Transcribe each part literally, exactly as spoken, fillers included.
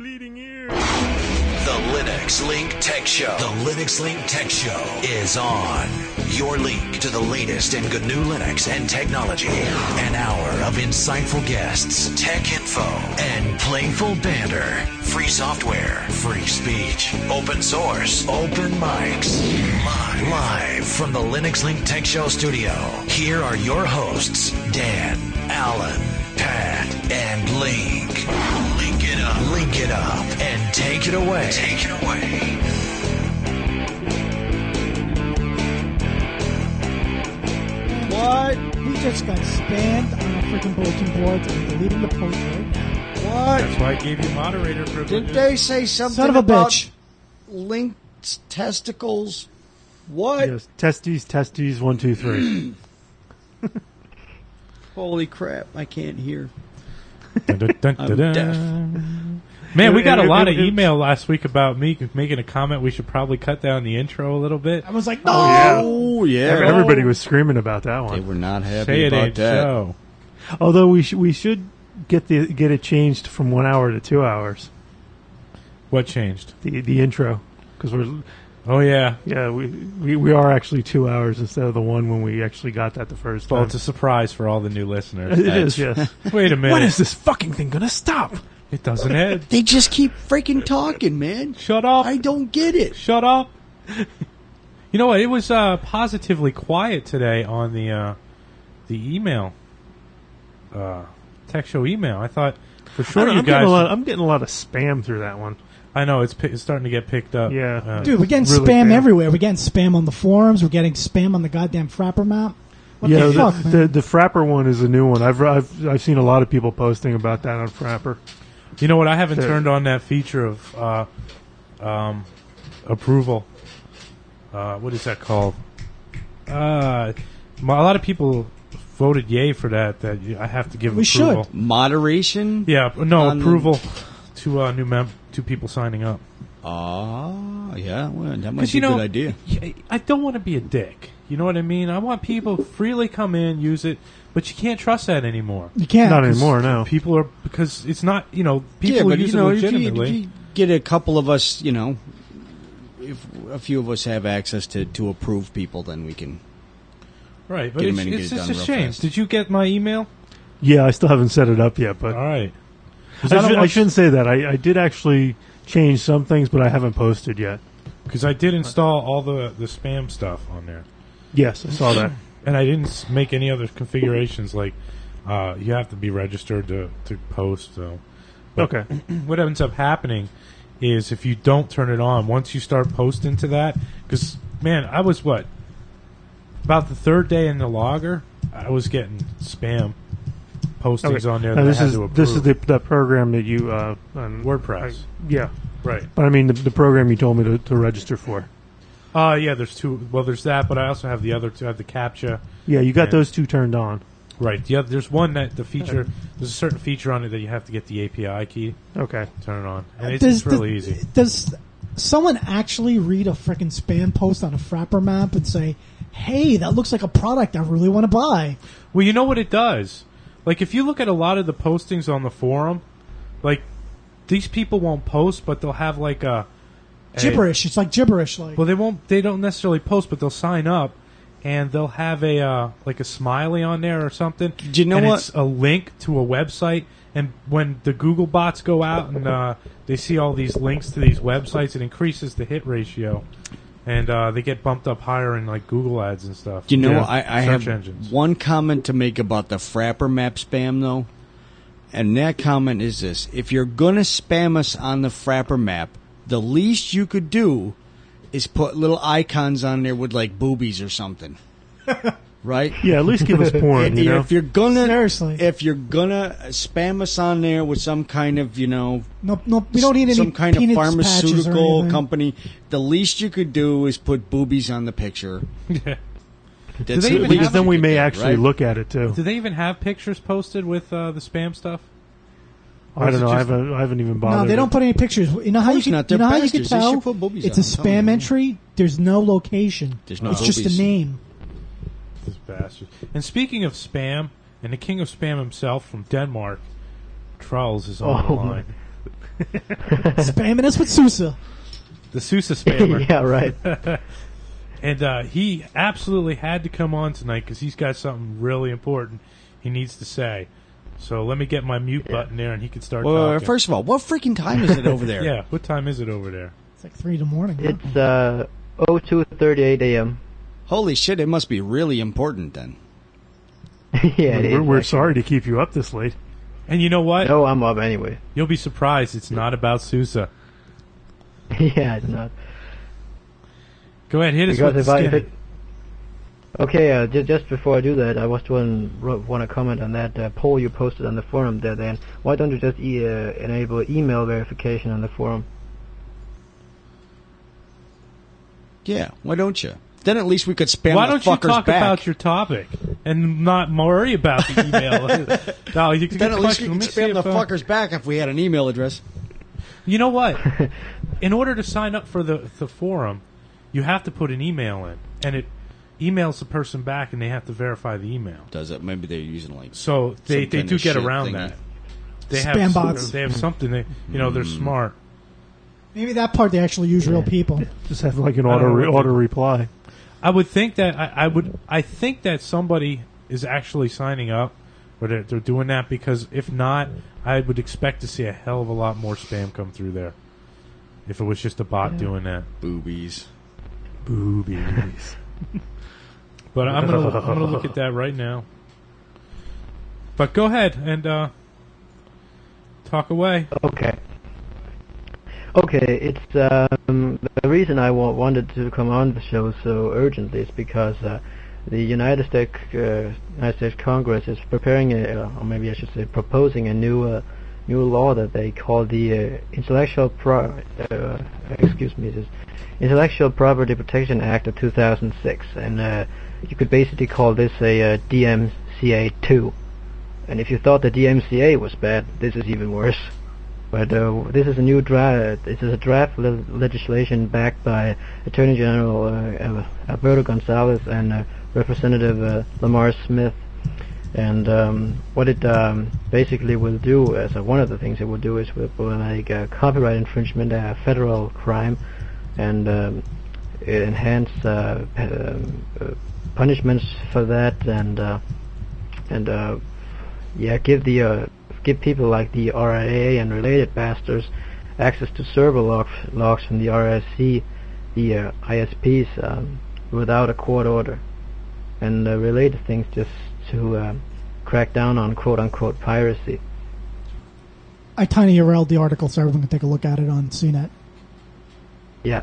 bleeding ears. The Linux Link Tech Show. The Linux Link Tech Show is on. Your link to the latest in G N U Linux and technology. An hour of insightful guests, tech info, and playful banter. Free software, free speech, open source, open mics. Live, live from the Linux Link Tech Show studio. Here are your hosts, Dan, Alan, Pat, and Link. Link it up, link it up, and take it away. Take it away. What? We just got spammed on our freaking bulletin boards. I'm deleting the post right now. What? That's why I gave you moderator privileges. Didn't they say something Son of a about bitch. linked testicles? What? Yes, testes, testes, one, two, three. Holy crap, I can't hear. Dun, dun, dun, I'm dun, dun. deaf. Man, we got a It- it- lot of it- email last week about me making a comment. We should probably cut down the intro a little bit. I was like, no! Oh, yeah. Everybody was screaming about that They one. were not happy Say it about ain't that. so. Although we sh- we should get the get it changed from one hour to two hours. What changed? The the intro, because we're Oh, yeah. yeah we, we we are actually two hours instead of the one when we actually got that the first Well, time. it's a surprise for all the new listeners. It is, yes. Wait a minute. When is this fucking thing gonna stop? It doesn't end. They just keep freaking talking, man. Shut up. I don't get it. Shut up. You know what? It was uh, positively quiet today on the uh, the email, uh, tech show email. I thought for I sure don't- you I'm, getting guys. a lot, I'm getting a lot of spam through that one. I know it's, pi- it's starting to get picked up. Yeah. Uh, Dude, we're getting Really spam bad. everywhere. We're getting spam on the forums. We're getting spam on the goddamn Frapper map. What yeah, the, the, fuck, man? the the Frapper one is a new one. I've I've I've seen a lot of people posting about that on Frapper. You know what? I haven't Sure. turned on that feature of uh, um, approval. Uh, what is that called? Uh, my- a lot of people voted yay for that. That you- I have to give We approval. should. Moderation? Yeah, no On the- approval to uh, new mem- to people signing up. Ah, yeah. Well, that might Because be you a know, good idea. y- I don't want to be a dick. You know what I mean? I want people to freely come in, use it, but you can't trust that anymore. You can't. Not anymore, no. People are because it's not. You know, people yeah, but use you know, it if you, legitimately. if you get a couple of us, you know, if a few of us have access to, to approve people, then we can. right, but get 'em it's, in and it's get it just done a real shame. fast. Did you get my email? Yeah, I still haven't set it up yet, but All right. I, I don't should, I want- shouldn't say that. I, I did actually change some things, but I haven't posted yet. Because I did install all the, the spam stuff on there. Yes, I saw that. And I didn't s- make any other configurations like uh, you have to be registered to, to post. So. But Okay. what ends up happening is if you don't turn it on, once you start posting to that, because, man, I was what? About the third day in the logger, I was getting spam postings Okay. on there Now, that this I had is to approve. this is the that program that you uh, on WordPress. I- yeah, Right. but I mean the, the program you told me to, to register for. Uh, yeah, there's two. Well, there's that, but I also have the other two. I have the CAPTCHA. Yeah, you got Yeah. those two turned on. Right. The other, there's one that the feature, there's a certain feature on it that you have to get the A P I key, Okay. turn it on. And it's, Does- it's really does- easy. Does someone actually read a freaking spam post on a Frapper map and say, hey, that looks like a product I really want to buy? Well, you know what it does? Like, if you look at a lot of the postings on the forum, like, these people won't post, but they'll have, like, a... a- Gibberish. It's like gibberish. Like, well, they won't, they don't necessarily post, but they'll sign up, and they'll have a, uh, like, a smiley on there or something. Do you know and what? It's a link to a website, and when the Google bots go out and uh, they see all these links to these websites, it increases the hit ratio. And uh, they get bumped up higher in like Google ads and stuff. You know, Yeah. I, I Search have engines. one comment to make about the Frapper map spam, though. And that comment is this. If you're going to spam us on the Frapper map, the least you could do is put little icons on there with, like, boobies or something. Right? Yeah, at least give us porn. And You know, if you're gonna Seriously. if you're gonna spam us on there with some kind of, you know, no, no, we don't need any some kind of penis patches or pharmaceutical anything. company, the least you could do is put boobies on the picture. Yeah. That's they the even least because then you we could may do, actually right? look at it too. Do they even have pictures posted with uh, the spam stuff? I don't is it know. I just- haven't. I haven't even bothered. No, they don't put any pictures. You know how you course can, not. They're you know how you can bastards. They tell should put boobies it's on, a I'm telling spam you. entry? There's no location. There's no it's just boobies. a name. This bastard. And speaking of spam, and the king of spam himself from Denmark, Trolls is on Oh, the my- line. Spamming us with Sousa. The Sousa spammer. Yeah, right. And uh, he absolutely had to come on tonight because he's got something really important he needs to say. So let me get my mute button there, and he can start Well, talking. first of all, what freaking time is it over there? Yeah, what time is it over there? It's like three in the morning. huh? It's uh, oh two thirty-eight a.m. Holy shit, it must be really important then. Yeah, it we're, is. we're sorry to keep you up this late. And you know what? No, I'm up anyway. You'll be surprised. It's not about Sousa. Yeah, it's not. Go ahead, hit us Because with if the I if skinny. it, okay, uh, just, just before I do that, I was to want to comment on that uh, poll you posted on the forum there. Then why don't you just e- uh, enable email verification on the forum? Yeah, why don't you? Then at least we could spam Why the don't you fuckers talk back. about your topic and not worry about the email? No, you then at least we could spam the uh, fuckers back if we had an email address. You know what? In order to sign up for the the forum, you have to put an email in, and it emails the person back, and they have to verify the email. Does it? Maybe they're using like So they, some they kind do of get shit around thingy. that. They Spam have bots. Some, they have something. They you know they're smart. Maybe that part they actually use real people. Just have like an I don't auto know re- what to- auto reply. I would think that I, I would. I think that somebody is actually signing up, or they're, they're doing that because if not, I would expect to see a hell of a lot more spam come through there. If it was just a bot doing that, boobies. Boobies. but I'm gonna I'm gonna look at that right now. But go ahead and uh, talk away. Okay. Okay, it's um, the reason I wa- wanted to come on the show so urgently is because uh, the United States uh, United States Congress is preparing a, uh, or maybe I should say, proposing a new uh, new law that they call the uh, Intellectual Pro- uh, excuse me, this Intellectual Property Protection Act of two thousand six, and uh, you could basically call this a uh, D M C A two. And if you thought the D M C A was bad, this is even worse. But uh, this is a new draft. This is a draft le- legislation backed by Attorney General uh, Alberto Gonzalez and uh, Representative uh, Lamar Smith. And um, what it um, basically will do, as uh, one of the things it will do, is will, will make uh, copyright infringement a federal crime, and um, it enhance uh, p- um, uh, punishments for that, and uh, and uh, yeah, give the uh, give people like the R I A and related bastards access to server logs, logs from the R I C, the uh, I S Ps, um, without a court order, and uh, related things just to uh, crack down on quote-unquote piracy. I tiny U R L'd the article so everyone can take a look at it on C net. Yeah.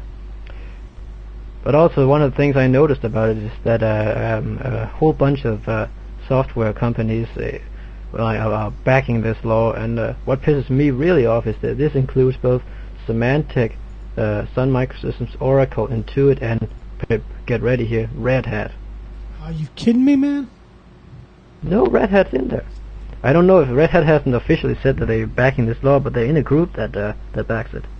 But also, one of the things I noticed about it is that uh, um, a whole bunch of uh, software companies uh, well, are backing this law, and uh, what pisses me really off is that this includes both Symantec, uh, Sun Microsystems, Oracle, Intuit, and, get ready here, Red Hat. Are you kidding me, man? No, Red Hat's in there. I don't know if Red Hat hasn't officially said that they're backing this law, but they're in a group that uh, that backs it.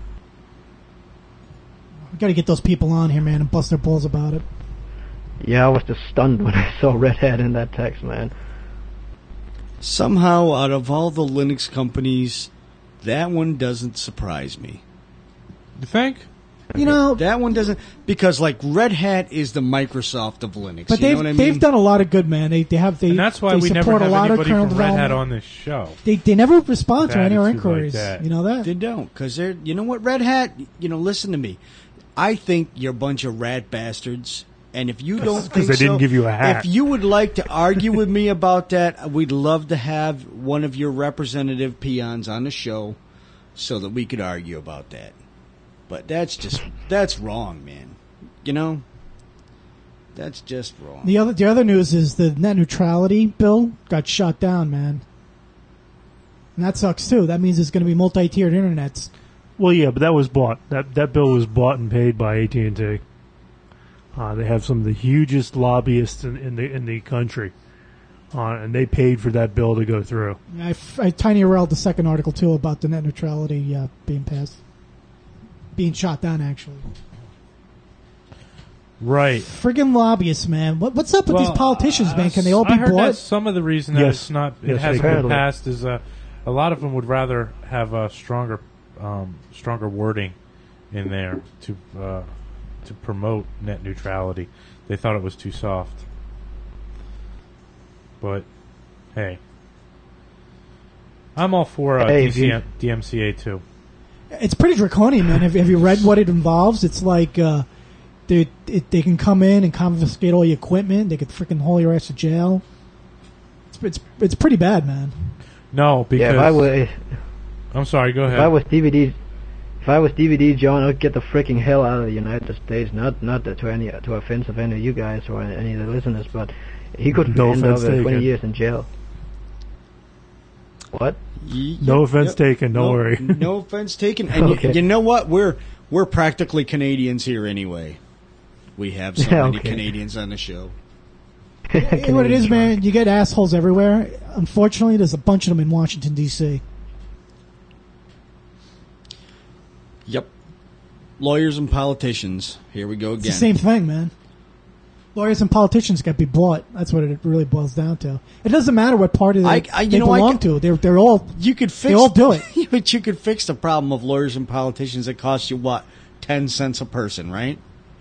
We got to get those people on here, man, and bust their balls about it. Yeah, I was just stunned when I saw Red Hat in that text, man. Somehow, out of all the Linux companies, that one doesn't surprise me. You think? You know, That one doesn't, because like Red Hat is the Microsoft of Linux. but you they've know what I mean? they've done a lot of good, man. They they have they And that's why they we never support have a lot of anybody kernel from Red Hat development. on this show. They they never respond to With any of our attitude like inquiries. that. You know that? They don't, because they're, you know what, Red Hat, you know, listen to me. I think you're a bunch of rat bastards, and if you don't think they didn't so, give you a hat. If you would like to argue with me about that, we'd love to have one of your representative peons on the show so that we could argue about that. But that's just, that's wrong, man. You know? That's just wrong. The other the other news is the net neutrality bill got shot down, man. And that sucks too. That means it's going to be multi-tiered internets. Well, yeah, but that was bought. That that bill was bought and paid by A T and T. Uh, they have some of the hugest lobbyists in, in the in the country, uh, and they paid for that bill to go through. I, I tiny U R L'd the second article too about the net neutrality uh, being passed, being shot down actually. Right. Friggin' lobbyists, man. What, what's up with Well, these politicians, man? Can they all be I heard bought? that some of the reason that Yes. it's not, it Yes, hasn't apparently. been passed is uh, a lot of them would rather have a stronger, um, stronger wording in there to uh, to promote net neutrality. They thought it was too soft. But hey, I'm all for uh, Hey, D C M, you- D M C A too. It's pretty draconian, man. Have, have you read what it involves? It's like uh, they it, they can come in and confiscate all your equipment. They could freaking haul your ass to jail. It's it's it's pretty bad, man. No, because Yeah, if I was I'm sorry. Go if ahead. I was D V D, if I was D V D John, I'd get the freaking hell out of the United States. Not not that to any to offense of any of you guys or any of the listeners, but he could No end up offense with twenty taken. years in jail. What? Y- No yep, offense yep. taken, don't no, worry. No offense taken. And Okay. you, you know what? We're we're practically Canadians here anyway. We have so Yeah, many okay. Canadians on the show. Hey, what it is, man, you get assholes everywhere. Unfortunately, there's a bunch of them in Washington, D C Yep. Lawyers and politicians. Here we go It's again. the same thing, man. Lawyers and politicians got to be bought. That's what it really boils down to. It doesn't matter what party they, I- I- you they know, I belong c- to. They're they're all You could fix. They all do it. But you could fix the problem of lawyers and politicians that cost you what, ten cents a person, right?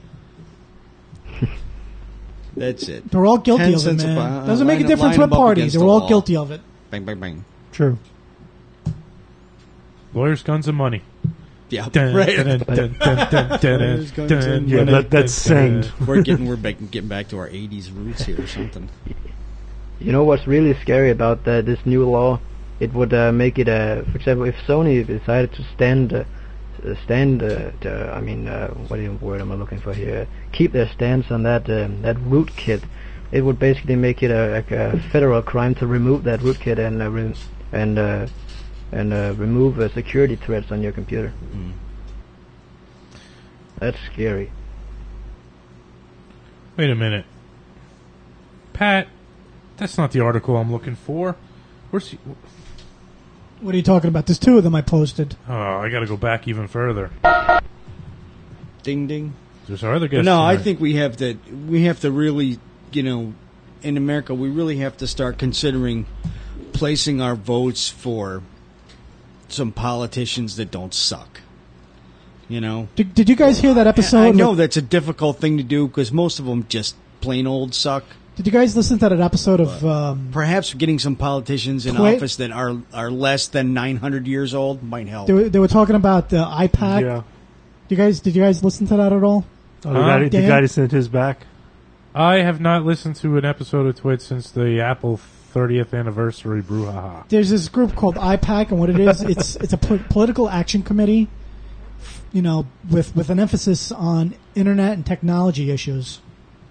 That's it. they're all guilty ten of it, cents a man. po- Doesn't make a line- difference line what them up party. against They're the all wall. guilty of it. Bang, bang, bang. True. Lawyers, guns, and money. Yeah, Dun, right. dun, dun, dun, dun, dun, dun, Lawyers, guns, dun, and Yeah, dun, that, dun, that's dun, singed. we're getting we're back, getting back to our eighties roots here or something. You know what's really scary about uh, this new law? It would uh, make it, uh, for example, if Sony decided to stand, uh, uh, stand, uh, to, I mean, uh, what word am I looking for here? Keep their stance on that um, that rootkit. It would basically make it a, like a federal crime to remove that rootkit and uh, re- and uh, and uh, remove uh, security threats on your computer. Mm. That's scary. Wait a minute. Pat, that's not the article I'm looking for. Where's he? What are you talking about? There's two of them I posted. Oh, I got to go back even further. Ding ding. There's our other guest. No, I tonight. think we have to we have to really, you know, in America we really have to start considering placing our votes for some politicians that don't suck. You know, Did, did you guys hear that episode? I know with- that's a difficult thing to do because most of them just plain old suck. Did you guys listen to that episode of? Um, Perhaps getting some politicians in Wait. office that are are less than nine hundred years old might help. they were, they were talking about the iPad. Yeah. You guys, did you guys listen to that at all? Oh, the, Huh? guy, the Dan? guy that sent his back. I have not listened to an episode of Twit since the Apple thirtieth anniversary brouhaha. There's this group called iPAC, and what it is, it's it's a po- political action committee, you know, with with an emphasis on internet and technology issues.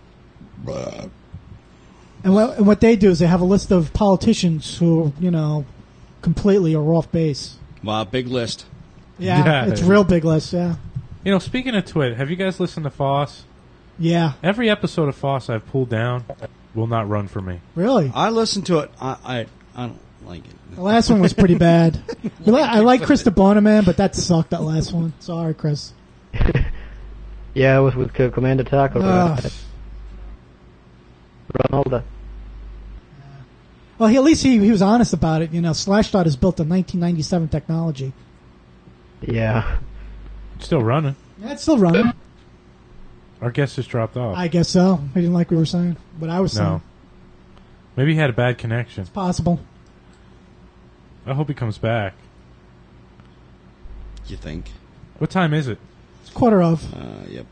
And what, and what they do is they have a list of politicians who, you know, completely are off base. Wow, big list. Yeah, Yeah. it's a real big list. Yeah, You know, speaking of Twit, have you guys listened to Foss? yeah, Every episode of Foss I've pulled down will not run for me. really. I listened to it. I I, I don't like it. The last one was pretty bad. I li- I like Chris DeBona, man, but that sucked. That last one. Sorry, Chris. Yeah, it was with uh, Commander Taco. Ugh. Right? Ronaldo. Well, he, at least he he was honest about it. You know, Slashdot is built on nineteen ninety-seven technology. Yeah. Still running. Yeah, it's still running. Our guest just dropped off. I guess so. He didn't like what we were saying, but I was saying no. Maybe he had a bad connection. possible. I hope he comes back. You think? What time is it? It's quarter of. Uh, yep.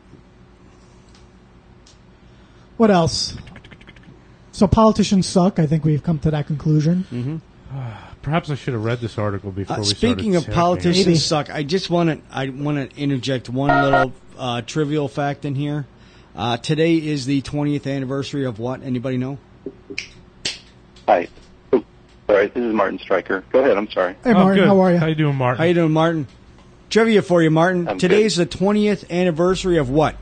What else? So politicians suck. I think we've come to that conclusion. Mm-hmm. Perhaps I should have read this article before Uh, we speaking started of checking. politicians Maybe. suck, I just want to I want to interject one little uh, trivial fact in here. Uh, today is the twentieth anniversary of what? Anybody know? Hi. Oh, sorry, this is Martin Stryker. Go ahead, I'm sorry. Hey, Oh, Martin, good. how are you? How you doing, Martin? How you doing, Martin? Trivia for you, Martin. I'm Today's the twentieth anniversary of what?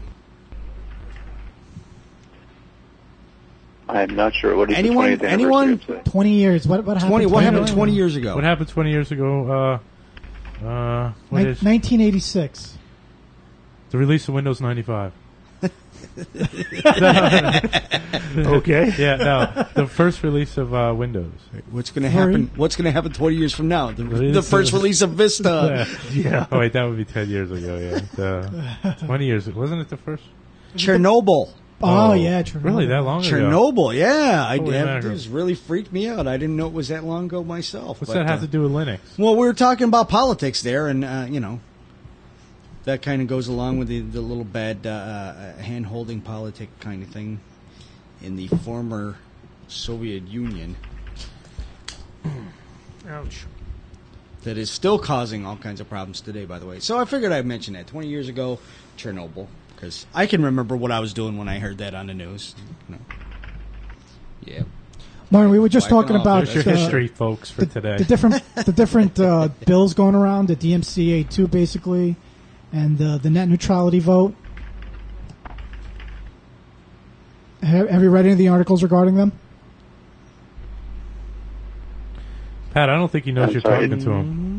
I'm not sure. What is Anyone- the twentieth anyone? anniversary of today? Twenty years. What what happened? Twenty. What happened years twenty ago? years ago? What happened twenty years ago? Uh, uh, what Nin- is nineteen eighty-six. the release of Windows ninety-five? Okay. Yeah, no. The first release of uh, Windows. What's going to happen? What's going to happen twenty years from now? The, the first release of Vista. Yeah. Oh wait, that would be ten years ago. Yeah, the, twenty years. Wasn't it the first? Chernobyl. Oh, Oh, yeah, Chernobyl. Really, that long ago? Chernobyl, yeah. I Holy did. mackerel. This really freaked me out. I didn't know it was that long ago myself. What's but, that have uh, to do with Linux? Well, we were talking about politics there, and, uh, you know, that kind of goes along with the, the little bad uh, hand-holding politic kind of thing in the former Soviet Union Ouch. that is still causing all kinds of problems today, by the way. So I figured I'd mention that. twenty years ago, Chernobyl. Because I can remember what I was doing when I heard that on the news. You know. Yeah. Martin, we were just Wiping talking off about There's your uh, history, folks, for the, today. the different the different uh, bills going around, the D M C A two basically, and uh, the net neutrality vote. Have, have you read any of the articles regarding them? Pat, I don't think he knows I'm you're sorry. talking to him.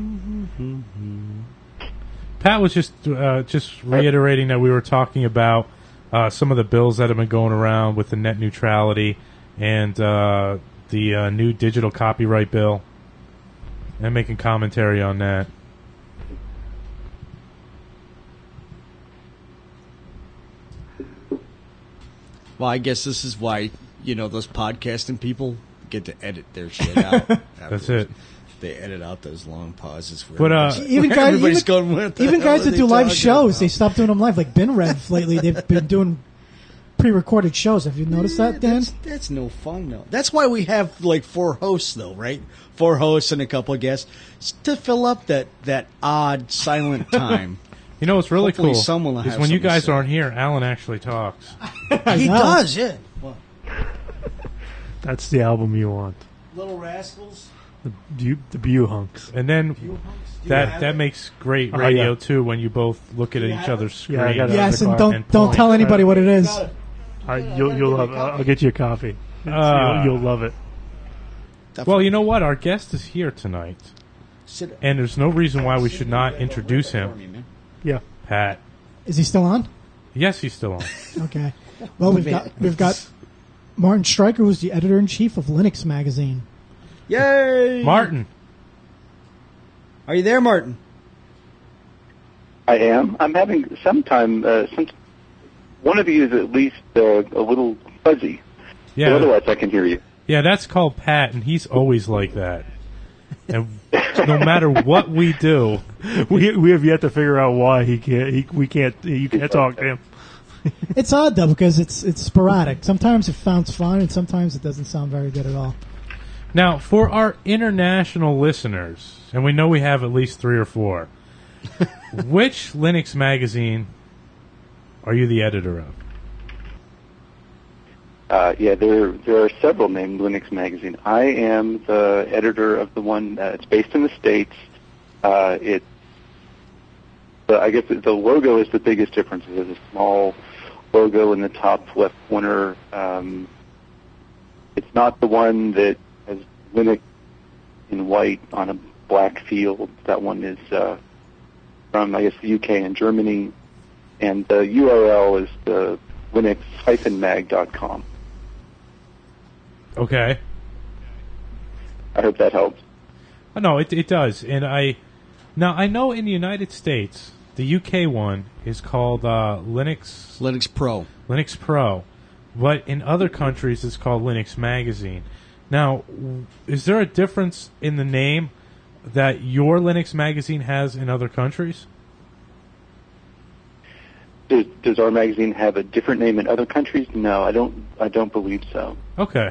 Pat was just uh, just reiterating that we were talking about uh, some of the bills that have been going around with the net neutrality and uh, the uh, new digital copyright bill, and making commentary on that. Well, I guess this is why, you know, those podcasting people get to edit their shit out. That's it. They edit out those long pauses. Where But, uh, everybody's- Even where guys, everybody's even, going, what the even hell guys are that they do live talking shows, about? they stopped doing them live. Like BinRev lately, they've been doing pre-recorded shows. Have you noticed that, Dan? That's, that's no fun, though. That's why we have, like, four hosts, though, right? Four hosts and a couple of guests s- to fill up that, that odd, silent time. You know what's really Hopefully cool someone will is have when you something to guys say. aren't here, Alan actually talks. He know. does, yeah. Well, That's the album you want. Little Rascals. The Bu- the Bu Hunks. And then You that have that it? makes great Oh, radio yeah. too when you both look at You each have other's it? screen. Yeah, I got it. Yes, the and car. don't and don't point. tell anybody what it is. Uh, you'll you'll love. I'll I'll get you a coffee. It's- Ah. you'll, you'll love it. Well, you know what? Our guest is here tonight, Sit- and there's no reason why we sit should in not the bed introduce over there for him. me, man. Yeah. Pat. Is he still on? Yes, he's still on. Okay. Well, we've got we've got Martin Stryker, who's the editor in chief of Linux Magazine. Yay! Martin. Are you there, Martin? I am. I'm having some time, uh, since one of you is at least uh, a little fuzzy. But Yeah, otherwise, I can hear you. yeah, that's called Pat, and he's always like that. And no matter what we do, We we have yet to figure out why he can't. He, we can't. You can't talk to him. It's odd though because it's it's sporadic. Sometimes it sounds fine, and sometimes it doesn't sound very good at all. now for our international listeners, and we know we have at least three or four, which Linux magazine are you the editor of? Uh, yeah, there there are several named Linux Magazine. I am the editor of the one that's based in the States. Uh, it, the, I guess the logo is the biggest difference. There's a small logo in the top left corner. Um, it's not the one that has Linux in white on a black field. That one is uh, from, I guess, the U K and Germany. And the U R L is the linux dash mag dot com. Okay. I hope that helps. Oh, no, it it does, and I now I know in the United States the U K one is called uh, Linux Linux Pro. Linux Pro, but in other countries it's called Linux Magazine. Now, w- is there a difference in the name that your Linux Magazine has in other countries? Does, does our magazine have a different name in other countries? No, I don't. I don't believe so. Okay.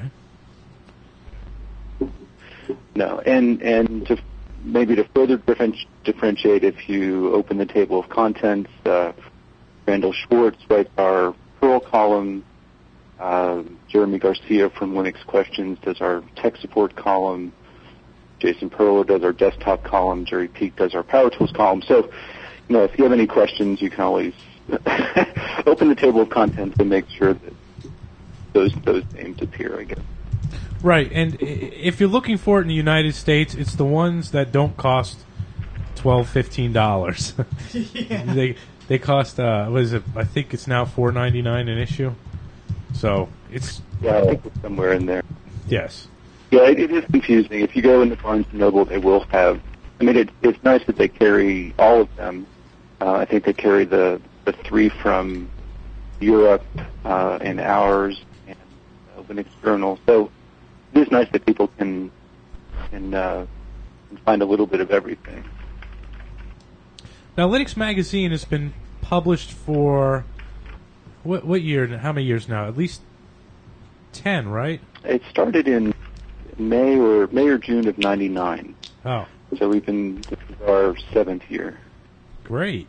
No, and and to maybe to further differenti- differentiate, if you open the table of contents, uh, Randall Schwartz writes our Perl column. Uh, Jeremy Garcia from Linux Questions does our tech support column. Jason Perler does our desktop column. Jerry Peak does our Power Tools column. So, you know, if you have any questions, you can always open the table of contents and make sure that those those names appear, I guess. Right, and i- if you're looking for it in the United States, it's the ones that don't cost twelve, fifteen dollars. They, They cost, uh, what is it? I think it's now four ninety nine an issue. So it's Yeah, I think it's somewhere in there. yes. Yeah, it, it is confusing. If you go into Barnes and Noble, they will have. I mean, it, it's nice that they carry all of them. Uh, I think they carry the the three from Europe uh, and ours and uh, Linux Journal. So it is nice that people can can, uh, can find a little bit of everything. Now, Linux Magazine has been published for what what year? How many years now? At least ten, right? It started in May or May or June of ninety-nine. Oh, So we've been this is our seventh year. great.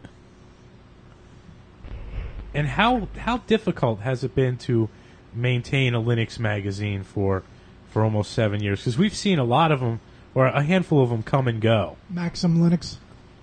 And how how difficult has it been to maintain a Linux magazine for for almost seven years? Because we've seen a lot of them, or a handful of them, come and go. Maxim Linux.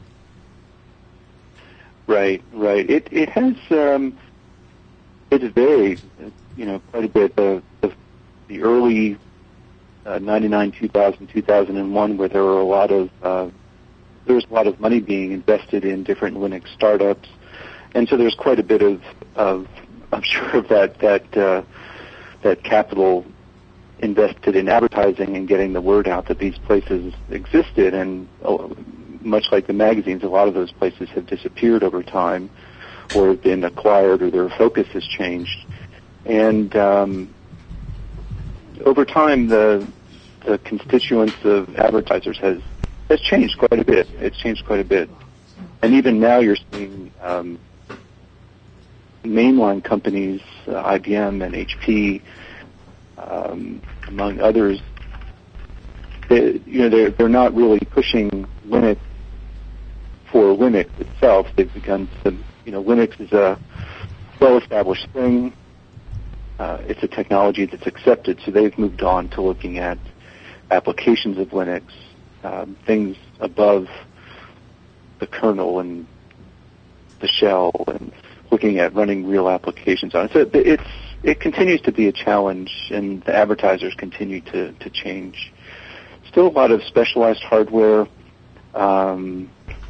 Right, right. It it has um, it's varied, you know, quite a bit. The the, the early uh, ninety-nine, two thousand, two thousand one, where there were a lot of uh, there was a lot of money being invested in different Linux startups, and so there's quite a bit of of I'm sure of that that uh, that capital invested in advertising and getting the word out that these places existed. And oh, much like the magazines, a lot of those places have disappeared over time, or have been acquired, or their focus has changed. And um, over time, the the constituents of advertisers has has changed quite a bit. It's changed quite a bit, and even now you're seeing um, mainline companies, uh, I B M and H P, um, among others. They, you know, they're they're not really pushing Linux for Linux itself. They've begun to, you know, Linux is a well-established thing. Uh, it's a technology that's accepted, so they've moved on to looking at applications of Linux, um, things above the kernel and the shell, and looking at running real applications on it. So it's it continues to be a challenge, and the advertisers continue to, to change. Still a lot of specialized hardware, um,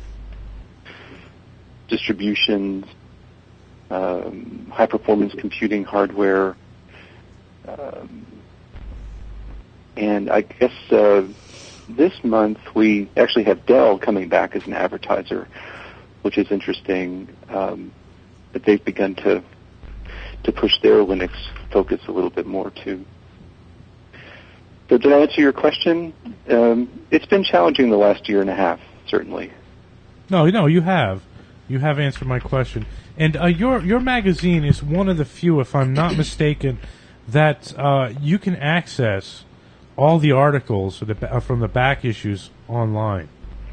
distributions, um, high-performance computing hardware, um, and I guess uh, this month we actually have Dell coming back as an advertiser, which is interesting. Um, that they've begun to to push their Linux focus a little bit more too. So did I answer your question? Um, it's been challenging the last year and a half, certainly. No, no, you have. You have answered my question. And uh, your your magazine is one of the few, if I'm not mistaken, that uh, you can access all the articles the, uh, from the back issues online.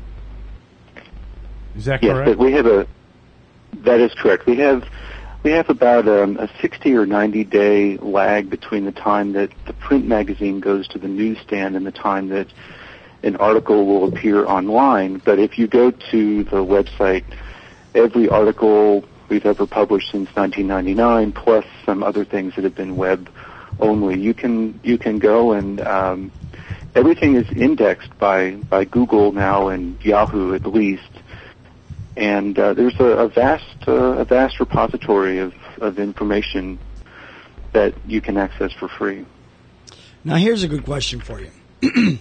Is that yes, correct? Yes, but we have a. That is correct. We have we have about um, a sixty or ninety day lag between the time that the print magazine goes to the newsstand and the time that an article will appear online. But if you go to the website, every article we've ever published since nineteen ninety-nine, plus some other things that have been web only, you can you can go and um, everything is indexed by by Google now, and Yahoo at least. And uh, there's a, a vast uh, a vast repository of, of information that you can access for free. Now, here's a good question for you.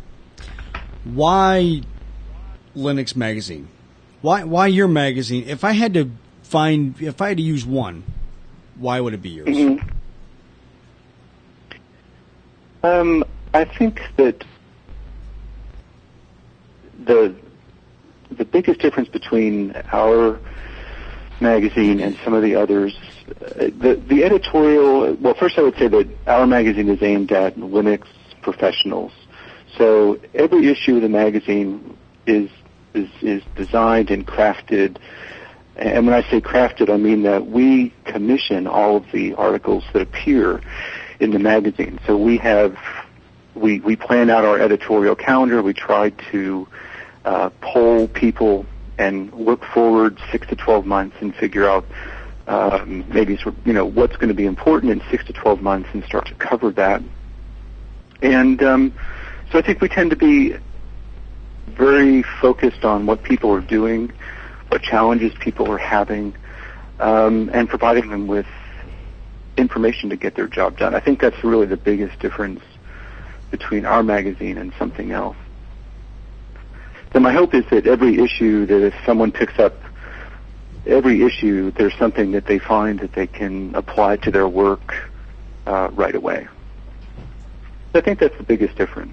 Why Linux Magazine? Why why your magazine? If I had to find, if I had to use one, why would it be yours? Mm-hmm. Um, I think that the the biggest difference between our magazine and some of the others, uh, the the editorial. Well, first I would say that our magazine is aimed at Linux professionals. So every issue of the magazine is is is designed and crafted. And when I say crafted, I mean that we commission all of the articles that appear in the magazine. So we have we we plan out our editorial calendar. We try to uh, poll people and look forward six to twelve months and figure out um, maybe sort of, you know what's going to be important in six to twelve months and start to cover that. And um, so I think we tend to be very focused on what people are doing. what challenges people are having, um, and providing them with information to get their job done. I think that's really the biggest difference between our magazine and something else. So my hope is that every issue, that if someone picks up every issue, there's something that they find that they can apply to their work uh, right away. So I think that's the biggest difference.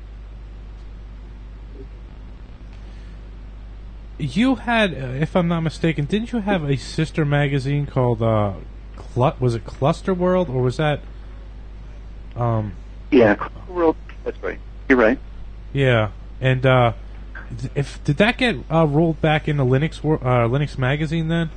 You had, uh, if I'm not mistaken, didn't you have a sister magazine called, uh, Clu- was it Cluster World, or was that... Um, yeah, Cluster World, that's right. You're right. Yeah, and uh, if did that get uh, rolled back into Linux wor- uh, Linux Magazine then?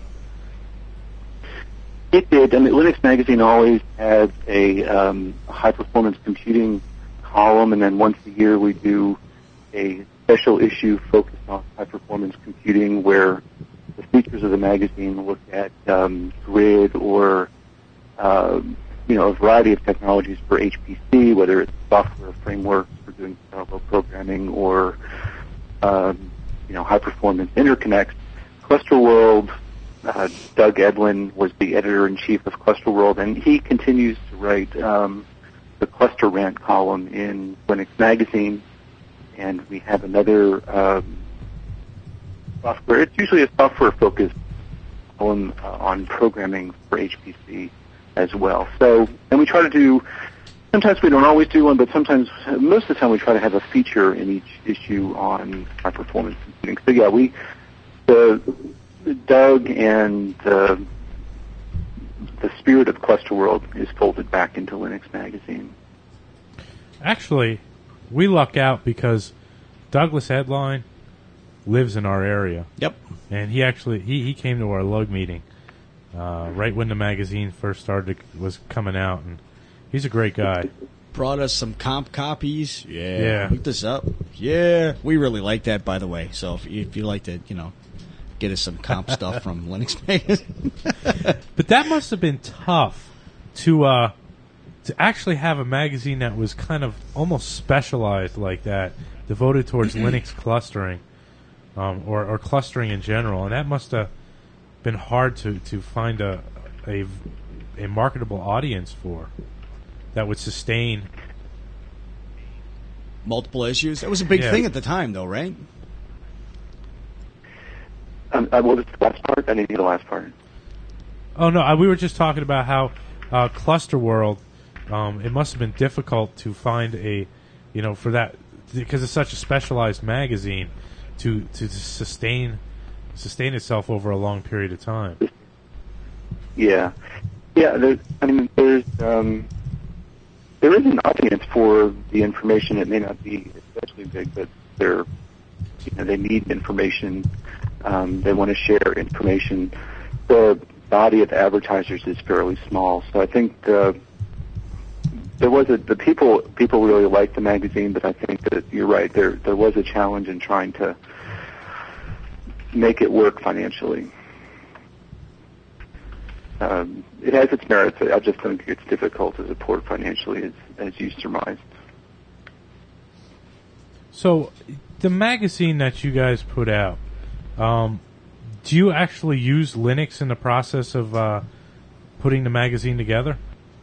It did. I mean, Linux Magazine always had a um, high-performance computing column, and then once a year we do a special issue focused on high-performance computing where the features of the magazine look at um, grid or, uh, you know, a variety of technologies for H P C, whether it's software frameworks for doing parallel programming or, um, you know, high-performance interconnects. Cluster World, uh, Doug Edlin was the editor-in-chief of Cluster World, and he continues to write um, the Cluster Rant column in Linux Magazine, and we have another um, software. It's usually a software-focused column uh, on programming for H P C as well. So, and we try to do, sometimes we don't always do one, but sometimes, most of the time we try to have a feature in each issue on high-performance computing. So yeah, we, the, Doug and the, the spirit of Cluster World is folded back into Linux Magazine. Actually, we luck out because Douglas Headline lives in our area. Yep. And he actually, he, he came to our lug meeting uh, right when the magazine first started, was coming out, and he's a great guy. Brought us some comp copies. Yeah. Yeah. Hooked us up. Yeah. We really like that, by the way. So if, if you like to, you know, get us some comp stuff from Linux Magazine. But that must have been tough to uh, to actually have a magazine that was kind of almost specialized like that, devoted towards Linux clustering, um, or, or clustering in general. And that must have been hard to, to find a, a a marketable audience for that would sustain multiple issues. That was a big Yeah. thing at the time, though, right? Um, uh, what was the last part? I didn't hear the last part. Oh no, I, we were just talking about how uh, Cluster World. Um, it must have been difficult to find a, you know, for that because it's such a specialized magazine to to sustain sustain itself over a long period of time. Yeah, yeah. There's, I mean, there's um, there is an audience for the information. It may not be especially big, but they're, you know, they need information. Um, they want to share information. The body of advertisers is fairly small, so I think the, there was a the people people really liked the magazine, but I think that you're right. There there was a challenge in trying to make it work financially. Um, it has its merits. I just think it's difficult to support financially, as, as you surmised. So, the magazine that you guys put out, um, do you actually use Linux in the process of uh, putting the magazine together?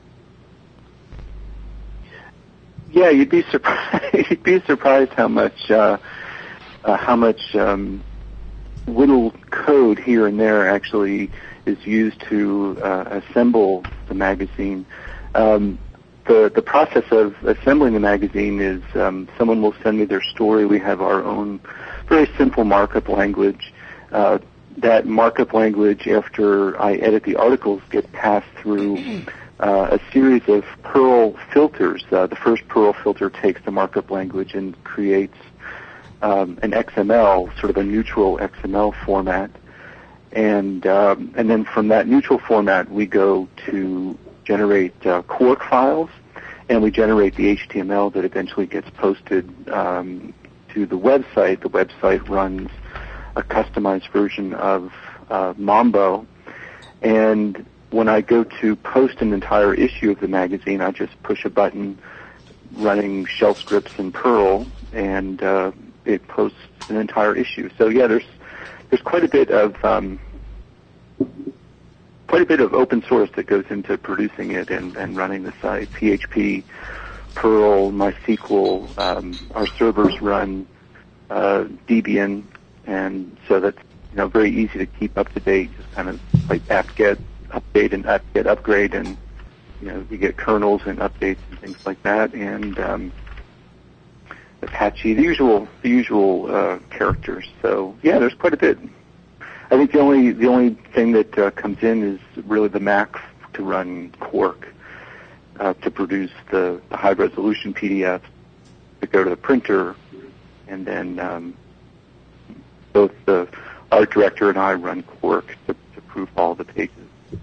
Yeah, you'd be surprised. You'd be surprised how much uh, uh, how much um, little code here and there actually is used to uh, assemble the magazine. Um, the the process of assembling the magazine is um, someone will send me their story. We have our own very simple markup language. Uh, that markup language, after I edit the articles, gets passed through uh, a series of Perl filters. Uh, the first Perl filter takes the markup language and creates um, an X M L, sort of a neutral X M L format. And um, and then from that neutral format, we go to generate uh, Quark files, and we generate the H T M L that eventually gets posted um, to the website. The website runs a customized version of uh, Mambo, and when I go to post an entire issue of the magazine, I just push a button running shell scripts in Perl, and uh, it posts an entire issue. So yeah, there's there's quite a bit of um, quite a bit of open source that goes into producing it and, and running the site. P H P, Perl, MySQL, um, our servers run uh, Debian, and so that's you know very easy to keep up to date. Just kind of like apt-get update and apt-get upgrade, and you know you get kernels and updates and things like that, and um, Apache, the usual the usual uh, characters. So yeah, there's quite a bit. I think the only the only thing that uh, comes in is really the Mac to run Quark uh, to produce the, the high resolution P D Fs that go to the printer, and then um, both the art director and I run Quark to, to proof all the pages.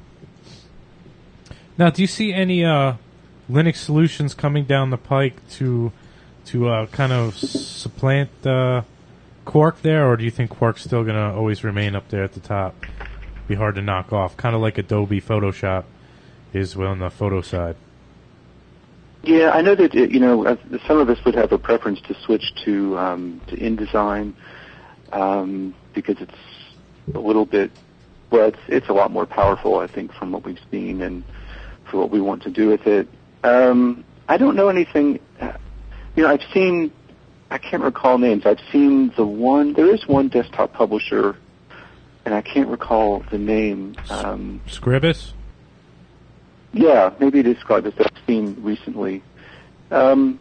Now, do you see any uh, Linux solutions coming down the pike to to uh, kind of supplant uh, Quark there, or do you think Quark's still going to always remain up there at the top? Be hard to knock off, kind of like Adobe Photoshop is on the photo side. Yeah, I know that it, you know as, some of us would have a preference to switch to um, to InDesign um, because it's a little bit well, it's it's a lot more powerful, I think, from what we've seen and for what we want to do with it. Um, I don't know anything. You know, I've seen, I can't recall names. I've seen the one, there is one desktop publisher, and I can't recall the name. Um, Scribus? Yeah, maybe it is Scribus that I've seen recently. Um,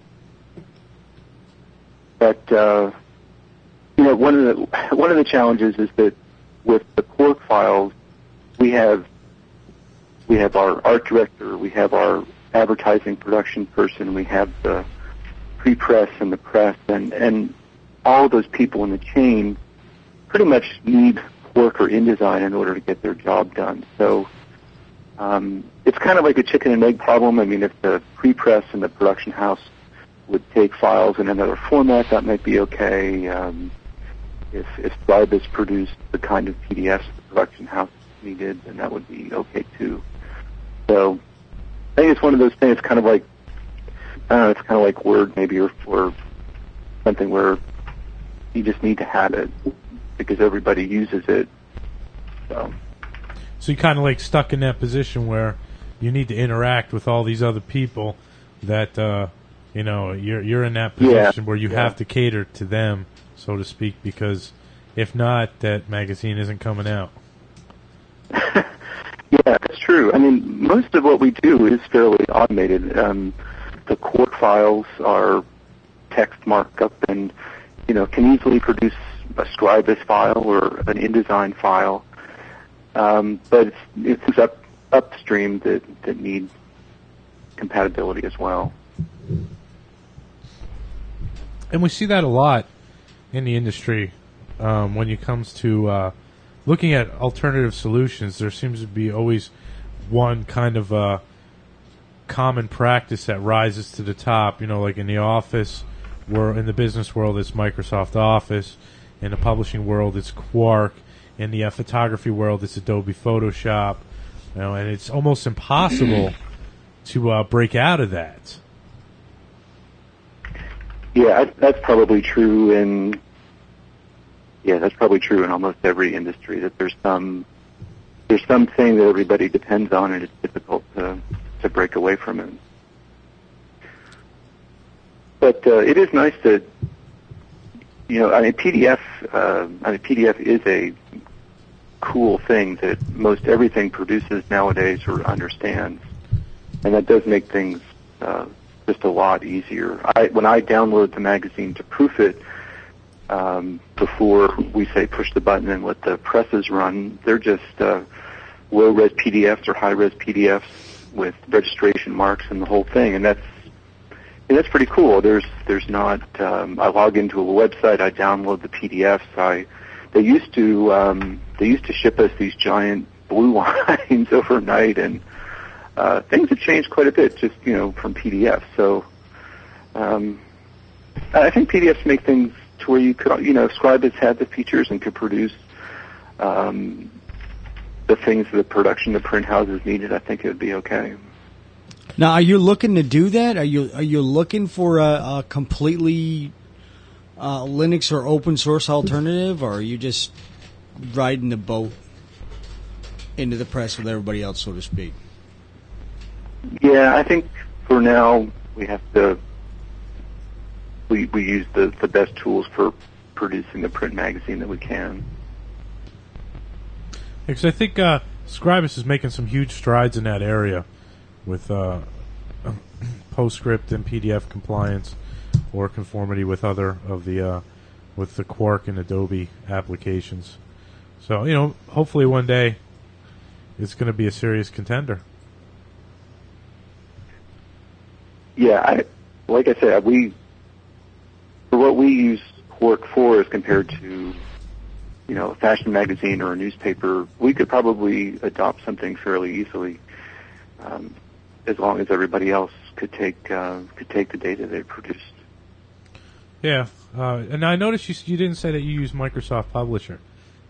but, uh, you know, one of the, one of the challenges is that with the Quark files, we have, we have our art director, we have our advertising production person, we have the pre-press and the press, and, and all of those people in the chain pretty much need Quark or InDesign in order to get their job done. So um, it's kind of like a chicken and egg problem. I mean, if the pre-press and the production house would take files in another format, that might be okay. Um, if if Scribus produced the kind of P D Fs the production house needed, then that would be okay too. So I think it's one of those things, kind of like, I don't know, it's kind of like Word maybe, or, or something where you just need to have it because everybody uses it. So, so you're kind of like stuck in that position where you need to interact with all these other people that, uh, you know, you're you're in that position yeah, where you yeah. have to cater to them, so to speak, because if not, that magazine isn't coming out. Yeah, that's true. I mean, most of what we do is fairly automated. Um, the Quark files are text markup and, you know, can easily produce a Scribus file or an InDesign file. Um, but it's, it's up, upstream that, that need compatibility as well. And we see that a lot in the industry um, when it comes to uh, looking at alternative solutions. There seems to be always one kind of uh, common practice that rises to the top. You know, like in the office, where in the business world, it's Microsoft Office. In the publishing world, it's Quark. In the uh, photography world, it's Adobe Photoshop. You know, and it's almost impossible to uh, break out of that. Yeah, that's probably true in. Yeah, that's probably true in almost every industry. That there's some there's something that everybody depends on, and it's difficult to to break away from it. But uh, it is nice to, you know, I mean, P D F. Uh, I mean, P D F is a cool thing that most everything produces nowadays or understands, and that does make things uh, just a lot easier. I, when I download the magazine to proof it, um, before we say push the button and let the presses run, they're just uh, low-res P D Fs or high-res P D Fs with registration marks and the whole thing, and that's and that's pretty cool. There's there's not. Um, I log into a website, I download the P D Fs. I they used to um, they used to ship us these giant blue lines overnight, and uh, things have changed quite a bit just you know from P D Fs. So um, I think P D Fs make things to where you could you know Scribus had the features and could produce um, the things that the production the print houses needed. I think it would be okay. Now, are you looking to do that? Are you are you looking for a, a completely uh, Linux or open source alternative, or are you just riding the boat into the press with everybody else, so to speak? Yeah, I think for now we have to. We we use the the best tools for producing the print magazine that we can. Because I think uh, Scribus is making some huge strides in that area with uh, PostScript and P D F compliance or conformity with other of the uh, with the Quark and Adobe applications. So you know, hopefully one day it's going to be a serious contender. Yeah, I, like I said, we for what we use Quark for as compared to, you know, a fashion magazine or a newspaper, we could probably adopt something fairly easily, um, as long as everybody else could take uh, could take the data they produced. Yeah, uh, and I noticed you you didn't say that you use Microsoft Publisher.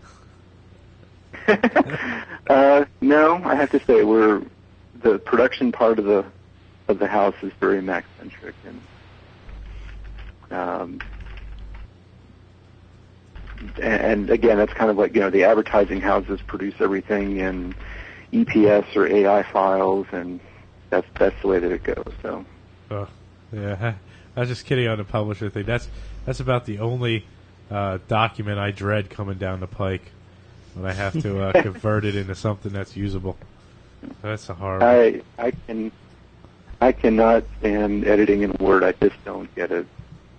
uh, no, I have to say we're the production part of the of the house is very Mac centric, and um, and again, that's kind of like, you know, the advertising houses produce everything in E P S or A I files, and that's that's the way that it goes. So, oh, yeah, I was just kidding on the publisher thing. That's that's about the only uh, document I dread coming down the pike when I have to uh, convert it into something that's usable. That's a hard. I I can I cannot stand editing in Word. I just don't get it.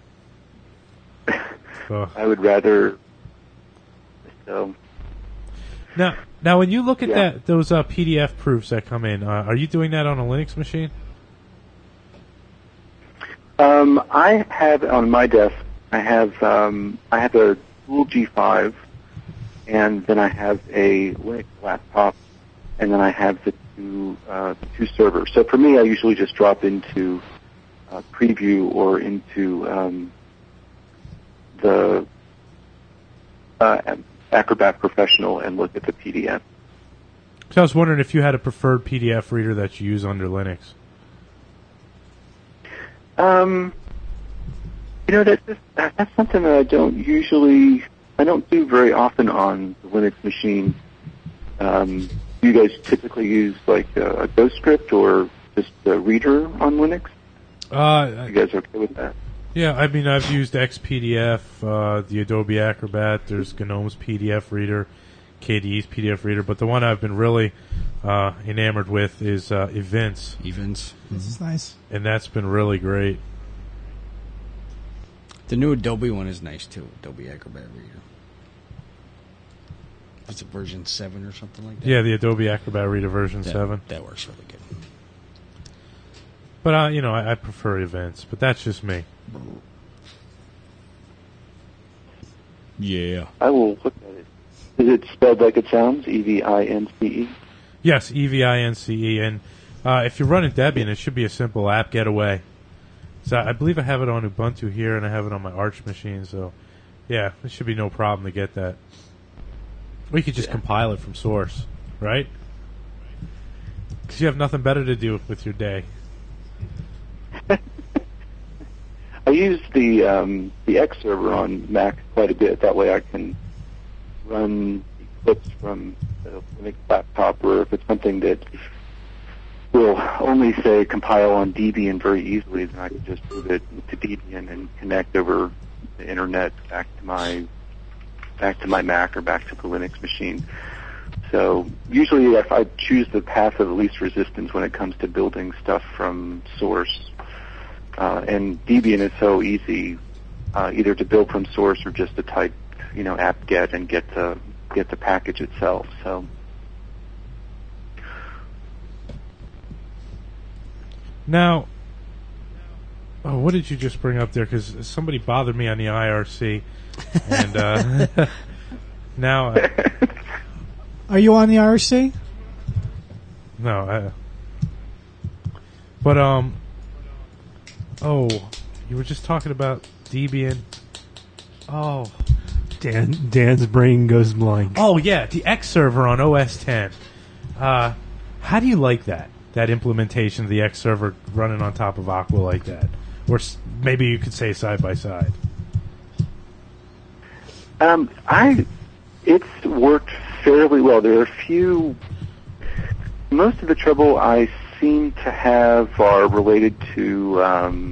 Oh. I would rather. So. Now, now, when you look at Yeah. that, those uh, P D F proofs that come in, uh, are you doing that on a Linux machine? Um, I have on my desk. I have um, I have a Dual G five, and then I have a Linux laptop, and then I have the two uh, two servers. So for me, I usually just drop into uh, Preview or into um, the uh, Acrobat Professional and look at the P D F. So I was wondering if you had a preferred P D F reader that you use under Linux. Um, you know, that's just, that, that's something that I don't usually, I don't do very often on the Linux machine. Um, do you guys typically use like a, a GhostScript or just a reader on Linux? Uh, You guys okay with that? yeah, I mean, I've used X P D F, uh, the Adobe Acrobat, there's GNOME's P D F reader, K D E's P D F reader, but the one I've been really uh, enamored with is uh, Events, Events. This is nice. and that's been really great. The new Adobe one is nice too. Adobe Acrobat Reader. It's a version seven or something like that. Yeah, the Adobe Acrobat Reader version that, seven. That works really good. But, uh, you know, I, I prefer Events, but that's just me. Yeah. I will look at it. Is it spelled like it sounds? E V I N C E? Yes, E V I N C E, and uh, if you're running Debian, it should be a simple app getaway. So I believe I have it on Ubuntu here, and I have it on my Arch machine, so yeah, it should be no problem to get that. We could just Yeah. compile it from source, right? Because you have nothing better to do with your day. I use the um, the X server on Mac quite a bit. That way I can run Eclipse from the Linux laptop, or if it's something that will only, say, compile on Debian very easily, then I can just move it to Debian and connect over the internet back to my back to my Mac or back to the Linux machine. So usually if I choose the path of the least resistance when it comes to building stuff from source. Uh, and Debian is so easy, uh, either to build from source or just to type, you know, apt-get and get the get the package itself. So, Now, oh, what did you just bring up there? Because somebody bothered me on the I R C, and uh, now, uh, Are you on the I R C? no, I, but um, oh, you were just talking about Debian. Oh, Dan, Dan's brain goes blank. oh yeah, the X server on O S ten. Uh, how do you like that? That implementation of the X server running on top of Aqua like that, or s- maybe you could say side by side. um, I it's worked fairly well. There are a few. Most of the trouble I seem to have are related to um,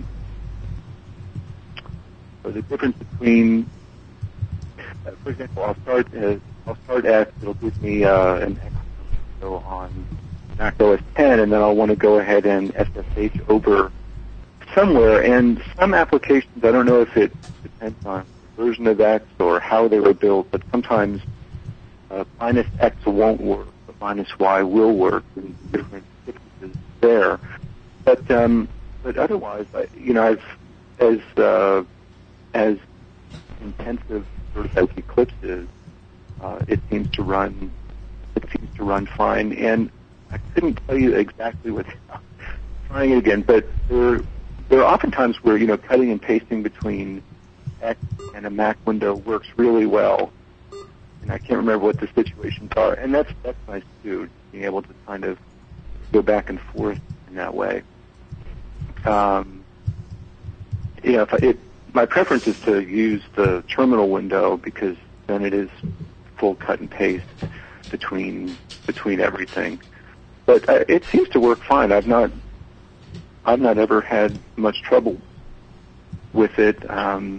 the difference between. Uh, for example, I'll start. Uh, I'll start X. It'll give me uh, an X on Mac O S ten, and then I'll want to go ahead and S S H over somewhere. And some applications, I don't know if it depends on the version of X or how they were built, but sometimes uh, minus X won't work, but minus Y will work, and different differences there. But um, but otherwise, I, you know, I've as uh, as intensive sort of as Eclipse is, uh, it seems to run. It seems to run fine, and I couldn't tell you exactly what. Trying it again, but there, there are often times where you know cutting and pasting between X and a Mac window works really well, and I can't remember what the situations are, and that's that's nice too, being able to kind of go back and forth in that way. Um, you know, if I, it, my preference is to use the terminal window because then it is full cut and paste between between everything. But uh, it seems to work fine. I've not I've not ever had much trouble with it. Um,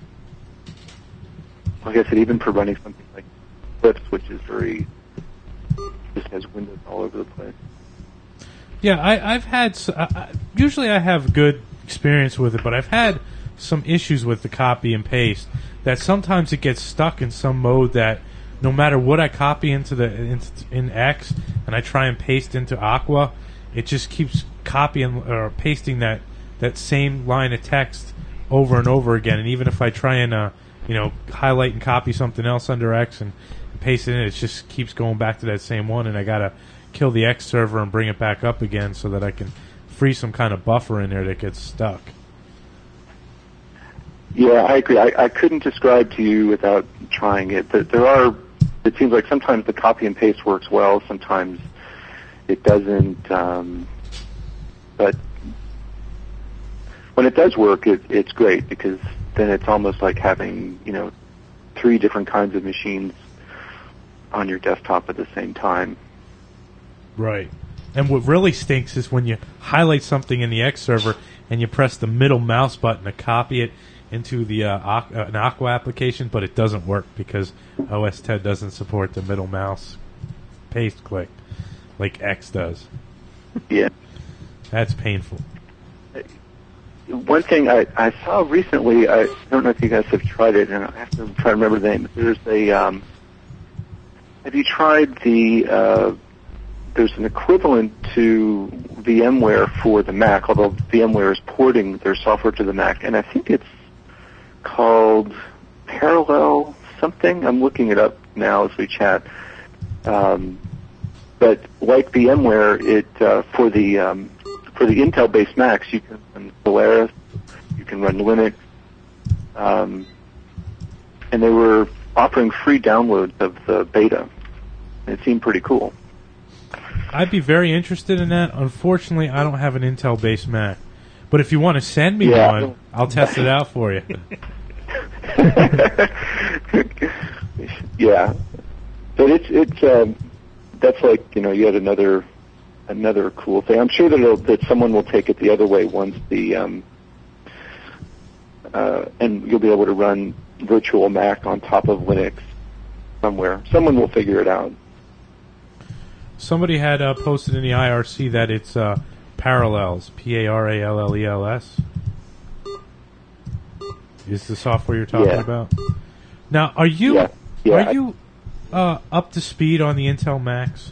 like I said, even for running something like Eclipse, which is very just has windows all over the place. Yeah, I, I've had. Uh, usually, I have good experience with it, but I've had some issues with the copy and paste. That sometimes it gets stuck in some mode that no matter what I copy into the in, in X and I try and paste into Aqua, it just keeps copying or pasting that that same line of text over and over again. And even if I try and uh, you know highlight and copy something else under X and paste it in, it just keeps going back to that same one. And I gotta kill the X server and bring it back up again so that I can free some kind of buffer in there that gets stuck. Yeah, I agree. I, I couldn't describe to you without trying it. But there are. It seems like sometimes the copy and paste works well, sometimes it doesn't. Um, but when it does work, it, it's great because then it's almost like having you know three different kinds of machines on your desktop at the same time. Right. And what really stinks is when you highlight something in the X server and you press the middle mouse button to copy it into the uh, Aqu- uh, an Aqua application, but it doesn't work because O S ten doesn't support the middle mouse paste click like X does. Yeah. That's painful. One thing I, I saw recently, I don't know if you guys have tried it, and I have to try to remember the name. There's a, um, have you tried the, uh, there's an equivalent to VMware for the Mac, although VMware is porting their software to the Mac, and I think it's called Parallel something. I'm looking it up now as we chat. Um, but like VMware, it uh, for the um, for the Intel-based Macs, you can run Solaris, you can run Linux, um, and they were offering free downloads of the beta. It seemed pretty cool. I'd be very interested in that. Unfortunately, I don't have an Intel-based Mac. But if you want to send me yeah. one, I'll test it out for you. Yeah, but it's it's um, that's like you know yet another another cool thing. I'm sure that it'll, that someone will take it the other way once the um, uh, and you'll be able to run virtual Mac on top of Linux somewhere. Someone will figure it out. Somebody had uh, posted in the I R C that it's uh, Parallels, P A R A L L E L S. Is the software you're talking yeah. about? Now, are you yeah. Yeah, are you uh, up to speed on the Intel Macs?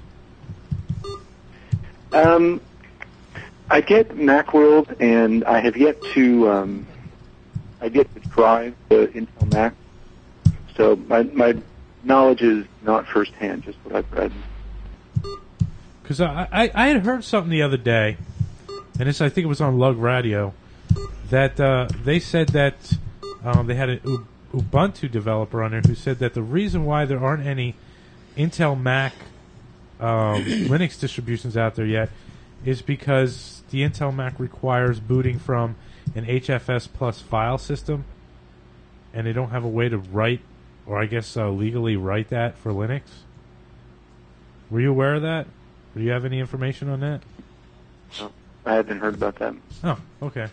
Um, I get Macworld, and I have yet to um, I get to try the Intel Mac. So my my knowledge is not firsthand, just what I've read. Because I, I, I had heard something the other day, and this I think it was on Lug Radio, that uh, they said that um, they had an U- Ubuntu developer on there who said that the reason why there aren't any Intel Mac um, Linux distributions out there yet is because the Intel Mac requires booting from an H F S Plus file system, and they don't have a way to write or I guess uh, legally write that for Linux. Were you aware of that? Do you have any information on that? No, I hadn't heard about that. Oh, okay.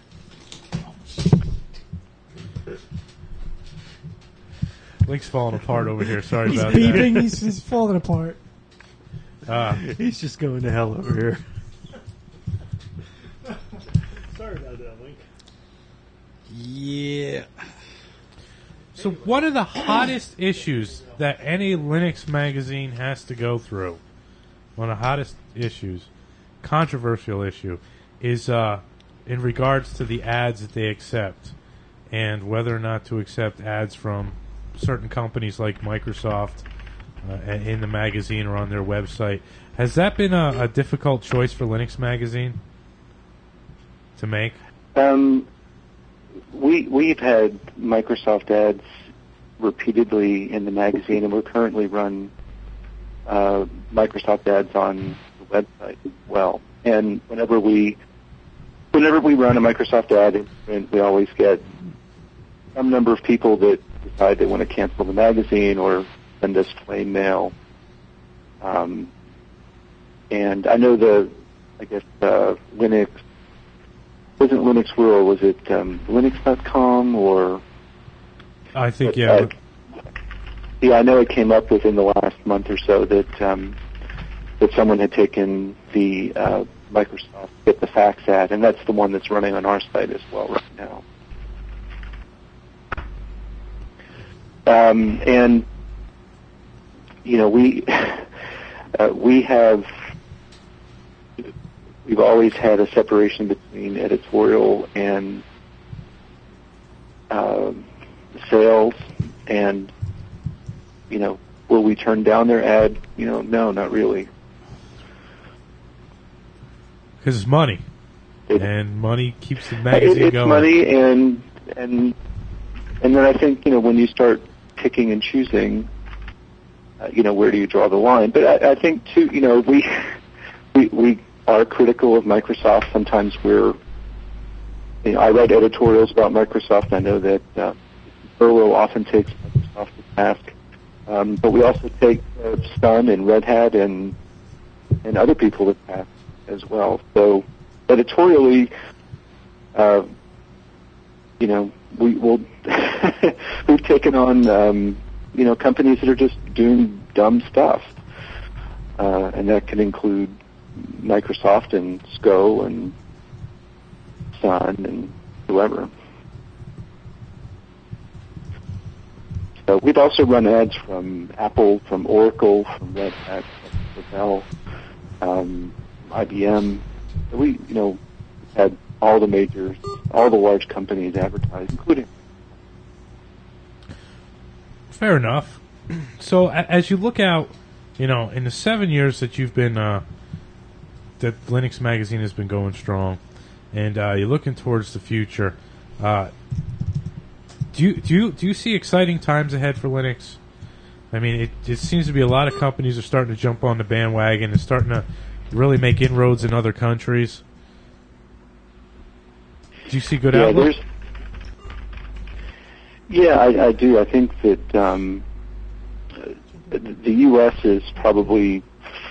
Link's falling apart over here. Sorry He's about beeping. that. He's, he's falling apart. Uh, He's just going to hell over here. Sorry about that, Link. Yeah. so one of the hottest issues that any Linux magazine has to go through, one of the hottest issues, controversial issue, is uh, in regards to the ads that they accept and whether or not to accept ads from certain companies like Microsoft uh, in the magazine or on their website. Has that been a, a difficult choice for Linux magazine to make? Um, we we've had Microsoft ads repeatedly in the magazine, and we're currently run uh, Microsoft ads on the website as well. And whenever we whenever we run a Microsoft ad, we always get some number of people that decide they want to cancel the magazine or send us flame mail. Um, and I know the, I guess, uh, Linux, wasn't Linux World, was it um, Linux dot com or? I think, but, yeah. Uh, yeah, I know it came up within the last month or so that um, that someone had taken the uh, Microsoft Get the Facts ad, and that's the one that's running on our site as well right now. Um, and you know, we uh, we have we've always had a separation between editorial and uh, sales, and you know, will we turn down their ad? You know, no, not really. Because it's money, It, and money keeps the it, magazine it's going. money, and and and then I think, you know, when you start picking and choosing, uh, you know, where do you draw the line? But I, I think too, you know, we we we are critical of Microsoft. Sometimes we're, you know, I write editorials about Microsoft. I know that uh, Burlow often takes Microsoft to task, um, but we also take uh, Sun and Red Hat and and other people to task as well. So editorially, uh, you know, we will we've taken on um, you know, companies that are just doing dumb stuff, uh, and that can include Microsoft and S C O and Sun and whoever. So we've also run ads from Apple, from Oracle, from Red Hat, from Dell, um, I B M. We, you know, had all the majors, all the large companies advertised, including. Fair enough. So a- as you look out, you know, in the seven years that you've been, uh, that Linux Magazine has been going strong, and uh, you're looking towards the future, uh, do you do you do you see exciting times ahead for Linux? I mean, it, it seems to be a lot of companies are starting to jump on the bandwagon and starting to really make inroads in other countries. Do you see good yeah, outlook? there's- Yeah, I, I do. I think that um, the U S is probably.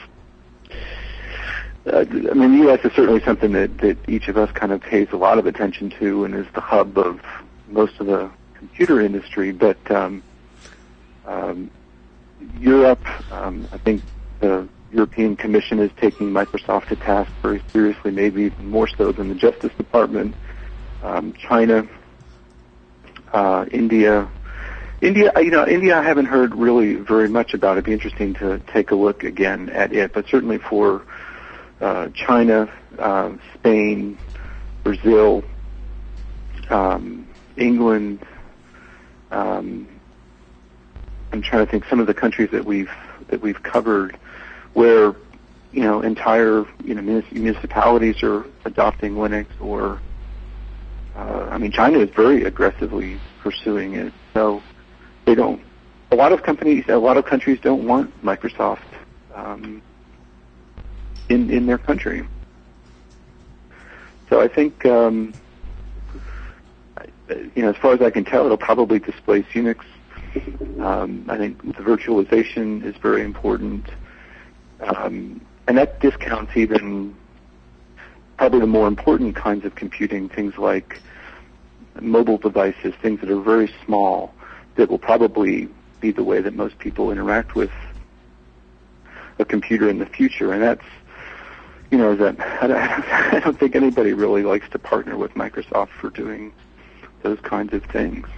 Uh, I mean, the U S is certainly something that, that each of us kind of pays a lot of attention to, and is the hub of most of the computer industry. But um, um, Europe, um, I think the European Commission is taking Microsoft to task very seriously, maybe even more so than the Justice Department. Um, China, uh, India, India. You know, India. I haven't heard really very much about. It'd be interesting to take a look again at it. But certainly for uh, China, uh, Spain, Brazil, um, England. Um, I'm trying to think some of the countries that we've that we've covered, where you know entire you know munis- municipalities are adopting Linux, or uh, I mean China is very aggressively pursuing it. So they don't. A lot of companies, a lot of countries don't want Microsoft um, in in their country. So I think um, you know, as far as I can tell, it'll probably displace Unix Um, I think the virtualization is very important. Um, and that discounts even probably the more important kinds of computing, things like mobile devices, things that are very small, that will probably be the way that most people interact with a computer in the future. And that's, you know, that I don't think anybody really likes to partner with Microsoft for doing those kinds of things.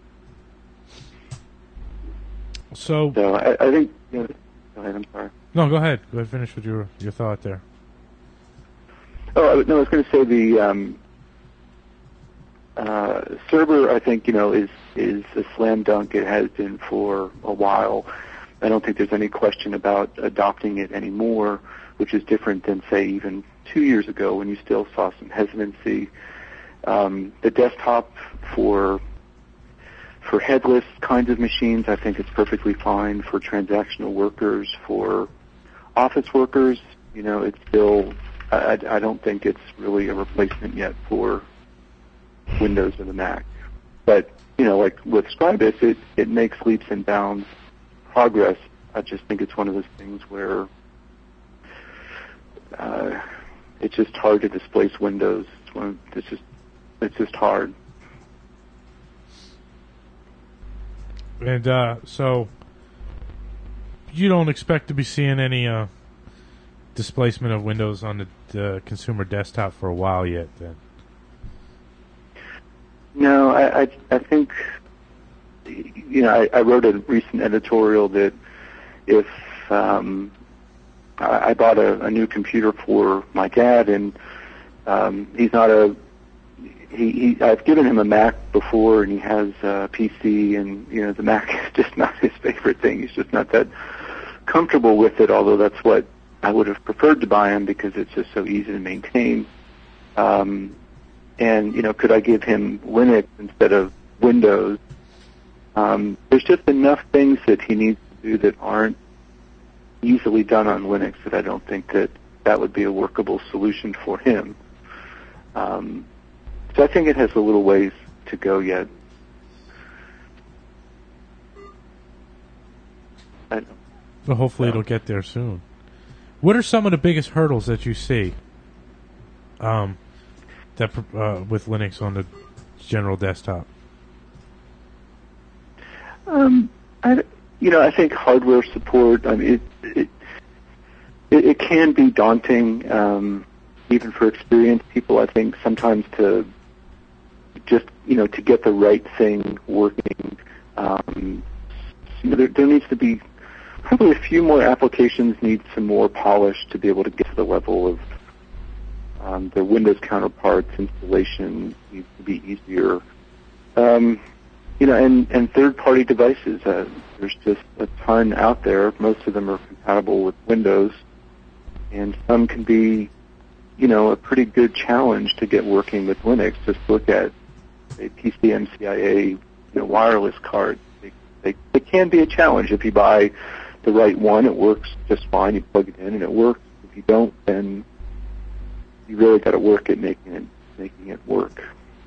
So, so I, I think, you know, go ahead, I'm sorry. No, go ahead. Go ahead, finish with your, your thought there. Oh, I, no, I was going to say the um, uh, server, I think, you know, is, is a slam dunk. It has been for a while. I don't think there's any question about adopting it anymore, which is different than, say, even two years ago when you still saw some hesitancy. Um, the desktop for for headless kinds of machines, I think it's perfectly fine. For transactional workers, for office workers, you know, it's still, I, I don't think it's really a replacement yet for Windows or the Mac. But, you know, like with Scribus, it, it makes leaps and bounds progress. I just think it's one of those things where uh, it's just hard to displace Windows. It's, one of, it's just it's just hard. And uh, so you don't expect to be seeing any uh, displacement of Windows on the, the consumer desktop for a while yet, then? No, I, I, I think, you know, I, I wrote a recent editorial that if um, I, I bought a, a new computer for my dad, and um, he's not a He, he, I've given him a Mac before, and he has a P C, and, you know, the Mac is just not his favorite thing. He's just not that comfortable with it, although that's what I would have preferred to buy him because it's just so easy to maintain. Um, and, you know, could I give him Linux instead of Windows? Um, there's just enough things that he needs to do that aren't easily done on Linux that I don't think that that would be a workable solution for him. Um, So I think it has a little ways to go yet. I, But hopefully so. it'll get there soon. What are some of the biggest hurdles that you see um, that uh, with Linux on the general desktop? Um, I, you know, I think hardware support. I mean, it it, it, it can be daunting, um, even for experienced people. I think sometimes to just, you know, to get the right thing working, um, you know, there, there needs to be probably a few more applications need some more polish to be able to get to the level of um, their Windows counterparts. Installation needs to be easier. Um, you know, and, and third-party devices. Uh, there's just a ton out there. Most of them are compatible with Windows, and some can be, you know, a pretty good challenge to get working with Linux. Just look at a P C M C I A, you know, wireless card. They, they, they can be a challenge. If you buy the right one, it works just fine. You plug it in and it works. If you don't, then you really got to work at making it making it work.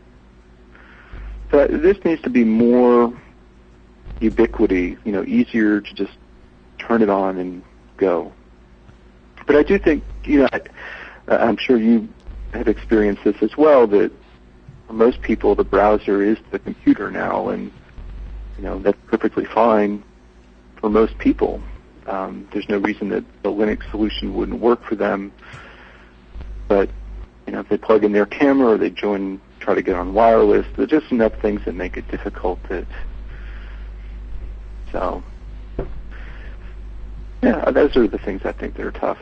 So this needs to be more ubiquity. You know, easier to just turn it on and go. But I do think, you know, I, I'm sure you have experienced this as well, that for most people the browser is the computer now, and, you know, that's perfectly fine for most people. Um, there's no reason that the Linux solution wouldn't work for them. But, you know, if they plug in their camera or they join, try to get on wireless, there's just enough things that make it difficult that, so, yeah, those are the things I think that are tough.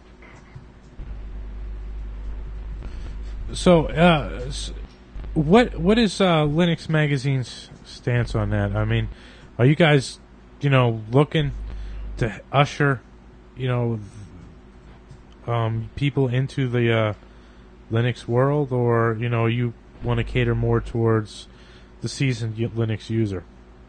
So, uh, what what is uh, Linux Magazine's stance on that? I mean, are you guys, you know, looking to usher, you know, um, people into the uh, Linux world, or, you know, you want to cater more towards the seasoned Linux user?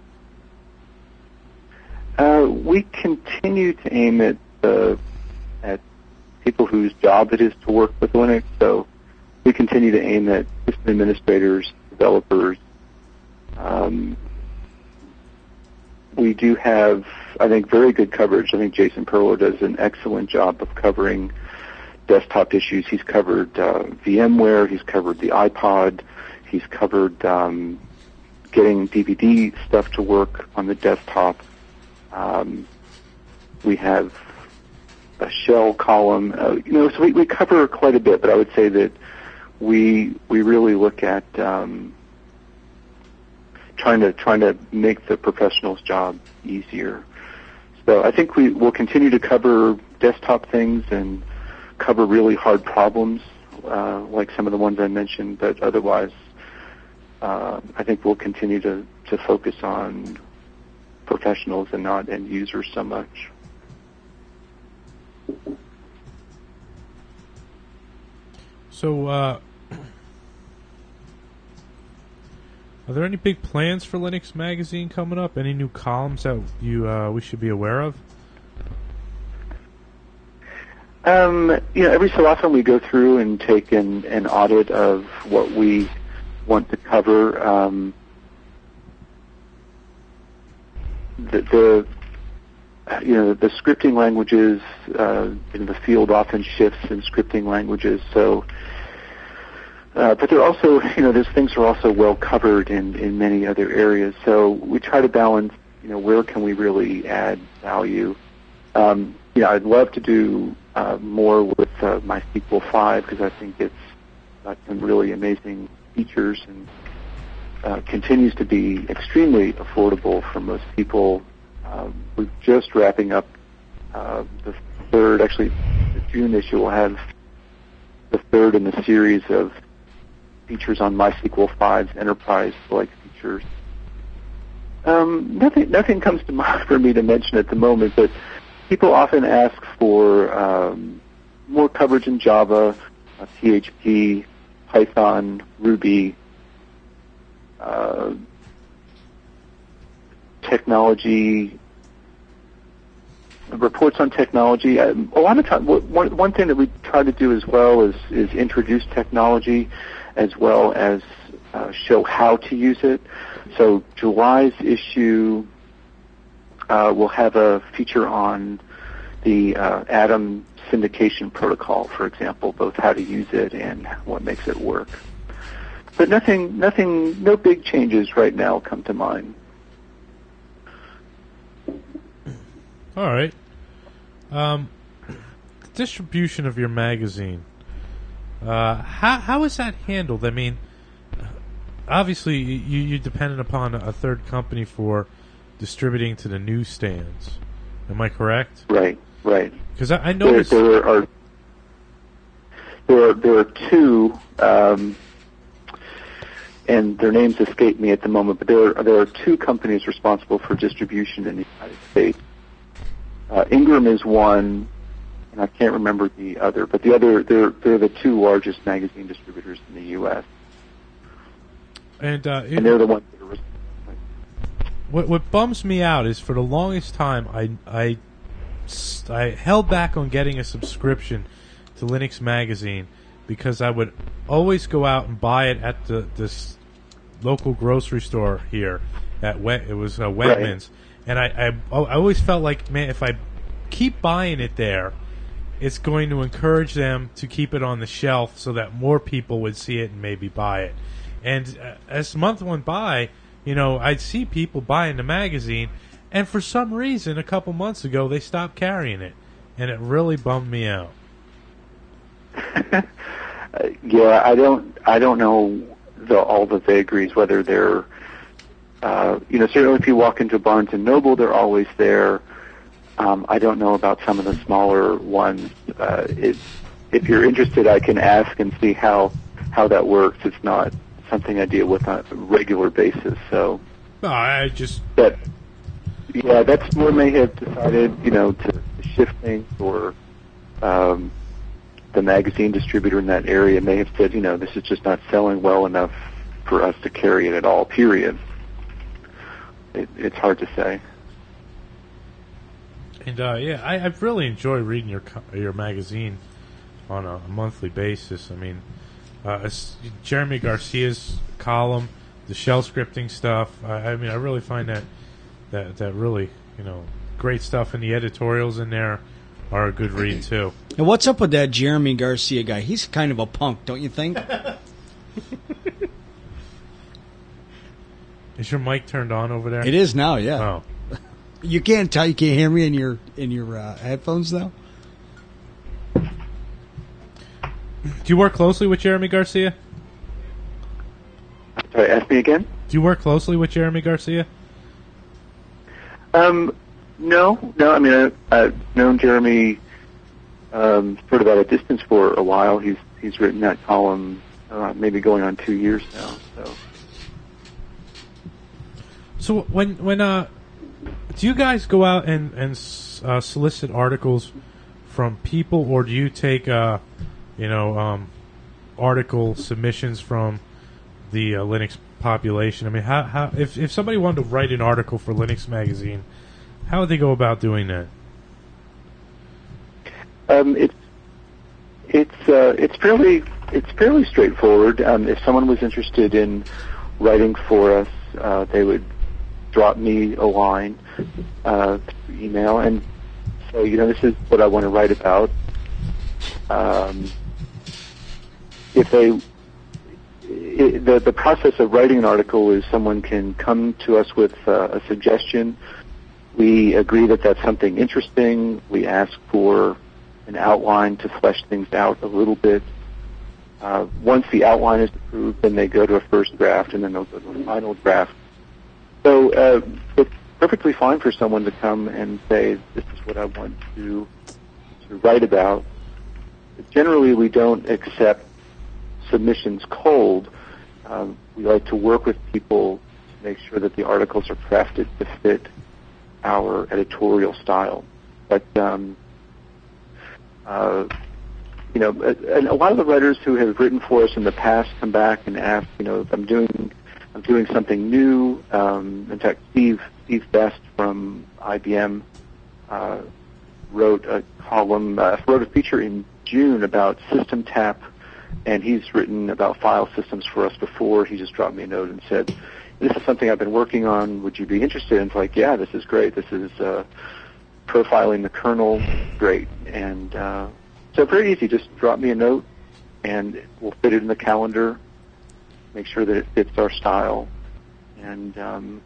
Uh, we continue to aim at uh, at people whose job it is to work with Linux. So we continue to aim at system administrators, developers, um, we do have, I think, very good coverage. I think Jason Perlow does an excellent job of covering desktop issues. He's covered uh, VMware. He's covered the iPod. He's covered um, getting D V D stuff to work on the desktop. Um, we have a shell column. Uh, you know, so we, we cover quite a bit, but I would say that we we really look at um, trying to trying to make the professional's job easier. So I think we will continue to cover desktop things and cover really hard problems, uh, like some of the ones I mentioned, but otherwise, uh, I think we'll continue to, to focus on professionals and not end users so much. So, uh, are there any big plans for Linux Magazine coming up? Any new columns that you uh, we should be aware of? Um, you know, every so often we go through and take an, an audit of what we want to cover. Um, the, the you know the scripting languages, uh, in the field often shifts in scripting languages. So, uh, but they're also you know those things are also well covered in, in many other areas. So we try to balance. You know, where can we really add value? Um, you know, I'd love to do uh, more with uh, MySQL five because I think it's got some really amazing features and uh, continues to be extremely affordable for most people. Uh, we're just wrapping up uh, the third, actually the June issue will have the third in the series of features on MySQL five's enterprise-like features. Um, nothing, nothing comes to mind for me to mention at the moment, but people often ask for um, more coverage in Java, uh, P H P, Python, Ruby, uh, technology, reports on technology. Uh, a lot of time, one, one thing that we try to do as well is, is introduce technology as well as uh, show how to use it. So July's issue uh, will have a feature on the uh, Atom syndication protocol, for example, both how to use it and what makes it work. But nothing, nothing, no big changes right now come to mind. All right. Um, distribution of your magazine. Uh, how how is that handled? I mean, obviously you you dependent upon a third company for distributing to the newsstands. Am I correct? Right, right. Because I, I noticed there, there are there are there are two, um, and their names escape me at the moment. But there are, there are two companies responsible for distribution in the United States. Uh, Ingram is one, and I can't remember the other. But the other, they're they're the two largest magazine distributors in the U S And, uh, and they're the ones that are responsible. What what bums me out is for the longest time I I I held back on getting a subscription to Linux Magazine because I would always go out and buy it at the this local grocery store here at Wet, it was uh, Wegmans, right. And I, I I always felt like, man, if I keep buying it there, it's going to encourage them to keep it on the shelf so that more people would see it and maybe buy it. And uh, as the month went by, you know, I'd see people buying the magazine, and for some reason, a couple months ago, they stopped carrying it, and it really bummed me out. Yeah, I don't, I don't know the, all the vagaries, whether they're, uh, you know, certainly if you walk into Barnes and Noble, they're always there. Um, I don't know about some of the smaller ones. Uh, it, if you're interested, I can ask and see how how that works. It's not something I deal with on a regular basis. So, no, I just. But yeah, that's more may have decided, you know, to shift things, or um, the magazine distributor in that area may have said, you know, this is just not selling well enough for us to carry it at all. Period. It, it's hard to say. And uh, yeah, I, I've really enjoyed reading your co- your magazine on a monthly basis. I mean, uh, Jeremy Garcia's column, the shell scripting stuff. I, I mean, I really find that that that really, you know, great stuff, and the editorials in there are a good read too. And what's up with that Jeremy Garcia guy? He's kind of a punk, don't you think? Is your mic turned on over there? It is now, yeah. Oh. You can't tell. You can't hear me in your in your uh, headphones now. Do you work closely with Jeremy Garcia? Sorry, ask me again. Do you work closely with Jeremy Garcia? Um, no, no. I mean, I, I've known Jeremy um, sort of at a distance for a while. He's he's written that column uh, maybe going on two years now. So, so when when uh, do you guys go out and and uh, solicit articles from people, or do you take uh, you know um, article submissions from the uh, Linux population? I mean, how how if if somebody wanted to write an article for Linux Magazine, how would they go about doing that? Um, it's it's uh, it's fairly it's fairly straightforward. Um, if someone was interested in writing for us, uh, they would drop me a line uh, through email and say, you know, this is what I want to write about. Um, if they it, the the process of writing an article is someone can come to us with uh, a suggestion. We agree that that's something interesting. We ask for an outline to flesh things out a little bit. Uh, once the outline is approved, then they go to a first draft, and then they'll go to a final draft. So uh, it's perfectly fine for someone to come and say, this is what I want to, to write about. Generally, we don't accept submissions cold. Um, we like to work with people to make sure that the articles are crafted to fit our editorial style. But, um, uh, you know, and a lot of the writers who have written for us in the past come back and ask, you know, if I'm doing, I'm doing something new. Um, in fact, Steve, Steve Best from I B M uh, wrote a column, uh, wrote a feature in June about System Tap, and he's written about file systems for us before. He just dropped me a note and said, this is something I've been working on. Would you be interested? And it's like, yeah, this is great. This is uh, profiling the kernel. Great. And uh, so very easy. Just drop me a note, and we'll fit it in the calendar, make sure that it fits our style. And um,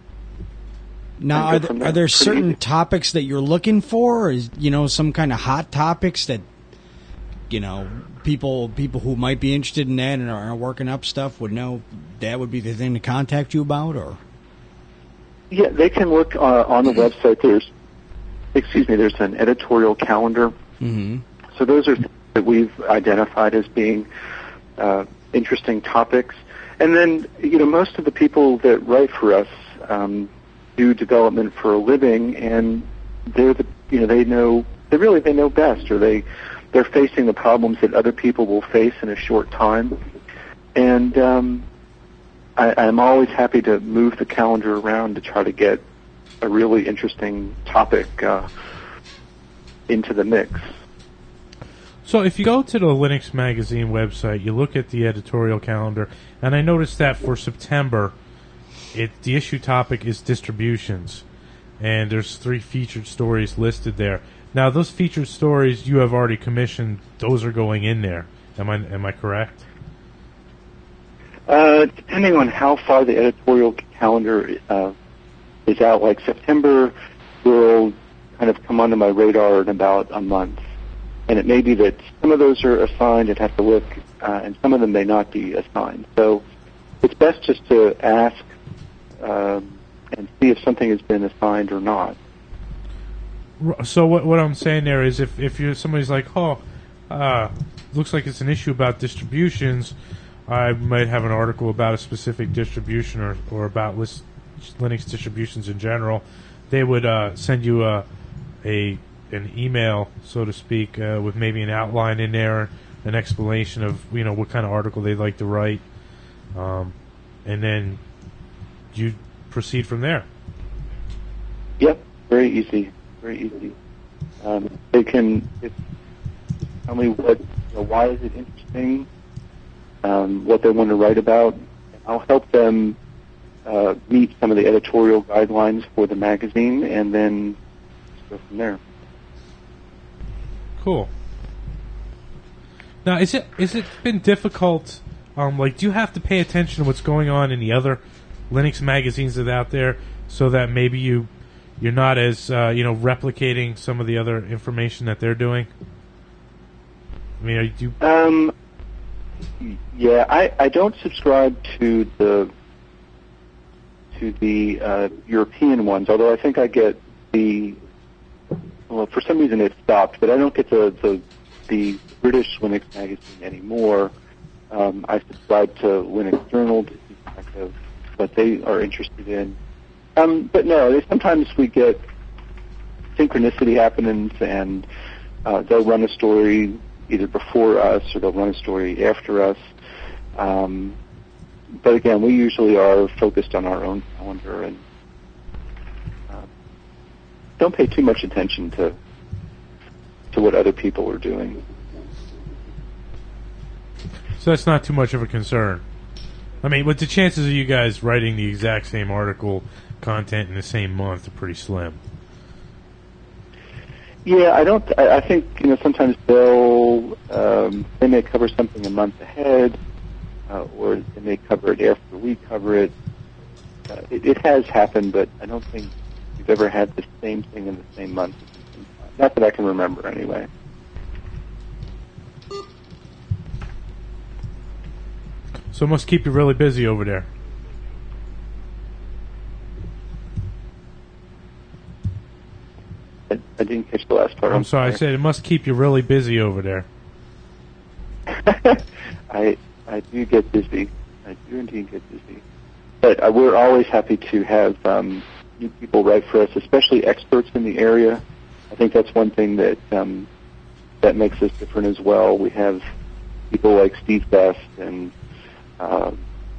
now, are there, are there certain easy. topics that you're looking for? Or is, you know, some kind of hot topics that, you know, people people who might be interested in that and are working up stuff would know that would be the thing to contact you about? Or yeah, they can look uh, on the website. There's, excuse me, there's an editorial calendar. Mm-hmm. So those are things that we've identified as being uh, interesting topics. And then, you know, most of the people that write for us um, do development for a living, and they're the, you know, they know, they really, they know best, or they, they're facing the problems that other people will face in a short time. And um, I, I'm always happy to move the calendar around to try to get a really interesting topic uh, into the mix. So if you go to the Linux Magazine website, you look at the editorial calendar, and I noticed that for September, it the issue topic is distributions, and there's three featured stories listed there. Now, those featured stories you have already commissioned; those are going in there. Am I am I correct? Uh, depending on how far the editorial calendar uh, is out, like September will kind of come onto my radar in about a month. And it may be that some of those are assigned and have to look, uh, and some of them may not be assigned. So it's best just to ask um, and see if something has been assigned or not. So what what I'm saying there is, if if you somebody's like, oh, uh, looks like it's an issue about distributions, I might have an article about a specific distribution or or about list, Linux distributions in general. They would uh, send you a a an email, so to speak, uh, with maybe an outline in there, an explanation of, you know, what kind of article they'd like to write, um, and then you proceed from there. Yep, very easy, very easy. Um, they can if, tell me what, you know, why is it interesting, um, what they want to write about, and I'll help them uh, meet some of the editorial guidelines for the magazine, and then go from there. Cool. Now, is it is it been difficult? Um, like, do you have to pay attention to what's going on in the other Linux magazines that are out there, so that maybe you you're not as uh, you know replicating some of the other information that they're doing? I mean, are you? Um, yeah, I, I don't subscribe to the to the uh, European ones, although I think I get the. Well, for some reason it stopped, but I don't get the the, the British Linux magazine anymore. Um, I subscribe to Linux Journal to keep track of what they are interested in. Um, but no, they, sometimes we get synchronicity happenings, and uh, they'll run a story either before us or they'll run a story after us. Um, but again, we usually are focused on our own calendar and uh, don't pay too much attention to to what other people are doing. So that's not too much of a concern. I mean, but the chances of you guys writing the exact same article content in the same month are pretty slim. Yeah, I don't. I, I think you know sometimes they'll um, they may cover something a month ahead, uh, or they may cover it after we cover it. Uh, it. It has happened, but I don't think we've ever had the same thing in the same month. Not that I can remember, anyway. So it must keep you really busy over there. I, I didn't catch the last part. I'm, I'm sorry, I said it must keep you really busy over there. I I do get busy. I do indeed get busy. But uh, we're always happy to have um, new people write for us, especially experts in the area. I think that's one thing that um, that makes us different as well. We have people like Steve Best and uh,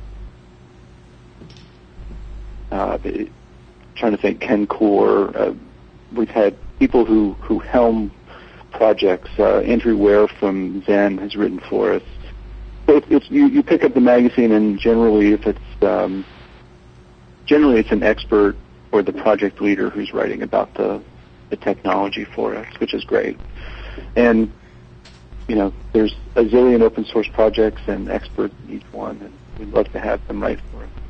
uh, trying to think Ken Core. Uh, we've had people who, who helm projects. Uh, Andrew Ware from Zen has written for us. So it's, it's you, you pick up the magazine, and generally, if it's um, generally it's an expert or the project leader who's writing about the the technology for us, which is great. And you know, there's a zillion open source projects and experts in each one, and we'd love to have them write for us.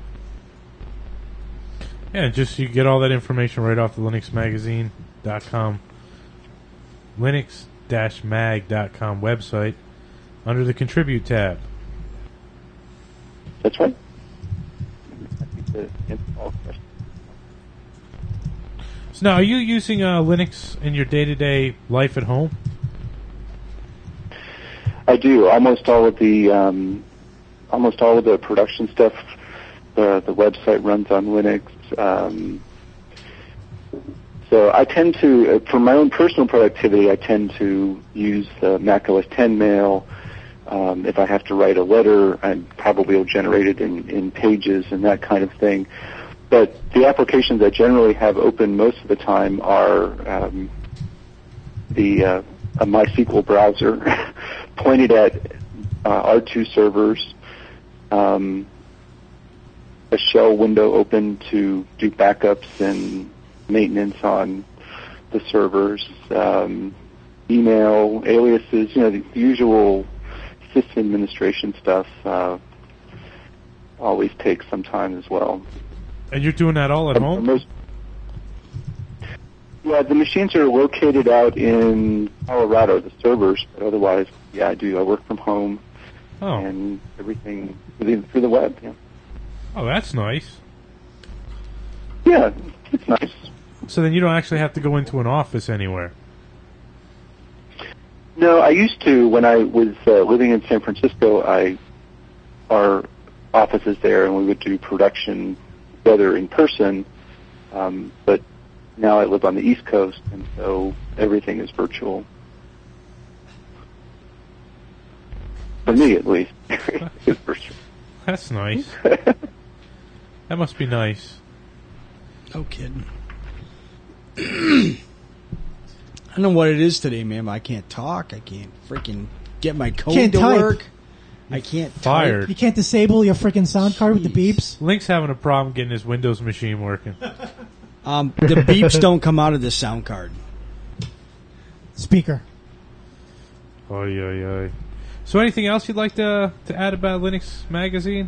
Yeah, just you get all that information right off the linux magazine dot com, linux dash mag dot com website under the Contribute tab. That's right. Happy to answer all questions. So now, are you using uh, Linux in your day-to-day life at home? I do. Almost all of the um, almost all of the production stuff. The the website runs on Linux. Um, so I tend to, for my own personal productivity, I tend to use the Mac O S ten mail. Um, if I have to write a letter, I probably will generate it in, in Pages and that kind of thing. But the applications I generally have open most of the time are um, the uh, a MySQL browser pointed at uh, R two servers, um, a shell window open to do backups and maintenance on the servers, um, email, aliases, you know, the usual system administration stuff uh, always takes some time as well. And you're doing that all at Um, home? Most, yeah, the machines are located out in Colorado, the servers, but otherwise, yeah, I do. I work from home Oh, and everything through the, through the web, yeah. oh, that's nice. Yeah, it's nice. So then you don't actually have to go into an office anywhere. No, I used to when I was uh, living in San Francisco. I our office is there, and we would do production together in person. Um, but now I live on the East Coast, and so everything is virtual. For me, at least, it's virtual. That's nice. That must be nice. No kidding. I don't know what it is today, man. I can't talk. I can't freaking get my code Can't to type. work. I can't Fired. You can't disable your freaking sound card with the beeps. Link's having a problem getting his Windows machine working. Um, the beeps don't come out of the sound card. Speaker. Oy, oy, oy. So anything else you'd like to to add about Linux Magazine?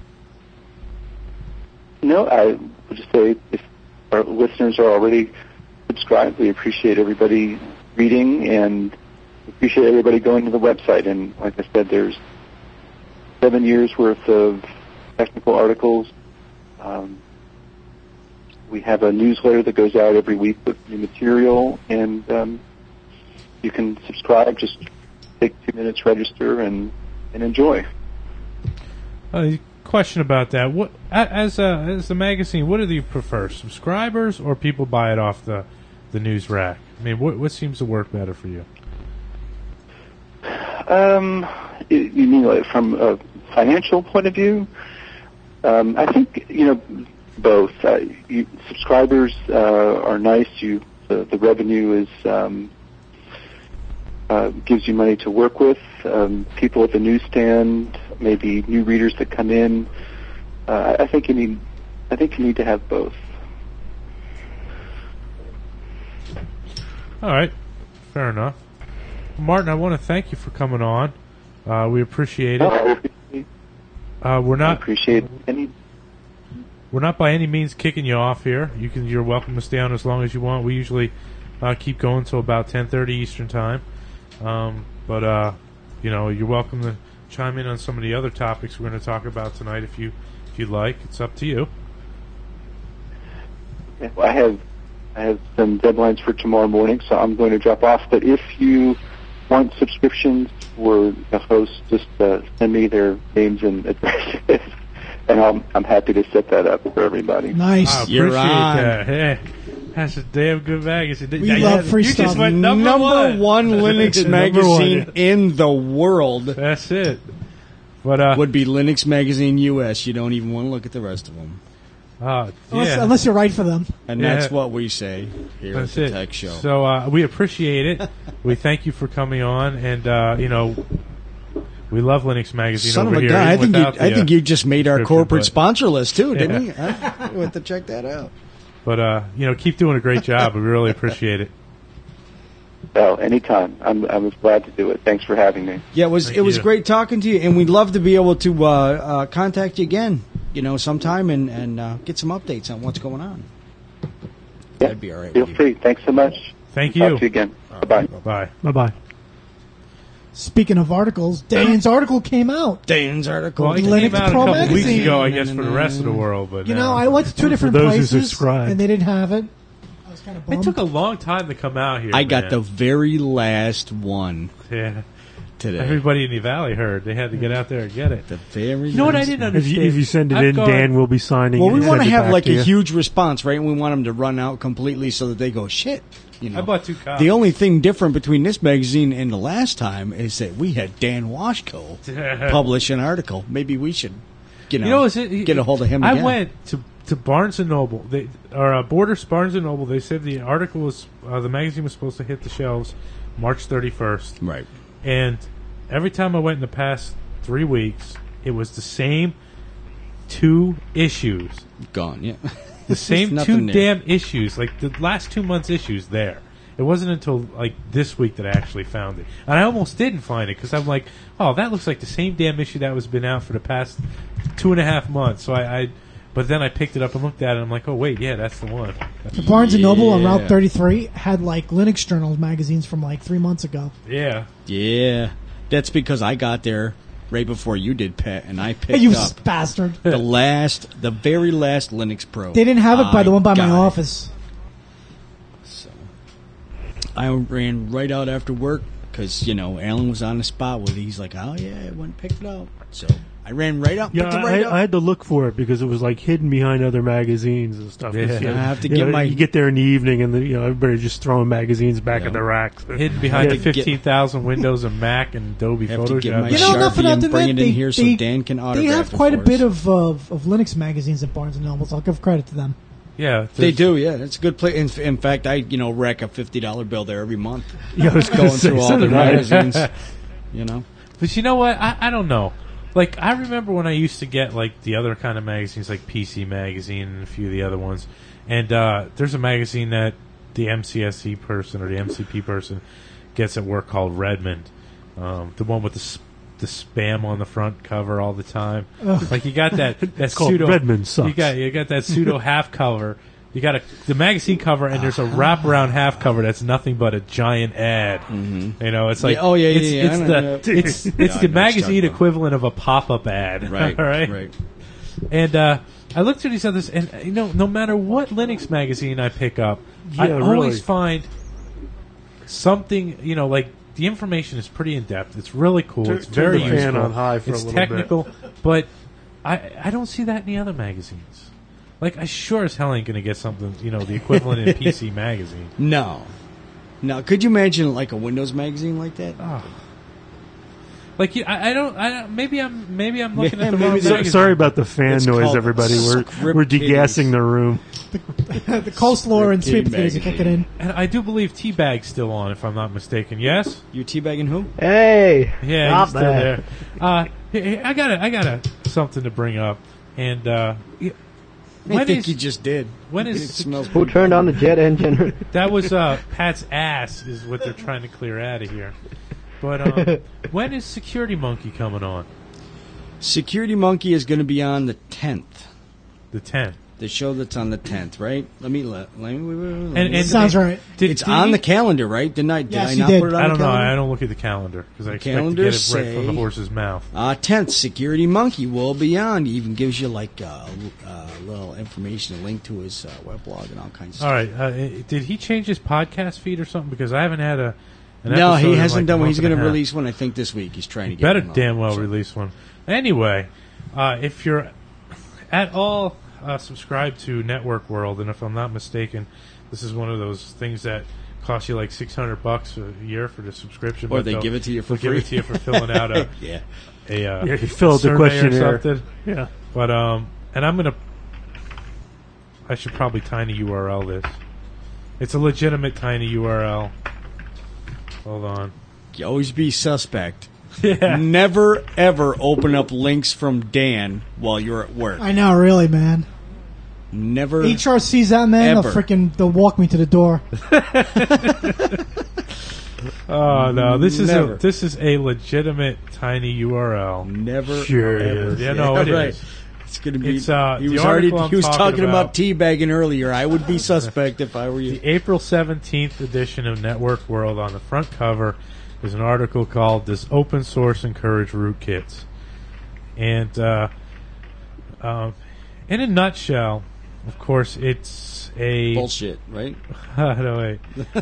No, I would just say if our listeners are already subscribed, we appreciate everybody reading and appreciate everybody going to the website. And like I said, there's seven years worth of technical articles. Um, we have a newsletter that goes out every week with new material, and um, you can subscribe. Just take two minutes, register, and, and enjoy. Uh, question about that: What as a, as a magazine, what do you prefer, subscribers or people buy it off the the news rack? I mean, what what seems to work better for you? Um, you you mean like from a financial point of view? Um, I think you know both. Uh, you, subscribers uh, are nice. You the, the revenue is um, uh, gives you money to work with. Um, people at the newsstand, maybe new readers that come in. Uh, I think you need. I think you need to have both. All right, fair enough. Martin, I want to thank you for coming on. Uh, we appreciate it. Uh, we're I not appreciate any. we're not by any means kicking you off here. You can you're welcome to stay on as long as you want. We usually uh, keep going until about ten thirty Eastern time. Um, but uh, you know, you're welcome to chime in on some of the other topics we're going to talk about tonight if you if you'd like. It's up to you. Yeah, well, I have I have some deadlines for tomorrow morning, so I'm going to drop off. But if you want subscriptions for the hosts, just uh, send me their names and addresses, and I'm I'm happy to set that up for everybody. Nice. I appreciate You're on. that. Hey, that's a damn good magazine. We Yeah, love you free just stuff. went number, Number one. one Linux Number magazine one. in the world That's it. But uh, would be Linux Magazine U S. You don't even want to look at the rest of them. uh Unless, yeah. unless you're right for them. And Yeah. that's what we say here That's at the it. Tech Show. So uh, we appreciate it. We thank you for coming on, and uh, you know, we love Linux Magazine Son over of a here. guy, I even think you, without I the, think uh, you just made our subscription, corporate but- sponsor list too, didn't Yeah. we? I went to check that out. But uh, you know, keep doing a great job. We really appreciate it. Well, anytime. I'm I was glad to do it. Thanks for having me. Yeah, it was Thank it was you. great talking to you, and we'd love to be able to uh, uh, contact you again, you know, sometime and and uh, get some updates on what's going on. Yeah, That'd be all right Feel with you. free. Thanks so much. Thank Talk you. to you again. Bye. Bye. Bye bye. Speaking of articles, Dan's article came out. Dan's article. Well, it Linux came out a Pro couple Magazine. weeks ago, I guess, for the rest of the world. But You now- know, I went to two different those who places, subscribe. and they didn't have it. I was kind of bummed. It took a long time to come out here. I got man. the very last one yeah. today. Everybody in the valley heard they had to get out there and get it. the very You know what I last didn't one. If understand? you, if you send it I've in, gone- Dan will be signing. Well, it we and want to send it have back like to a you. huge response, right? And we want them to run out completely so that they go, shit. You know, I bought two copies. the only thing different between this magazine and the last time is that we had Dan Washko publish an article. Maybe we should, you know, You know, is it, get a hold of him I again. went to to Barnes and Noble, they, or uh, Borders Barnes and Noble. They said the article was uh, the magazine was supposed to hit the shelves March thirty-first, Right. and every time I went in the past three weeks, it was the same two issues, Gone, yeah. the same two nothing there. damn issues, like the last two months' issues. There, it wasn't until like this week that I actually found it, and I almost didn't find it because I'm like, oh, that looks like the same damn issue that was been out for the past two and a half months. So I. I But then I picked it up and looked at it, and I'm like, oh, wait, yeah, that's the one. That's The Barnes and Noble on Yeah. Route thirty-three had like Linux Journal magazines from like three months ago. yeah. Yeah. That's because I got there right before you did, Pat, and I picked You up bastard. the last, the very last Linux Pro. They didn't have it by the I one by my got it. office. So I ran right out after work because, you know, Alan was on the spot with it. He's like, oh, yeah, I went and picked it up. So I ran right out, Yeah, picked it I, right up. I had to look for it because it was like hidden behind other magazines and stuff. 'Cause, Yeah. you know, I have to you get know, my- You get there in the evening and the, you know everybody just throwing magazines back Yeah. in the racks. Hidden behind Yeah, the get- fifteen thousand Windows and Mac and Adobe Have to get Photoshop. my You know, not for Sharpie and nothing, bring man, it in they- here so they- Dan can They autograph have it quite a for bit us. of, of of Linux magazines at Barnes and Nobles. I'll give credit to them. yeah, They there's- do, yeah. It's a good place. In, in fact, I, you know, rack a fifty dollar bill there every month. Yeah, I was gonna Going say, through all so the did I. magazines, you know. But you know what? I, I don't know. Like, I remember when I used to get, like, the other kind of magazines, like P C Magazine and a few of the other ones. And uh, there's a magazine that the M C S E person or the M C P person gets at work called Redmond. Um, the one with the sp- the spam on the front cover all the time. Ugh. Like, you got that, that It's called pseudo... Redmond sucks. You got, you got that pseudo half cover. You got a, the magazine cover, and there's a wraparound half cover that's nothing but a giant ad. Mm-hmm. You know, it's like Yeah, oh, yeah, yeah, it's, yeah, it's I know, the yeah. it's it's Yeah, I know the what you're magazine talking about. equivalent of a pop-up ad. Right, All right, right. And uh, I looked at these others, and uh, you know, no matter what Linux magazine I pick up, I Yeah, always really. find something. You know, like the information is pretty in depth. It's really cool. Turn- it's very turn the fan useful. on high for a it's little bit. technical, but I I don't see that in the other magazines. Like, I sure as hell ain't going to get something, you know, the equivalent in P C Magazine. No. No. Could you imagine like a Windows magazine like that? Oh. Like, you- I, I don't, I don't, maybe I'm, maybe I'm looking at the Maybe wrong they- So, magazine. sorry about the fan It's noise, called everybody. We're Script we're Kitties. degassing the room. the coleslaw and sweet Kitty potatoes are magazine. kicking in. And I do believe Teabag's still on, if I'm not mistaken. Yes? You teabagging who? Hey, Yeah, stop he's still that. there. Uh, hey, hey, I got a, I got a, something to bring up. And, uh, y- I when think is- you just did. when It is, smells Who turned on the jet engine? that was, uh, Pat's ass is what they're trying to clear out of here. But, um, when is Security Monkey coming on? Security Monkey is going to be on the tenth. The tenth. The show that's on the tenth, right? Let me let, let me. Let me And, and Sounds right. Did, it's did on he- the calendar, right? Didn't I? Did Yes, I you not did. put it on I the don't know. calendar? I don't look at the calendar because I expect Calendar to get it right from the say- horse's mouth. Uh, tenth, Security Monkey will be on. He even gives you like uh, uh, little information, a link to his uh, weblog and all kinds of All stuff. right. Uh, did he change his podcast feed or something? Because I haven't had a. An No, episode he in hasn't like a done one. month He's and a going to half. release one, I think, this week. He's trying to get Better one out. damn well So- release one. Anyway, uh, if you're at all uh, subscribed to Network World, and if I'm not mistaken, this is one of those things that cost you like six hundred bucks a year for the subscription. Or but they they'll- give it to you for they'll give it free. to you for filling out a Yeah. a, uh, Yeah, you fill out the survey questionnaire. or something. Yeah. But um, and I'm gonna. I should probably tiny U R L this. It's a legitimate tiny U R L. Hold on. You always be suspect. Yeah. Never, ever open up links from Dan while you're at work. I know, really, man. Never. H R sees that, man, they'll Ever. freaking, they'll walk me to the door. Oh no! This is a Never. this is a legitimate tiny U R L. Never. Sure ever. is. Yeah, no, it right. is. It's going to be. It's, uh, he the was already. article I'm He was talking talking about, about. teabagging earlier. I would be suspect if I were you. The April seventeenth edition of Network World. On the front cover is an article called "Does Open Source Encourage Rootkits?" And uh, um, in a nutshell, of course, it's a Bullshit, right? no, wait.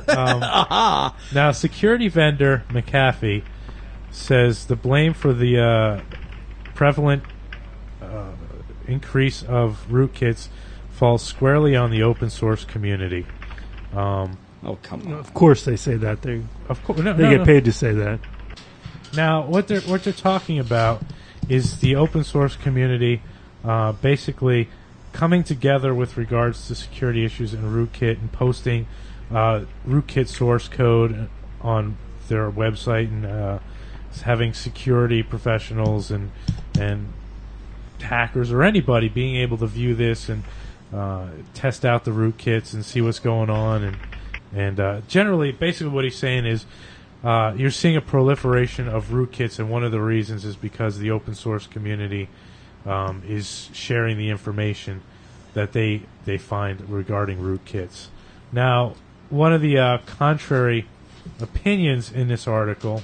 Um, now, security vendor McAfee says the blame for the uh, prevalent uh, increase of rootkits falls squarely on the open source community. Um, Oh, come on. Of course, they say that. They of course, no, they no, get no. paid to say that. Now, what they're what they're talking about is the open source community, uh, basically coming together with regards to security issues in rootkit and posting uh, rootkit source code on their website and uh, having security professionals and and hackers or anybody being able to view this and uh, test out the rootkits and see what's going on and and uh, generally, basically, what he's saying is. Uh, you're seeing a proliferation of rootkits, and one of the reasons is because the open source community um, is sharing the information that they they find regarding rootkits. Now, one of the uh, contrary opinions in this article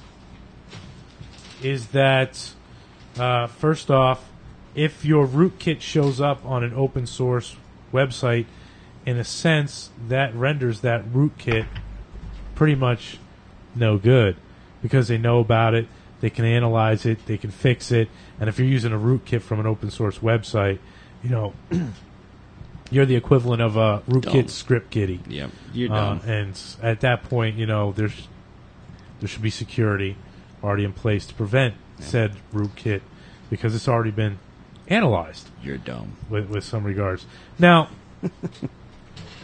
is that, uh, first off, if your rootkit shows up on an open source website, in a sense, that renders that rootkit pretty much no good because they know about it, they can analyze it, they can fix it, and if you're using a rootkit from an open source website, you know, you're the equivalent of a rootkit Dumb. script kiddie. Yep, you're Uh, dumb. and s- at that point, you know, there's there should be security already in place to prevent said rootkit because it's already been analyzed You're dumb. with, with some regards. Now,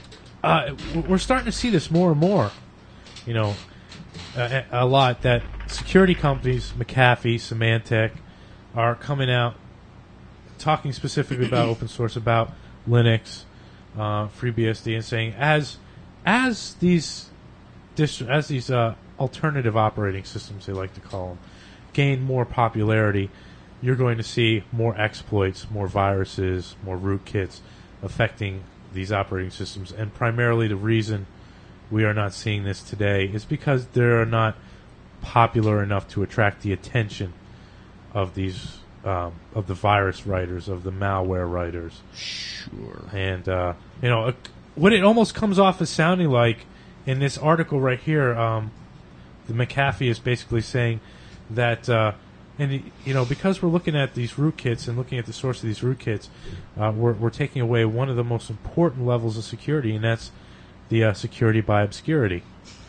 uh, w- we're starting to see this more and more. You know, a, a lot that security companies, McAfee, Symantec, are coming out talking specifically about open source, about Linux, uh, FreeBSD, and saying as as these dist- as these uh, alternative operating systems, they like to call them, gain more popularity, you're going to see more exploits, more viruses, more rootkits affecting these operating systems. And primarily the reason we are not seeing this today is because they're not popular enough to attract the attention of these um, of the virus writers, of the malware writers. Sure. And uh, you know uh, what it almost comes off as sounding like in this article right here. Um, the McAfee is basically saying that, uh, and you know, because we're looking at these rootkits and looking at the source of these rootkits, uh, we're we're taking away one of the most important levels of security, and that's the uh, security by obscurity.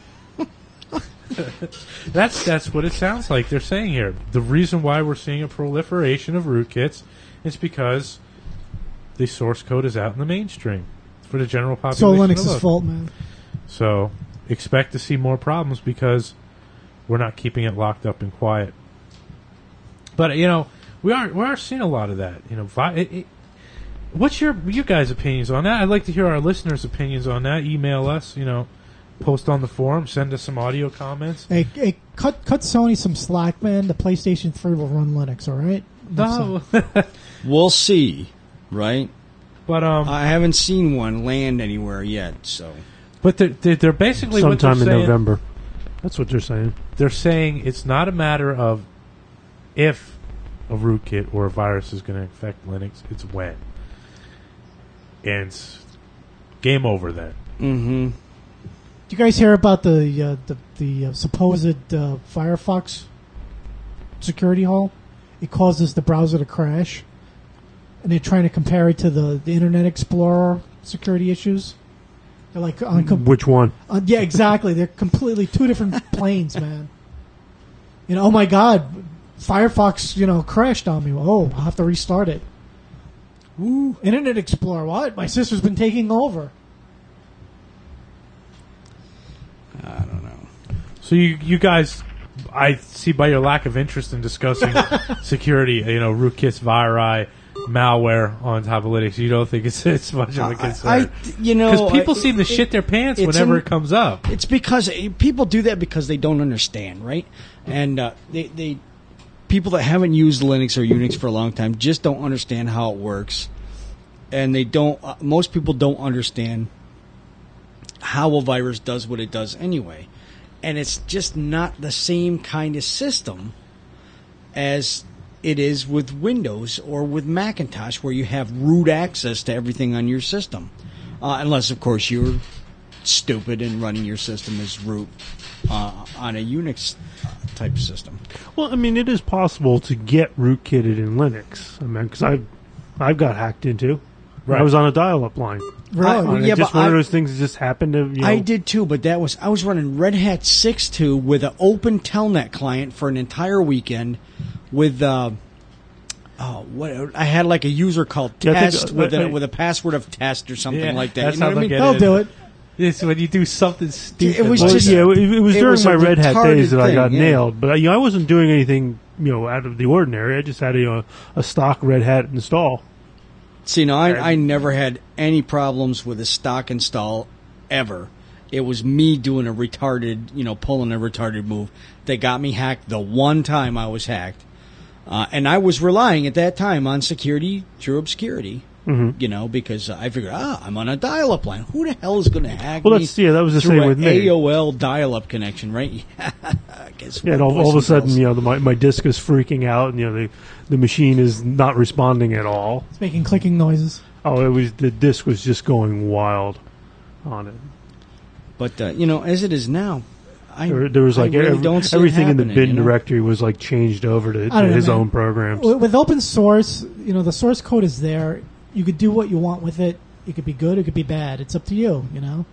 that's that's what it sounds like they're saying here. The reason why we're seeing a proliferation of rootkits is because the source code is out in the mainstream for the general population. So to Linux's look. fault, man. So expect to see more problems because we're not keeping it locked up and quiet. But you know, we are we are seeing a lot of that. You know, vi- it, it, what's your you guys' opinions on that? I'd like to hear our listeners' opinions on that. Email us. You know. Post on the forum. Send us some audio comments. Hey, hey, cut cut Sony some slack, man. The PlayStation three will run Linux, all right? No, We'll see, right? but um, I haven't seen one land anywhere yet, so. but they're, they're, they're basically Sometime what in they're saying, November. That's what they're saying. They're saying it's not a matter of if a rootkit or a virus is going to affect Linux. It's when, and it's game over then. Mm-hmm. Did you guys hear about the uh, the, the uh, supposed uh, Firefox security hole? It causes the browser to crash, and they're trying to compare it to the, the Internet Explorer security issues. They're like, on com- Which one? uh, yeah, exactly. They're completely two different planes, man. You know, oh my God, Firefox, you know, crashed on me. Oh, I'll have to restart it. Ooh, Internet Explorer, what? My sister's been taking over. I don't know. So you you guys, I see by your lack of interest in discussing security, you know, rootkits, viri, malware on top of Linux, you don't think it's it's much of a concern. I, you know, Because people I- seem to it- shit their pants it's whenever an- it comes up. It's because eh, people do that because they don't understand, right? And uh, they, they people that haven't used Linux or Unix for a long time just don't understand how it works, and they don't. Uh, most people don't understand how a virus does what it does anyway, and it's just not the same kind of system as it is with Windows or with Macintosh, where you have root access to everything on your system, uh, unless of course you're stupid and running your system as root uh, on a Unix type system. Well, I mean, it is possible to get rootkitted in Linux. I mean, because I've, I've got hacked into. Right. I was on a dial-up line. Really? I- And Yeah, it's just but one of I- those things that just happened to, you know. I did too, but that was I was running Red Hat six point two with an open Telnet client for an entire weekend with uh, oh what I had like a user called Yeah, I think, test uh, with a I- with a password of test or something Yeah, like that. that's You know how what I they'll mean? get They'll it. do it. It's when you do something stupid. It was like Well, just- that. yeah, it, it was it during was a my Red Hat retarded days that I got thing, yeah. nailed. But you know, I wasn't doing anything, you know, out of the ordinary. I just had a, uh, a stock Red Hat install. See, no, I, I never had any problems with a stock install ever. It was me doing a retarded, you know, pulling a retarded move that got me hacked the one time I was hacked. Uh, and I was relying at that time on security through obscururity, Mm-hmm. you know, because I figured, ah, I'm on a dial-up line. Who the hell is going to hack Well, me that's- yeah, that was the through same an with me. A O L dial-up connection, right? Guess Yeah, and what, all, all of a boys and sudden, girls? you know, the, my, my disk is freaking out, and you know, the the machine is not responding at all. It's making clicking noises. Oh, it was the disk was just going wild on it. But, uh, you know, as it is now, I, There, there was I like really every- don't see it everything in the happening, bin you know? directory was like changed over to, I to don't know, his man. own programs. With, with open source, you know, the source code is there. You could do what you want with it. It could be good. It could be bad. It's up to you. You know.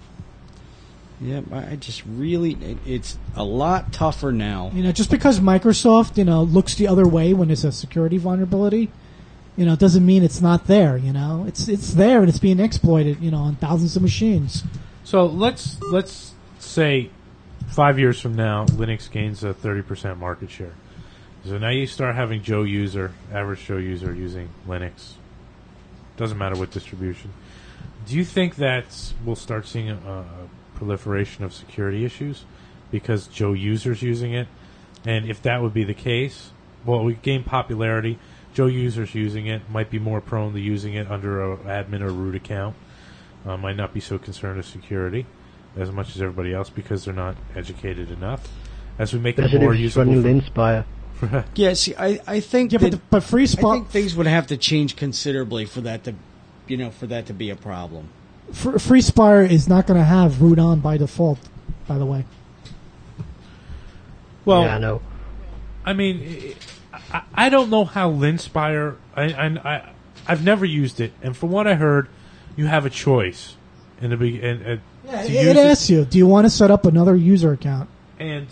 Yeah, I I just really, it, it's a lot tougher now. You know, just because Microsoft, you know, looks the other way when there's a security vulnerability, you know, it doesn't mean it's not there. You know, it's it's there and it's being exploited. You know, on thousands of machines. So let's let's say five years from now, Linux gains a thirty percent market share. So now you start having Joe user, average Joe user using Linux. Doesn't matter what distribution. Do you think that we'll start seeing a, a proliferation of security issues because Joe users using it? And if that would be the case, well, we gain popularity. Joe users using it might be more prone to using it under an admin or root account. Uh, might not be so concerned with security as much as everybody else because they're not educated enough. As we make it more usable. Running Linspire. Yeah, see, I, I think Yeah, that, but, the, but free I spot, think things would have to change considerably for that to, you know, for that to be a problem. fr- Free Spire is not going to have root on by default. By the way, Well, Yeah, I know. I mean, I, I don't know how Linspire. I, I, I I've never used it, and from what I heard, you have a choice in the be and, and yeah, to it, use it asks you, do you want to set up another user account? and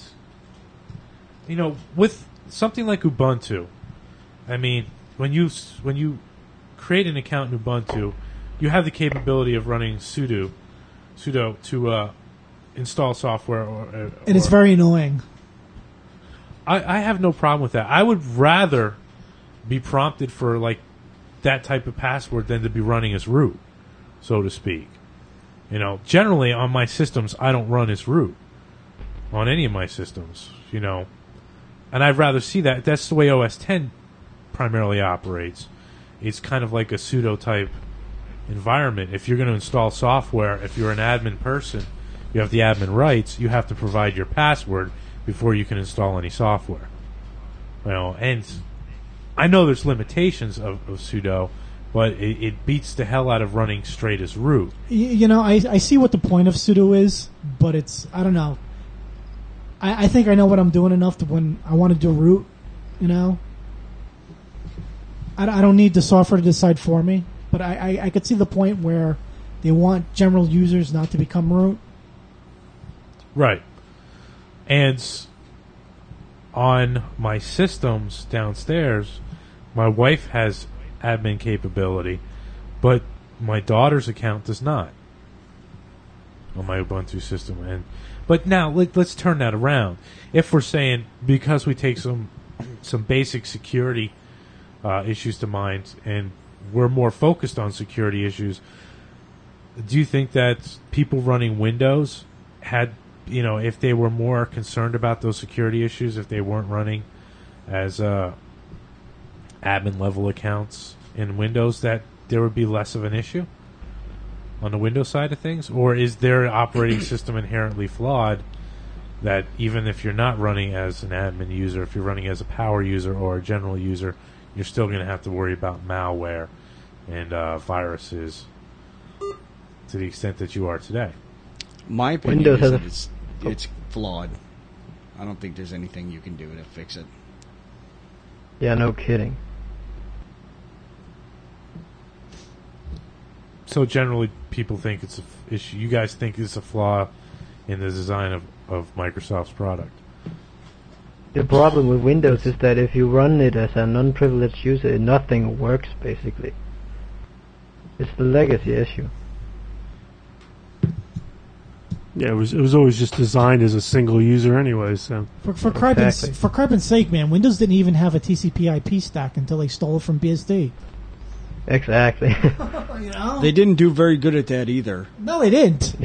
you know, with something like Ubuntu, I mean, when you s- when you create an account in Ubuntu, you have the capability of running sudo sudo to uh, install software, or, or And it's very annoying. I, I have no problem with that. I would rather be prompted for like that type of password than to be running as root, so to speak. You know, generally on my systems, I don't run as root on any of my systems. You know, and I'd rather see that. That's the way O S ten primarily operates. It's kind of like a pseudo type environment. If you're going to install software, if you're an admin person, you have the admin rights. You have to provide your password before you can install any software. You know, and I know there's limitations of, of sudo, but it, it beats the hell out of running straight as root. Y- You know, I, I see what the point of sudo is, but it's, I don't know. I, I think I know what I'm doing enough to when I want to do root, you know. I, I don't need the software to decide for me, but I, I, I could see the point where they want general users not to become root. Right. And on my systems downstairs, my wife has admin capability, but my daughter's account does not on my Ubuntu system. And but now let, let's turn that around. If we're saying because we take some some basic security uh, issues to mind, and we're more focused on security issues, do you think that people running Windows had, you know, if they were more concerned about those security issues, if they weren't running as uh, admin level accounts in Windows, that there would be less of an issue on the Windows side of things? Or is their operating system inherently flawed that even if you're not running as an admin user, if you're running as a power user or a general user, you're still going to have to worry about malware and uh, viruses to the extent that you are today? My opinion Windows is has that a- it's, it's flawed. I don't think there's anything you can do to fix it. Yeah, no kidding. So generally, people think it's a f- issue. You guys think it's a flaw in the design of, of Microsoft's product. The problem with Windows is that if you run it as a non-privileged user, nothing works, basically. It's the legacy issue. Yeah, it was it was always just designed as a single user anyway. So For for carbon's Exactly. for carbon's sake, man, Windows didn't even have a T C P I P stack until they stole it from B S D. Exactly. You know? They didn't do very good at that either. No, they didn't.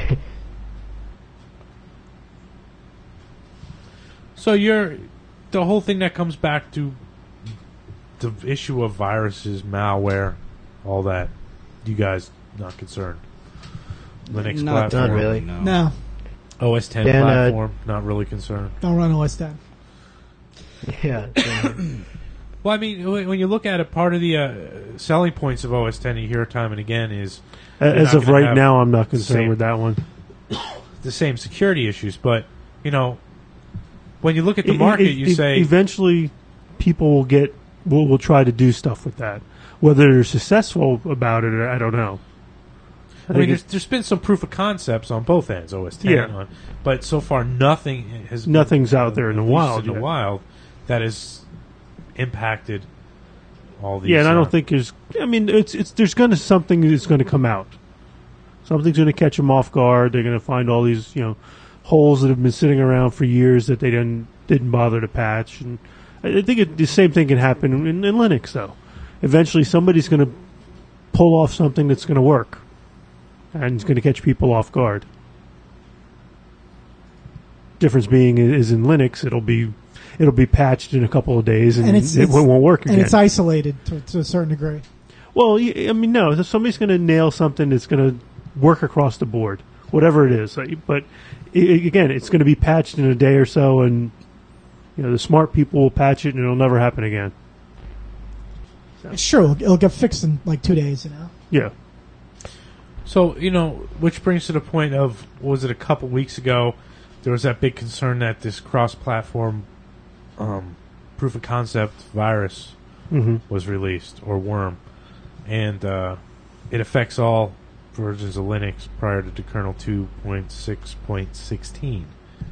So you're the whole thing that comes back to the issue of viruses, malware, all that. You guys not concerned? Linux Not, platform, Not really. No. No, O S ten Yeah, and, uh, platform, not really concerned. don't run O S ten. yeah. so- Well, I mean, when when you look at it, part of the uh, selling points of O S ten you hear time and again is A- You're as not of gonna right have now, I'm not concerned same- with that one. the same security issues. But you know, when you look at the E- market, e- you e- say eventually people will get will will try to do stuff with that. Whether they're successful about it, I don't know. I I mean, think there's, it- there's been some proof of concepts on both ends, O S ten, Yeah. on, but so far nothing has Nothing's been, out there in the at least wild In the yet. wild, that has impacted all these. yeah, and I uh, don't think there's. I mean, it's it's there's going to something that's going to come out. Something's going to catch them off guard. They're going to find all these you know holes that have been sitting around for years that they didn't didn't bother to patch. And I think it, the same thing can happen in, in Linux, though. Eventually, somebody's going to pull off something that's going to work, and it's going to catch people off guard. Difference being is in Linux, it'll be it'll be patched in a couple of days, and, And it's- it it's- won't work again. And it's isolated to, to a certain degree. Well, y- I mean, no. If somebody's going to nail something that's going to work across the board, whatever it is. But i again, it's going to be patched in a day or so, and you know the smart people will patch it, and it'll never happen again. Sure, it'll, it'll get fixed in like two days, you know? Yeah. So, you know, which brings to the point of, was it a couple weeks ago, there was that big concern that this cross-platform um, proof-of-concept virus Mm-hmm. was released, or worm. And uh, it affects all versions of Linux prior to kernel two point six point sixteen.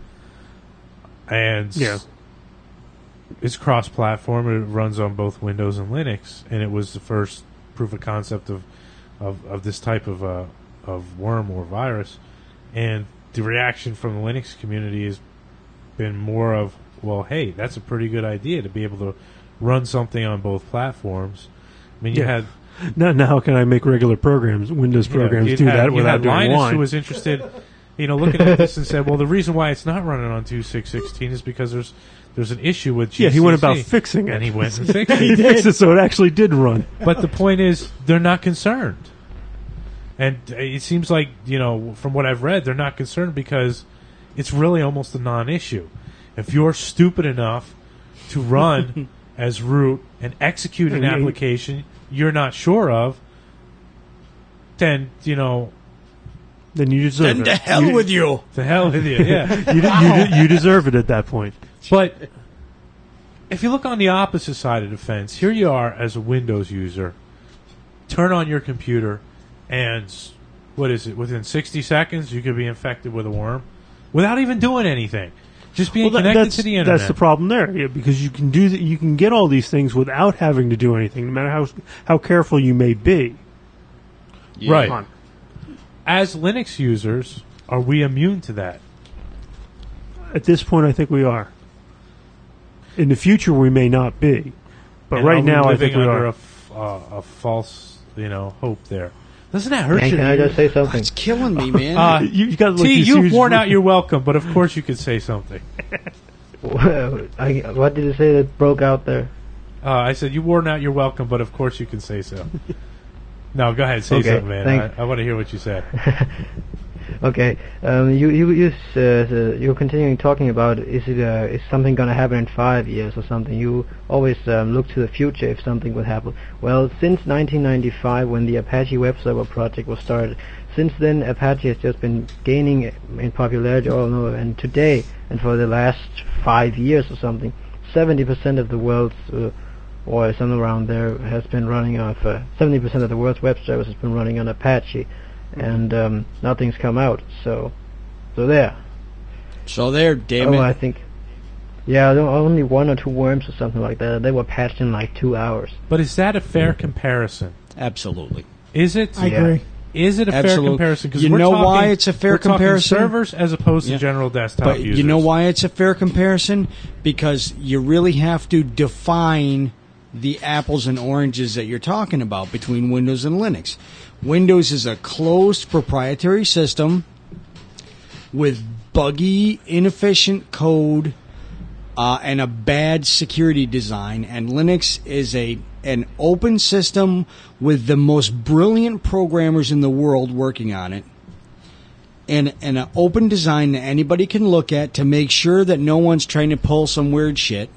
And Yeah. it's cross-platform. It runs on both Windows and Linux, and it was the first proof of concept of of, of this type of uh, of worm or virus. And the reaction from the Linux community has been more of, well, hey, that's a pretty good idea to be able to run something on both platforms. I mean, you Yeah. had Now, now how can I make regular programs, Windows programs, you do had, that you without had doing Linus, wine? who was interested, you know, looking at this and said, well, the reason why it's not running on two point six sixteen is because there's there's an issue with G C C. Yeah, he went about fixing it. And he went and fixed he it. fixed it so it actually did run. But the point is, they're not concerned. And it seems like, you know, from what I've read, they're not concerned because it's really almost a non-issue. If you're stupid enough to run as root and execute an application you're not sure of, then, you know, Then you deserve Then it. to hell you, with you. the hell with you, yeah. You, de- you, de- you deserve it at that point. But if you look on the opposite side of the fence, here you are as a Windows user, turn on your computer, and what is it? Within sixty seconds, you could be infected with a worm without even doing anything, just being Well, that- connected that's, to the internet. that's the problem there, yeah, because you can do th- you can get all these things without having to do anything, no matter how how careful you may be. Right. Come on. As Linux users, are we immune to that? At this point, I think we are. In the future, we may not be, but And right are we now, I living think we under are. A, f- uh, a false, you know, hope there. Doesn't that hurt Man, you? can I just say something? It's killing me, man. Uh, you, you got T, you've worn out your welcome, but of course you could say something. I, what did you say that broke out there? Uh, I said you worn out your welcome, but of course you can say so. No, go ahead, say Okay, something, man. thank- I, I want to hear what you said. Okay, um, you you you uh, uh, you're continuing talking about is it uh, is something going to happen in five years or something? You always um, look to the future if something would happen. Well, since nineteen ninety-five, when the Apache web server project was started, since then Apache has just been gaining in popularity all over. And today, and for the last five years or something, seventy percent of the world's uh, or something around there has been running off. Uh, seventy percent of the world's web servers has been running on Apache. And um, nothing's come out, so so there. So there, damn oh, it. I think, yeah, there were only one or two worms or something like that. They were patched in like two hours. But is that a fair comparison? Absolutely. Is it? I Yeah. agree. Is it a fair Absolute- comparison? Because You we're know talking, why it's a fair we're talking comparison? servers as opposed Yeah. to general desktop But users. you know why it's a fair comparison? Because you really have to define the apples and oranges that you're talking about between Windows and Linux. Windows is a closed proprietary system with buggy, inefficient code uh, and a bad security design, and Linux is a an open system with the most brilliant programmers in the world working on it, and, and an open design that anybody can look at to make sure that no one's trying to pull some weird shit.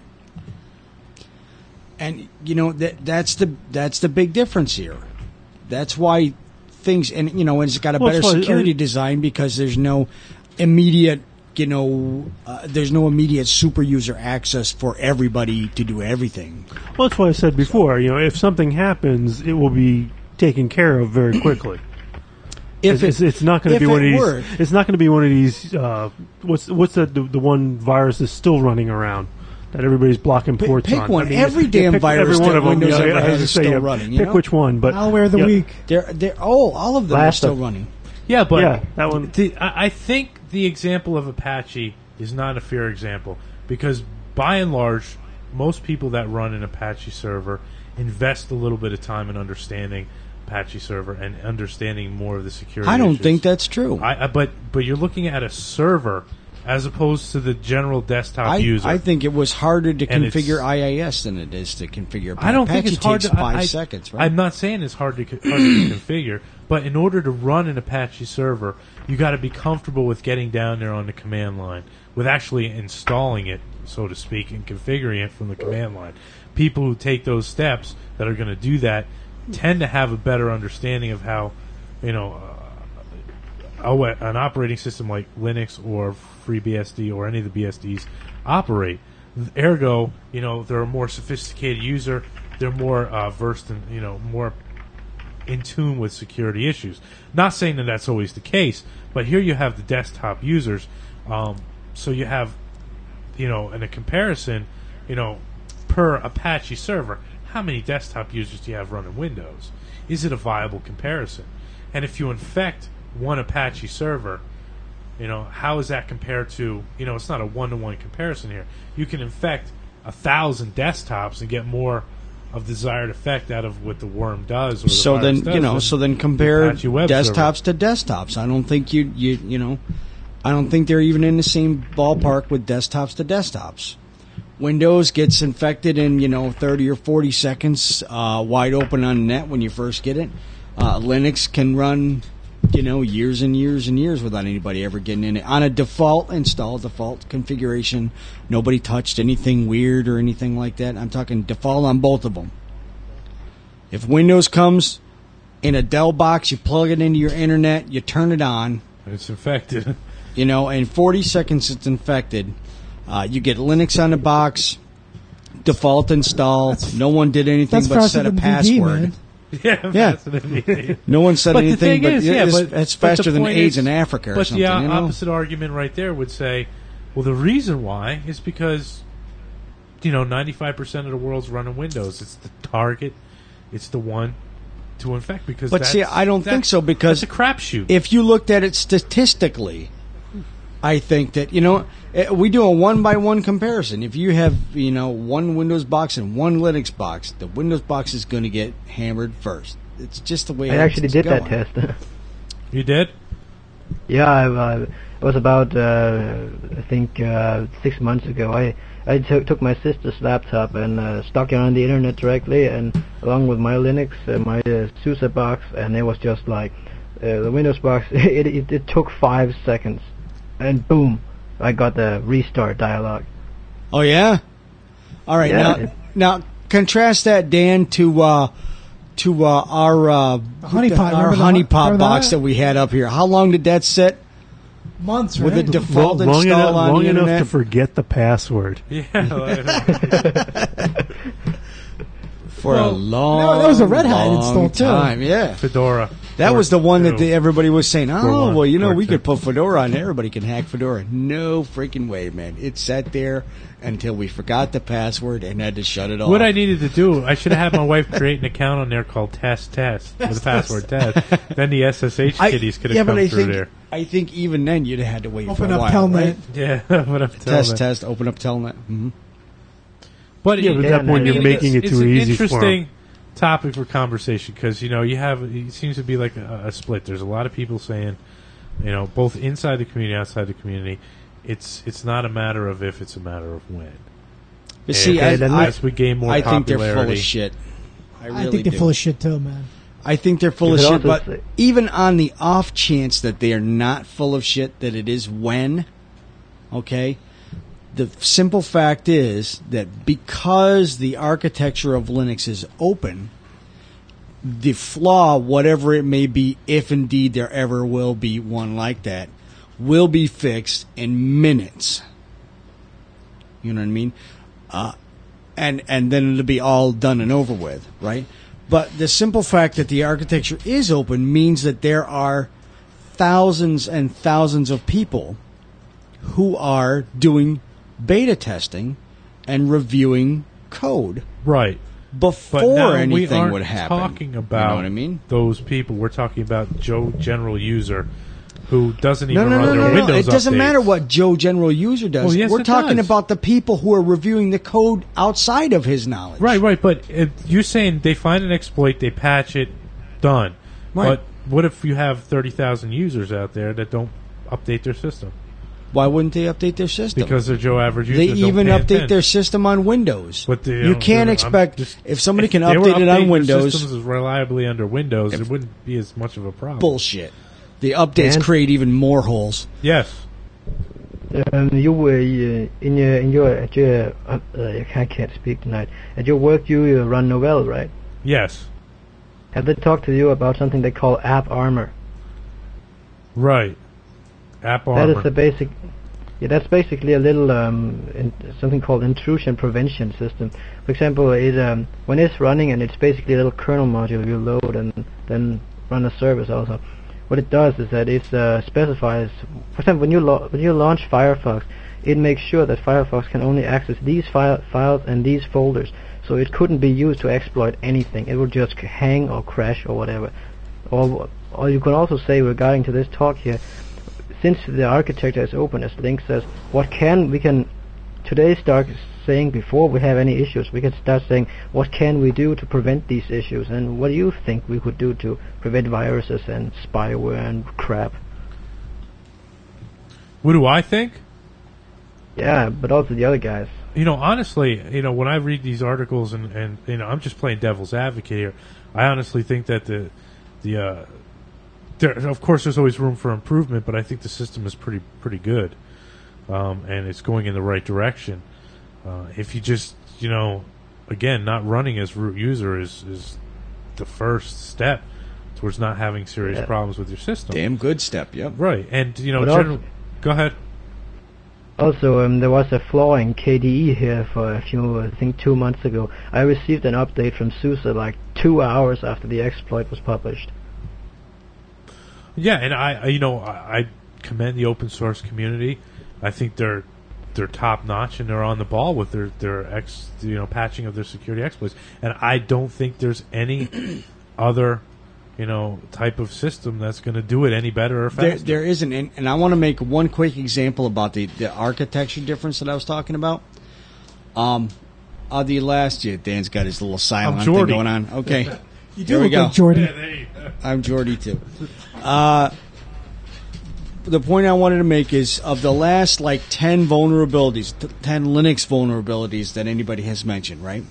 And you know that that's the that's the big difference here. That's why things, and you know, it's got a Well, better that's why- security design because there's no immediate, you know, uh, there's no immediate super user access for everybody to do everything. Well, that's why I said before. You know, if something happens, it will be taken care of very quickly. If it's, it, it's not going to if be one of it these. were. It's not going to be one of these. Uh, what's what's that? The, the one virus that's still running around that everybody's blocking Pick- ports pick on. one. I mean, Every yeah, damn pick virus every one that of them. Windows Yeah, ever I has was is gonna say, still yeah, running, you Pick know? which one, but Malware of the yeah, week. they're, they're, oh, all of them Blast are still them. running. Yeah, but Yeah, that one. The, I, I think the example of Apache is not a fair example because, by and large, most people that run an Apache server invest a little bit of time in understanding Apache server and understanding more of the security I don't issues. think that's true. I, I, but but you're looking at a server as opposed to the general desktop I, user. I think it was harder to And configure it's- I I S than it is to configure Apache. I don't Apache think it's hard takes to five I, I- seconds, right? I'm not saying it's hard to co- hard to configure, but in order to run an Apache server, you got to be comfortable with getting down there on the command line, with actually installing it, so to speak, and configuring it from the command line. People who take those steps that are going to do that tend to have a better understanding of how, you know, uh, oh, an operating system like Linux or FreeBSD or any of the B S Ds operate. Ergo, you know, they're a more sophisticated user. They're more uh, versed in, you know, more in tune with security issues. Not saying that that's always the case, but here you have the desktop users. Um, so you have, you know, in a comparison, you know, per Apache server, how many desktop users do you have running Windows? Is it a viable comparison? And if you infect one Apache server, you know, how is that compared to, you know, it's not a one-to-one comparison here. You can infect a thousand desktops and get more of desired effect out of what the worm does. Or the so then virus does you know, than so then the compare Apache web desktops server. to desktops. I don't think you you you know, I don't think they're even in the same ballpark with desktops to desktops. Windows gets infected in, you know, thirty or forty seconds, uh, wide open on the net when you first get it. Uh, Linux can run, you know, years and years and years without anybody ever getting in it. On a default install, default configuration, nobody touched anything weird or anything like that. I'm talking default on both of them. If Windows comes in a Dell box, you plug it into your internet, you turn it on, It's infected. you know, in forty seconds it's infected. Uh, you get Linux on the box, default install. No one did anything That's but faster set a than V D, password. man. yeah, Yeah. faster than V D. No one said But the anything, thing but is, it- yeah, it's, but- it's but the faster than point AIDS is- in Africa or But something. the o- you know? opposite argument right there would say, well, the reason why is because, you know, ninety-five percent of the world's running Windows. It's the target. It's the one to infect because. But that's, see, I don't think that's- so, because it's a crapshoot. If you looked at it statistically, I think that, you know, eh, we do a one by one comparison. If you have, you know, one Windows box and one Linux box, the Windows box is going to get hammered first. It's just the way I actually it's did going. that test. You did? Yeah, I, uh, it was about uh, I think uh, six months ago. I I took took my sister's laptop and uh, stuck it on the internet directly, and along with my Linux, uh, my uh, SUSE box, and it was just like uh, the Windows box. It, it it took five seconds, and boom, I got the restart dialog. Oh yeah. All right. Yeah. Now, now contrast that, Dan, to uh, to uh, our uh, honeypot, our remember the- honeypot remember box that? that we had up here. How long did that sit? Months, With right? the default Long, long install enough, on long the enough internet? to forget the password. Yeah. I know. For Well, a long, no, that was a Red Hat long install, too. time. Yeah. Fedora. That was the one that Or the, everybody was saying, oh, one, well, you know, or we two. could put Fedora on. Everybody can hack Fedora. No freaking way, man. It sat there until we forgot the password and had to shut it off. What I needed to do, I should have had my wife create an account on there called Test Test with the password Test. Then the S S H I- kiddies could have yeah, come but I through think, there. I think even then you'd have had to wait for Open a up while, Telnet. right? Yeah, but I'm telling Test, you. test, open up Telnet. Mm-hmm. But Yeah, but at Yeah, that point no, you're it- making it it's too an easy for 'em. interesting topic for conversation because you know you have it seems to be like a, a split. There's a lot of people saying, you know, both inside the community, outside the community, it's it's not a matter of if, it's a matter of when. But see, And I, then I, as we gain more I think they're full popularity, of shit. I really I think they're do. full of shit too, man. I think they're full You of could shit, also but say- even on the off chance that they are not full of shit, that it is when, okay, the simple fact is that because the architecture of Linux is open, the flaw, whatever it may be, if indeed there ever will be one like that, will be fixed in minutes. You know what I mean? Uh, and and then it'll be all done and over with, right? But the simple fact that the architecture is open means that there are thousands and thousands of people who are doing beta testing and reviewing code right? before But now we anything aren't would happen. talking about you know what I mean? those people. We're talking about Joe General User who doesn't No, even no, run no, their no, no. Windows It doesn't updates. matter what Joe General User does. Well, yes, We're it talking does. about the people who are reviewing the code outside of his knowledge. Right, right. But if you're saying they find an exploit, they patch it, done. Right. But what if you have thirty thousand users out there that don't update their system? Why wouldn't they update their system? Because they're Joe average they users. don't even pay update attention. their system on Windows. But they you don't- can't I'm expect just- if somebody can if they were update it on updating their Windows. systems as reliably under Windows, If- it wouldn't be as much of a problem. Bullshit. The updates And- create even more holes. Yes. Um, you were uh, in your in your at your uh, uh, I can't speak tonight. At your work, you uh, run Novell, right? Yes. Have they talked to you about something they call App Armor? Right. App That Armor. is the basic. Yeah, that's basically a little um, in, something called intrusion prevention system. For example, it um, when it's running and it's basically a little kernel module you load and then run a service also. What it does is that it uh, specifies, for example, when you lo- when you launch Firefox, it makes sure that Firefox can only access these file- files and these folders. So it couldn't be used to exploit anything. It would just hang or crash or whatever. Or, or you can also say regarding to this talk here, since the architecture is open, as Link says, what can we can today start saying before we have any issues? We can start saying what can we do to prevent these issues, and what do you think we could do to prevent viruses and spyware and crap? What do I think? Yeah, but also the other guys. You know, honestly, you know, when I read these articles and, and you know, I'm just playing devil's advocate here. I honestly think that the the uh, there, of course, there's always room for improvement, but I think the system is pretty pretty good, um, and it's going in the right direction. Uh, if you just, you know, again, not running as root user is is the first step towards not having serious Yeah. problems with your system. Damn good step, yep. Right, and you know, But also- general, go ahead. Also, um, there was a flaw in K D E here for a few, I think two months ago. I received an update from SUSE like two hours after the exploit was published. Yeah, and I, I you know, I, I commend the open source community. I think they're they're top notch and they're on the ball with their their ex, you know, patching of their security exploits. And I don't think there's any other, you know, type of system that's going to do it any better or faster. There, there isn't, and, and I want to make one quick example about the, the architecture difference that I was talking about. Um, uh, the last year, Dan's got his little silent I'm thing Jordy. going on. Okay, You do Here we look go. like Jordan. Yeah, there you go. I'm Jordy too. Uh, the point I wanted to make is of the last like ten vulnerabilities, t- ten Linux vulnerabilities that anybody has mentioned, right?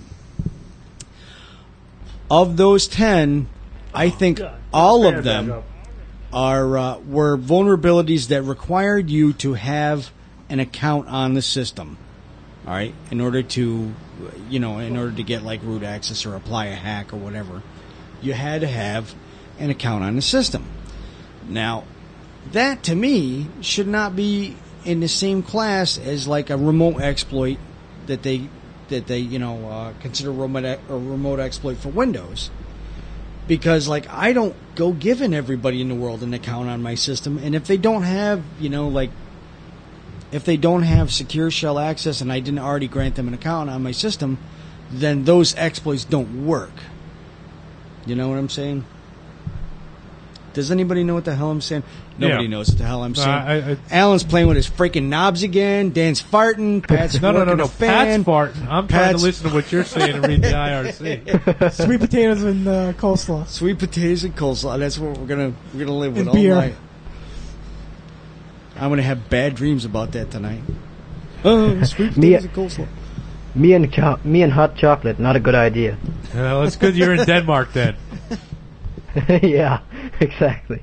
Of those ten, I think all of them are uh, were vulnerabilities that required you to have an account on the system. All right, in order to, you know, in order to get like root access or apply a hack or whatever, you had to have an account on the system. Now, that to me should not be in the same class as like a remote exploit that they that they you know uh, consider remote e- a remote exploit for Windows. Because like I don't go giving everybody in the world an account on my system, and if they don't have you know like if they don't have secure shell access and I didn't already grant them an account on my system, then those exploits don't work. You know what I'm saying? Does anybody know what the hell I'm saying? Nobody Yeah. knows what the hell I'm No, saying. I- I- Alan's playing with his freaking knobs again. Dan's farting. Pat's No, no, no, working no. a fan. Pat's farting. I'm trying Pat's- to listen to what you're saying and read the I R C. Sweet potatoes and uh, coleslaw. Sweet potatoes and coleslaw. That's what we're gonna we're gonna live with And all beer. night. I'm gonna have bad dreams about that tonight. Oh, sweet Me- potatoes and coleslaw. Me and cho- me and hot chocolate, not a good idea. Well, it's good you're in Denmark then. Yeah, exactly.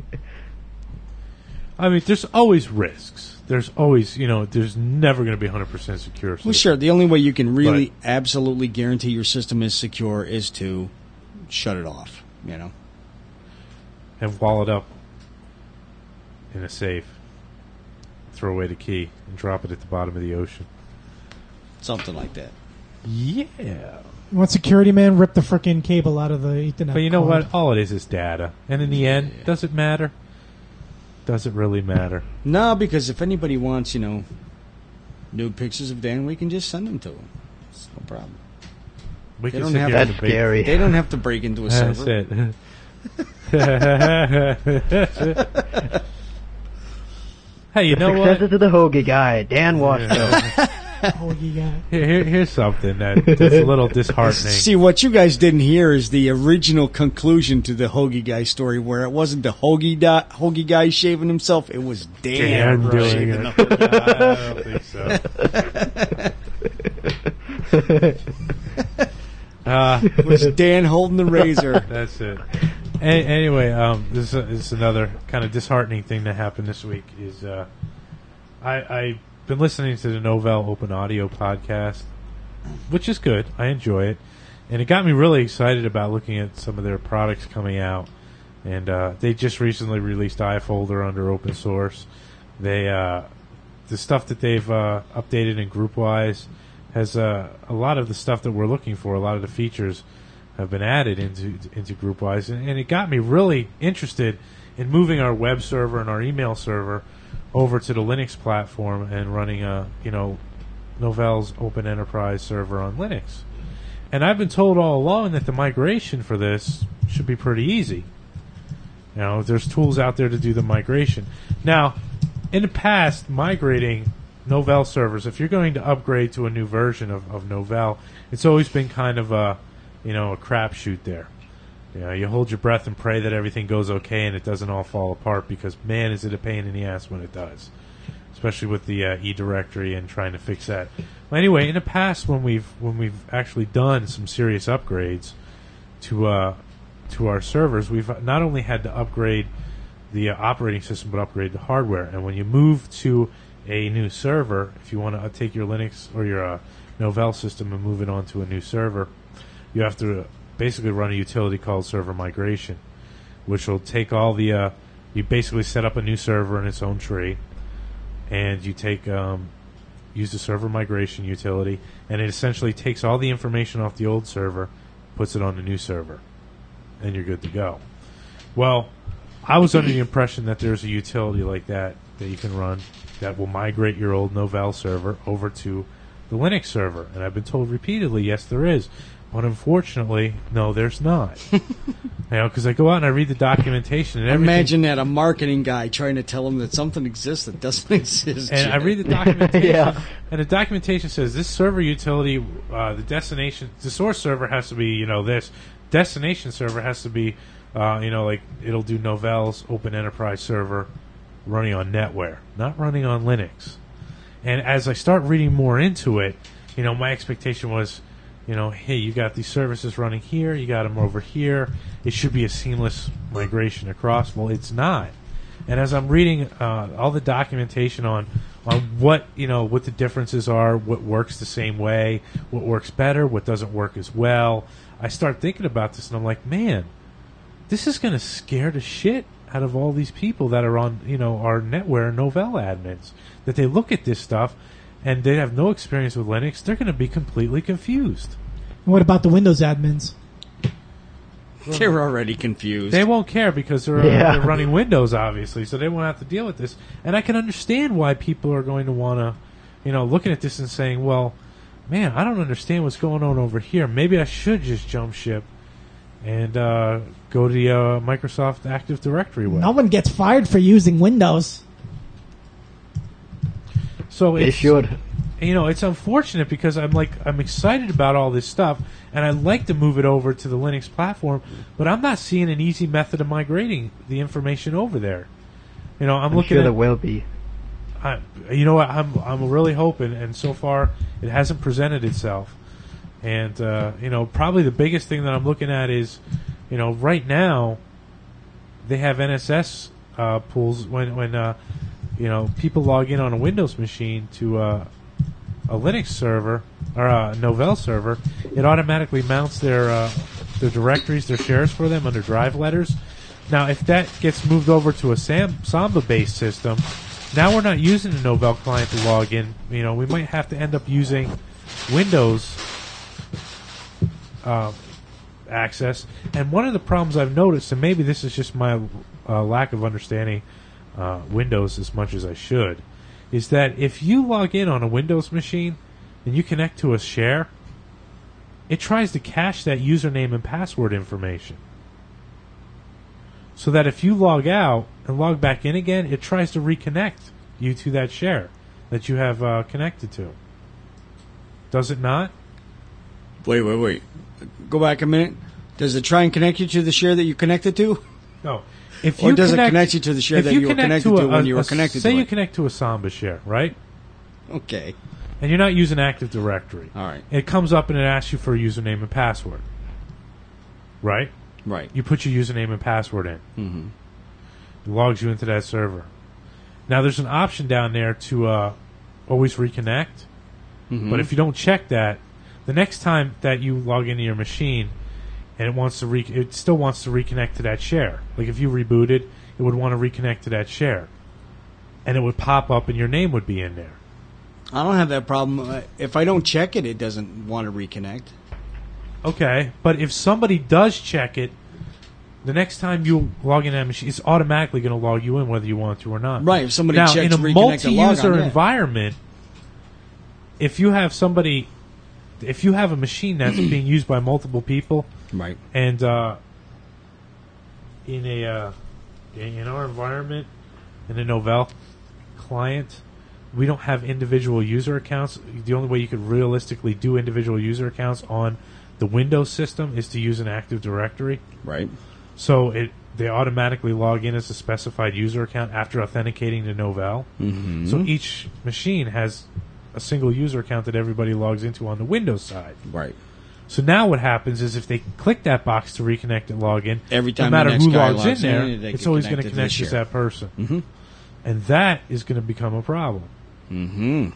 I mean, there's always risks. There's always, you know, there's never going to be one hundred percent secure. So Well, sure. The only way you can really But- absolutely guarantee your system is secure is to shut it off. You know. And wall it up in a safe. Throw away the key and drop it at the bottom of the ocean. Something like that. Yeah. One security man ripped the frickin' cable out of the Ethernet. But you know cord. what? All it is is data. And in the end, does it matter? Does it really matter? No, because if anybody wants, you know, nude pictures of Dan, we can just send them to them. It's no problem. We They can don't sit have here That's and debate. scary. They don't have to break into a That's server. it. Hey, you know Successor what? to the hoagie guy, Dan Washington. Oh, you got Here, here, here's something that, that's a little disheartening. See, what you guys didn't hear is the original conclusion to the hoagie guy story, where it wasn't the hoagie da- hoagie guy shaving himself; it was Dan, Dan doing shaving it. the I don't think so. Uh, It was Dan holding the razor. That's it. A- anyway, um, this, is, this is another kind of disheartening thing that happened this week. Is uh, I, I've been listening to the Novell Open Audio podcast, which is good. I enjoy it, and it got me really excited about looking at some of their products coming out. And uh, they just recently released iFolder under open source. They uh, the stuff that they've uh, updated in GroupWise has uh, a lot of the stuff that we're looking for. A lot of the features have been added into into GroupWise, and, and it got me really interested in moving our web server and our email server over to the Linux platform and running a you know Novell's Open Enterprise server on Linux. And I've been told all along that the migration for this should be pretty easy. You know, there's tools out there to do the migration. Now, in the past, migrating Novell servers, if you're going to upgrade to a new version of, of Novell, it's always been kind of a, you know, a crapshoot there. You know, you hold your breath and pray that everything goes okay and it doesn't all fall apart, because man, is it a pain in the ass when it does, especially with the uh, e-directory and trying to fix that. Well, anyway, in the past, when we've when we've actually done some serious upgrades to uh, to our servers, we've not only had to upgrade the uh, operating system, but upgrade the hardware. And when you move to a new server, if you want to uh, take your Linux or your uh, Novell system and move it onto a new server, you have to basically run a utility called server migration, which will take all the uh, you basically set up a new server in its own tree, and you take um, use the server migration utility, and it essentially takes all the information off the old server, puts it on the new server, and you're good to go. Well, I was under the impression that there's a utility like that that you can run that will migrate your old Novell server over to the Linux server, and I've been told repeatedly, yes, there is. But unfortunately, no, there's not. You know, because I go out and I read the documentation and everything. Imagine that, a marketing guy trying to tell him that something exists that doesn't exist. And I read the documentation, Yeah. and the documentation says this server utility, uh, the destination, the source server has to be, you know, this. Destination server has to be, uh, you know, like it'll do Novell's Open Enterprise server running on NetWare, not running on Linux. And as I start reading more into it, you know, my expectation was, you know, hey, you got these services running here, you got them over here. It should be a seamless migration across. Well, it's not. And as I'm reading uh, all the documentation on on what you know what the differences are, what works the same way, what works better, what doesn't work as well, I start thinking about this, and I'm like, man, this is going to scare the shit out of all these people that are on, you know, our NetWare and Novell admins. That they look at this stuff and they have no experience with Linux, they're going to be completely confused. And what about the Windows admins? They're already confused. They won't care because they're, uh, Yeah. they're running Windows, obviously, so they won't have to deal with this. And I can understand why people are going to want to, you know, looking at this and saying, well, man, I don't understand what's going on over here. Maybe I should just jump ship and uh, go to the uh, Microsoft Active Directory way. No one gets fired for using Windows. So They it's, should. you know, it's unfortunate because I'm like I'm excited about all this stuff, and I'd like to move it over to the Linux platform, but I'm not seeing an easy method of migrating the information over there. You know, I'm, I'm looking sure at there will be. I, you know what? I'm I'm really hoping, and so far it hasn't presented itself. And uh, you know, probably the biggest thing that I'm looking at is, you know, right now they have N S S uh, pools when when uh, you know people log in on a Windows machine to uh, a Linux server or a Novell server, it automatically mounts their uh, their directories, their shares for them under drive letters. Now, if that gets moved over to a Sam- Samba-based system, now we're not using the Novell client to log in. You know, we might have to end up using Windows uh, access. And one of the problems I've noticed, and maybe this is just my uh, lack of understanding uh, Windows as much as I should, is that if you log in on a Windows machine and you connect to a share, it tries to cache that username and password information. So that if you log out and log back in again, it tries to reconnect you to that share that you have uh, connected to. Does it not? Wait, wait, wait. Go back a minute. Does it try and connect you to the share that you connected to? No. If Or you does connect, it connect you to the share if that you you were connect connected to, a- when a- you were a- connected say to you it? connect to a Samba share, right? Okay. And you're not using Active Directory. All right. It comes up and it asks you for a username and password. Right? Right. You put your username and password in. Mm-hmm. It logs you into that server. Now, there's an option down there to uh, always reconnect. Mm-hmm. But if you don't check that, the next time that you log into your machine and it wants to re- it still wants to reconnect to that share. Like if you rebooted, it would want to reconnect to that share. And it would pop up and your name would be in there. I don't have that problem. Uh, If I don't check it, it doesn't want to reconnect. Okay, but if somebody does check it, the next time you log in that machine, it's automatically going to log you in whether you want to or not. Right, if somebody now, checks in a reconnect and log multi-user on, yeah. environment, if you have somebody, if you have a machine that's being used by multiple people, Right. and uh, in a uh, in our environment, in the Novell client, we don't have individual user accounts. The only way you could realistically do individual user accounts on the Windows system is to use an Active Directory. Right. So it they automatically log in as a specified user account after authenticating to Novell. Mm-hmm. So each machine has a single user account that everybody logs into on the Windows side. Right. So now what happens is if they click that box to reconnect and log in, Every time no matter the next who guy logs, logs in there, in, they it's get always going to connected to connect the with share. that person. Mm-hmm. And that is going to become a problem. Mm-hmm.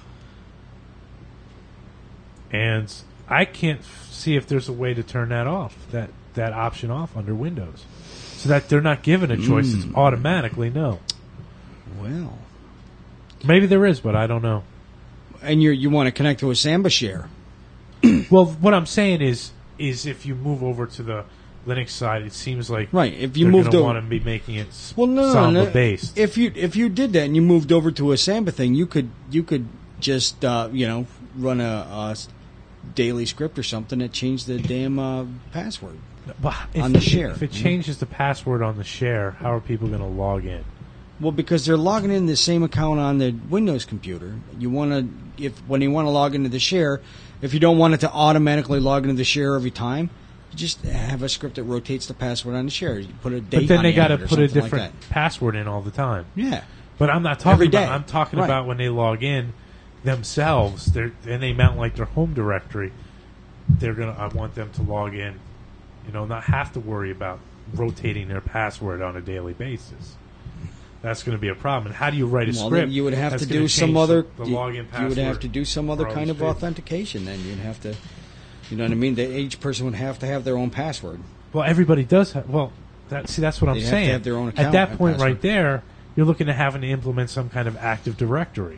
And I can't f- see if there's a way to turn that off, that, that option off under Windows. So that they're not given a choice. Mm. It's automatically no. Well. Maybe there is, but I don't know. And you you want to connect to a Samba share. Well, what I'm saying is, is if you move over to the Linux side, it seems like Right, if you they're moved going to over- want to be making it s- Well, no, no, Samba no. based. If you if you did that and you moved over to a Samba thing, you could you could just uh, you know run a, a s- daily script or something that changed the damn uh, password. But if, on the share. If it changes the password on the share, how are people going to log in? Well, because they're logging in the same account on the Windows computer. You want to, if when you want to log into the share, if you don't want it to automatically log into the share every time, you just have a script that rotates the password on the share. You put a date But then on they the got to end or put a something different like password in all the time. that. Yeah. But I'm not talking Every about. day. I'm talking Right. about when they log in themselves. They're and they mount like their home directory. They're gonna. I want them to log in. You know, not have to worry about rotating their password on a daily basis. That's going to be a problem. And how do you write a Well, script? then you would have that's to gonna do some change other. The, the you, login you password would have to do some other for all kind these of people. authentication. Then you'd have to. You know what I mean? That each person would have to have their own password. Well, everybody does have. Well, that, see, that's what I'm They have to saying. have their own At account that and point, password. right there, you're looking at having to implement some kind of Active Directory.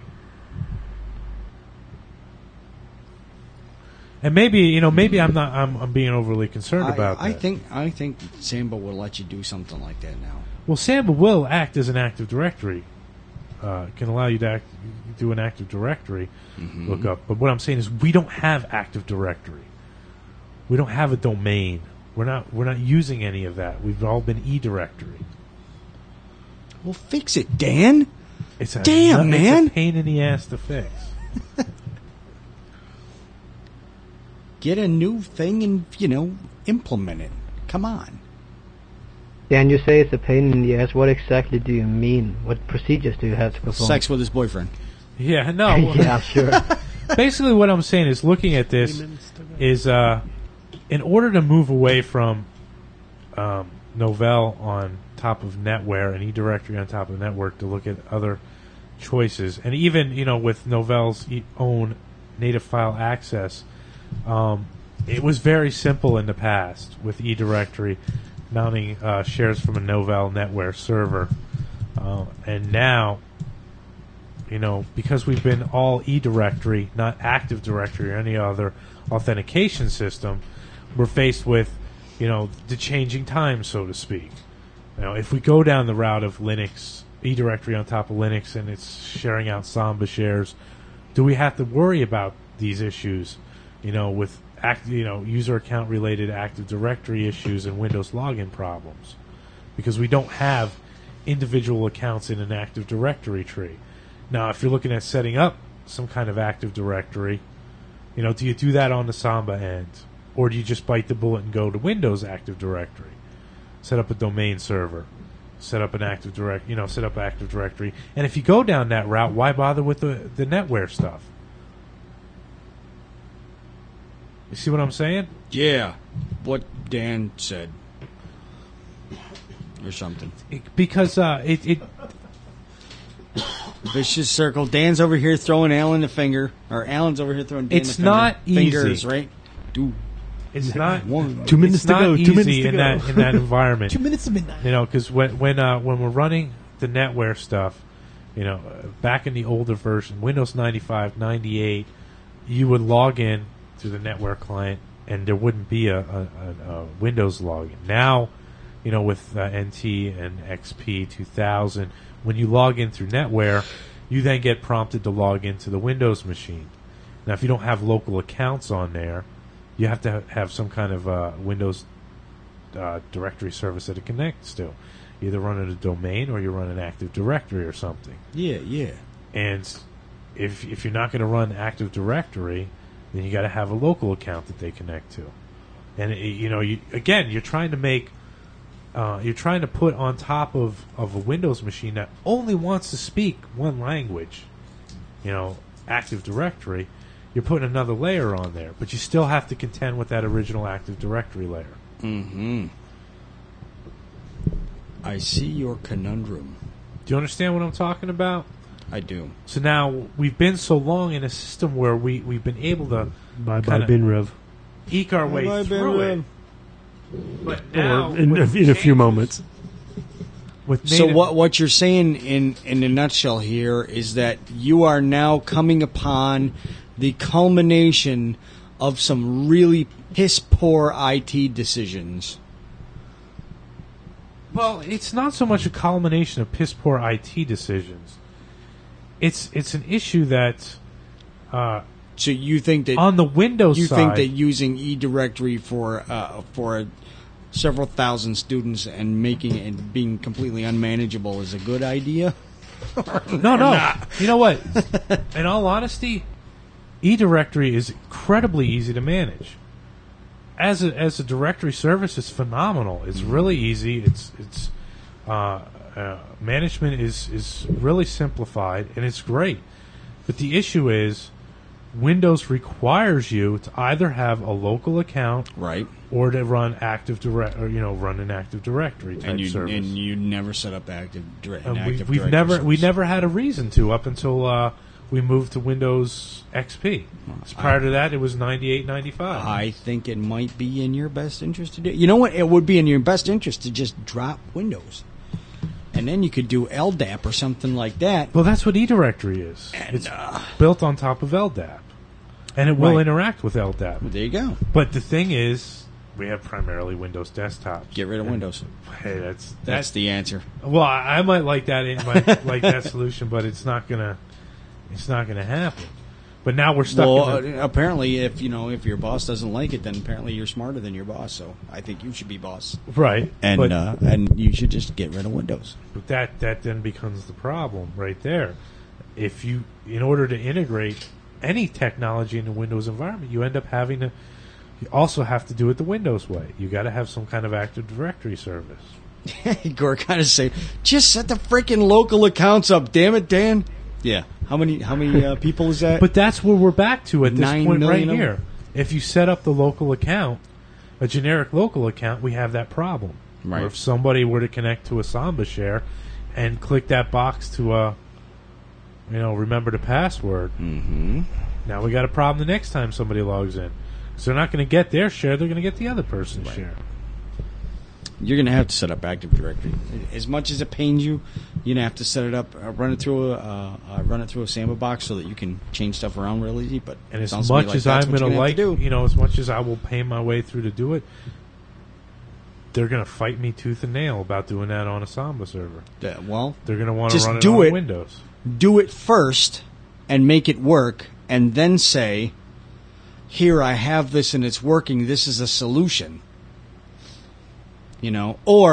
And maybe you know, maybe I'm not. I'm, I'm being overly concerned I, about I that. think I think Samba will let you do something like that now. Well, Samba will act as an Active Directory. Uh, can allow you to act, do an Active Directory Mm-hmm. lookup. But what I'm saying is, we don't have Active Directory. We don't have a domain. We're not. We're not using any of that. We've all been eDirectory. Well, fix it, Dan. It's a Damn, it's man. a pain in the ass to fix. Get a new thing and you know implement it. Come on. Dan, you say it's a pain in the ass. What exactly do you mean? What procedures do you have to perform? Sex with his boyfriend. Yeah, no. yeah, sure. Basically, what I'm saying is, looking at this, is uh, in order to move away from um, Novell on top of NetWare and eDirectory on top of Network to look at other choices, and even you know with Novell's e- own native file access, um, it was very simple in the past with eDirectory mounting uh, shares from a Novell NetWare server, uh, and now. You know, because we've been all eDirectory, not Active Directory or any other authentication system, we're faced with, you know, the changing times, so to speak. You know, if we go down the route of Linux, eDirectory on top of Linux, and it's sharing out Samba shares, do we have to worry about these issues, you know, with act, you know, user account related Active Directory issues and Windows login problems? Because we don't have individual accounts in an Active Directory tree. Now, if you're looking at setting up some kind of Active Directory, you know, do you do that on the Samba end? Or do you just bite the bullet and go to Windows Active Directory? Set up a domain server. Set up an Active Direct, you know, set up Active Directory. And if you go down that route, why bother with the, the NetWare stuff? You see what I'm saying? Yeah. What Dan said. Or something. It, because uh, it, it vicious circle. Dan's over here throwing Alan the finger, or Alan's over here throwing Dan it's the not finger. Fingers, easy, right? Do it's not one. Two minutes it's to not go. Two easy minutes to in go. that in that environment. Two minutes to midnight. You know, because when when uh, when we're running the NetWare stuff, you know, uh, back in the older version, Windows ninety-five, ninety-eight, you would log in through the NetWare client, and there wouldn't be a, a, a, a Windows login. Now, you know, with uh, N T and X P two thousand, when you log in through NetWare, you then get prompted to log into the Windows machine. Now, if you don't have local accounts on there, you have to ha- have some kind of uh, Windows uh, directory service that it connects to. Either running a domain or you run an Active Directory or something. Yeah, yeah. And if if you're not going to run Active Directory, then you got to have a local account that they connect to. And it, you know, you, again, you're trying to make, uh, you're trying to put on top of, of a Windows machine that only wants to speak one language, you know, Active Directory. You're putting another layer on there, but you still have to contend with that original Active Directory layer. Mm-hmm. I see your conundrum. Do you understand what I'm talking about? I do. So now we've been so long in a system where we, we've been able to Bye bye, kinda BinRev. eke our way Bye-bye, through BinRev. it. But now, Or in, with in a few changes- moments. With So native- what what you're saying in in a nutshell here is that you are now coming upon the culmination of some really piss poor I T decisions. Well, it's not so much a culmination of piss poor I T decisions. It's it's an issue that uh, So you think that on the Windows you side, think that using eDirectory for uh, for several thousand students and making it and being completely unmanageable is a good idea? no, no. You know what? In all honesty, eDirectory is incredibly easy to manage. As a as a directory service, it's phenomenal. It's really easy. It's it's uh, uh, management is is really simplified and it's great. But the issue is, Windows requires you to either have a local account, Right. or to run Active Direct, or you know, run an Active Directory type And you service. and you never set up active, dire- an And we, active we've directory never we service. never had a reason to up until uh, we moved to Windows X P. So prior to that, it was ninety-eight, ninety-five. I think it might be in your best interest to do. You know what? It would be in your best interest to just drop Windows, and then you could do L D A P or something like that. Well, that's what eDirectory is. And, it's uh, built on top of L D A P, and it will Right. interact with L D A P. There you go. But the thing is, we have primarily Windows desktops. Get rid of And, Windows. Hey, that's That's that's the answer. well, I, I might like that. It might like that solution, but it's not gonna. It's not gonna happen. But now we're stuck. Well, in the, uh, apparently, if you know if your boss doesn't like it, then apparently you're smarter than your boss. So I think you should be boss, right, and but, uh, and you should just get rid of Windows. But that that then becomes the problem right there. If you, in order to integrate any technology in the Windows environment, you end up having to. You also have to do it the Windows way. You got to have some kind of Active Directory service. Gore kind of say, just set the freaking local accounts up, damn it, Dan. Yeah. How many how many uh, people is that? But that's where we're back to at this Nine point right million of here. If you set up the local account, a generic local account, we have that problem. Right. Or if somebody were to connect to a Samba share and click that box to, uh, you know, remember the password, mm-hmm. now we got a problem the next time somebody logs in. So they're not going to get their share; they're going to get the other person's Right. share. You're going to have to set up Active Directory. As much as it pains you, you're going to have to set it up, uh, run it through a uh, uh, run it through a Samba box so that you can change stuff around real easy. But And it as sounds to me much like as that's I'm what going to you're like, have to do. you know, as much as I will pay my way through to do it, they're going to fight me tooth and nail about doing that on a Samba server. Uh, well, They're going to want to Just run it do on it. Windows. do it first and make it work, and then say, "Here, I have this and it's working. This is a solution." You know, or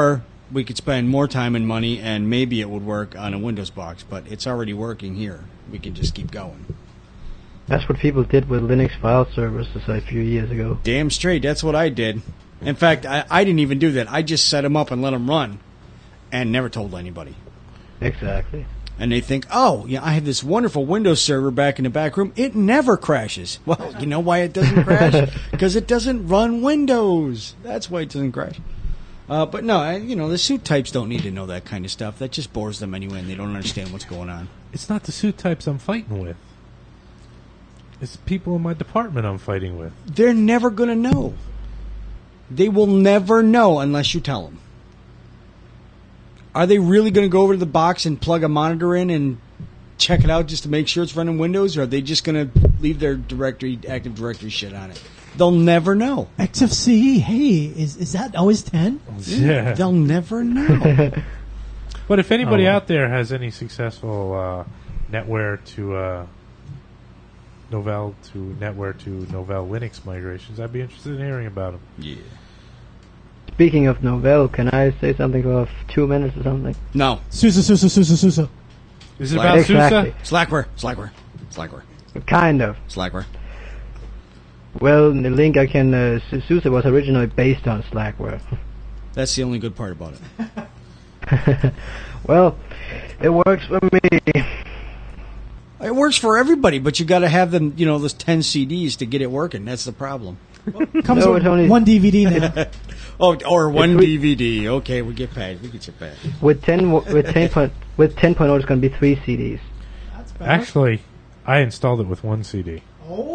we could spend more time and money, and maybe it would work on a Windows box. But it's already working here. We can just keep going. That's what people did with Linux file servers a few years ago. Damn straight. That's what I did. In fact, I, I didn't even do that. I just set them up and let them run, and never told anybody. Exactly. And they think, oh, yeah, I have this wonderful Windows server back in the back room. It never crashes. Well, you know why it doesn't crash? Because it doesn't run Windows. That's why it doesn't crash. Uh, but no, I, you know, the suit types don't need to know that kind of stuff. That just bores them anyway, and they don't understand what's going on. It's not the suit types I'm fighting with. It's the people in my department I'm fighting with. They're never going to know. They will never know unless you tell them. Are they really going to go over to the box and plug a monitor in and check it out just to make sure it's running Windows, or are they just going to leave their directory, Active Directory shit on it? They'll never know. X F C E, hey, is is that always ten? Yeah. They'll never know. But if anybody Oh. out there has any successful uh, NetWare to uh, Novell to NetWare to Novell Linux migrations, I'd be interested in hearing about them. Yeah. Speaking of Novell, can I say something for two minutes or something? No. Susa, Susa, Susa, Susa. Is it Slack- about Exactly. SUSE? Slackware. Slackware. Slackware. Kind of. Slackware. Well, the link I can... Uh, Su- SUSE was originally based on Slackware. That's the only good part about it. Well, it works for me. It works for everybody, but you got to have them, you know, those ten C Ds to get it working. That's the problem. Comes No, with it's only- one D V D now. Oh, or one we- D V D. Okay, we get paid. We get your pay. With ten, wo- with ten point, with ten point oh, it's going to be three C Ds. That's better. Actually, I installed it with one C D.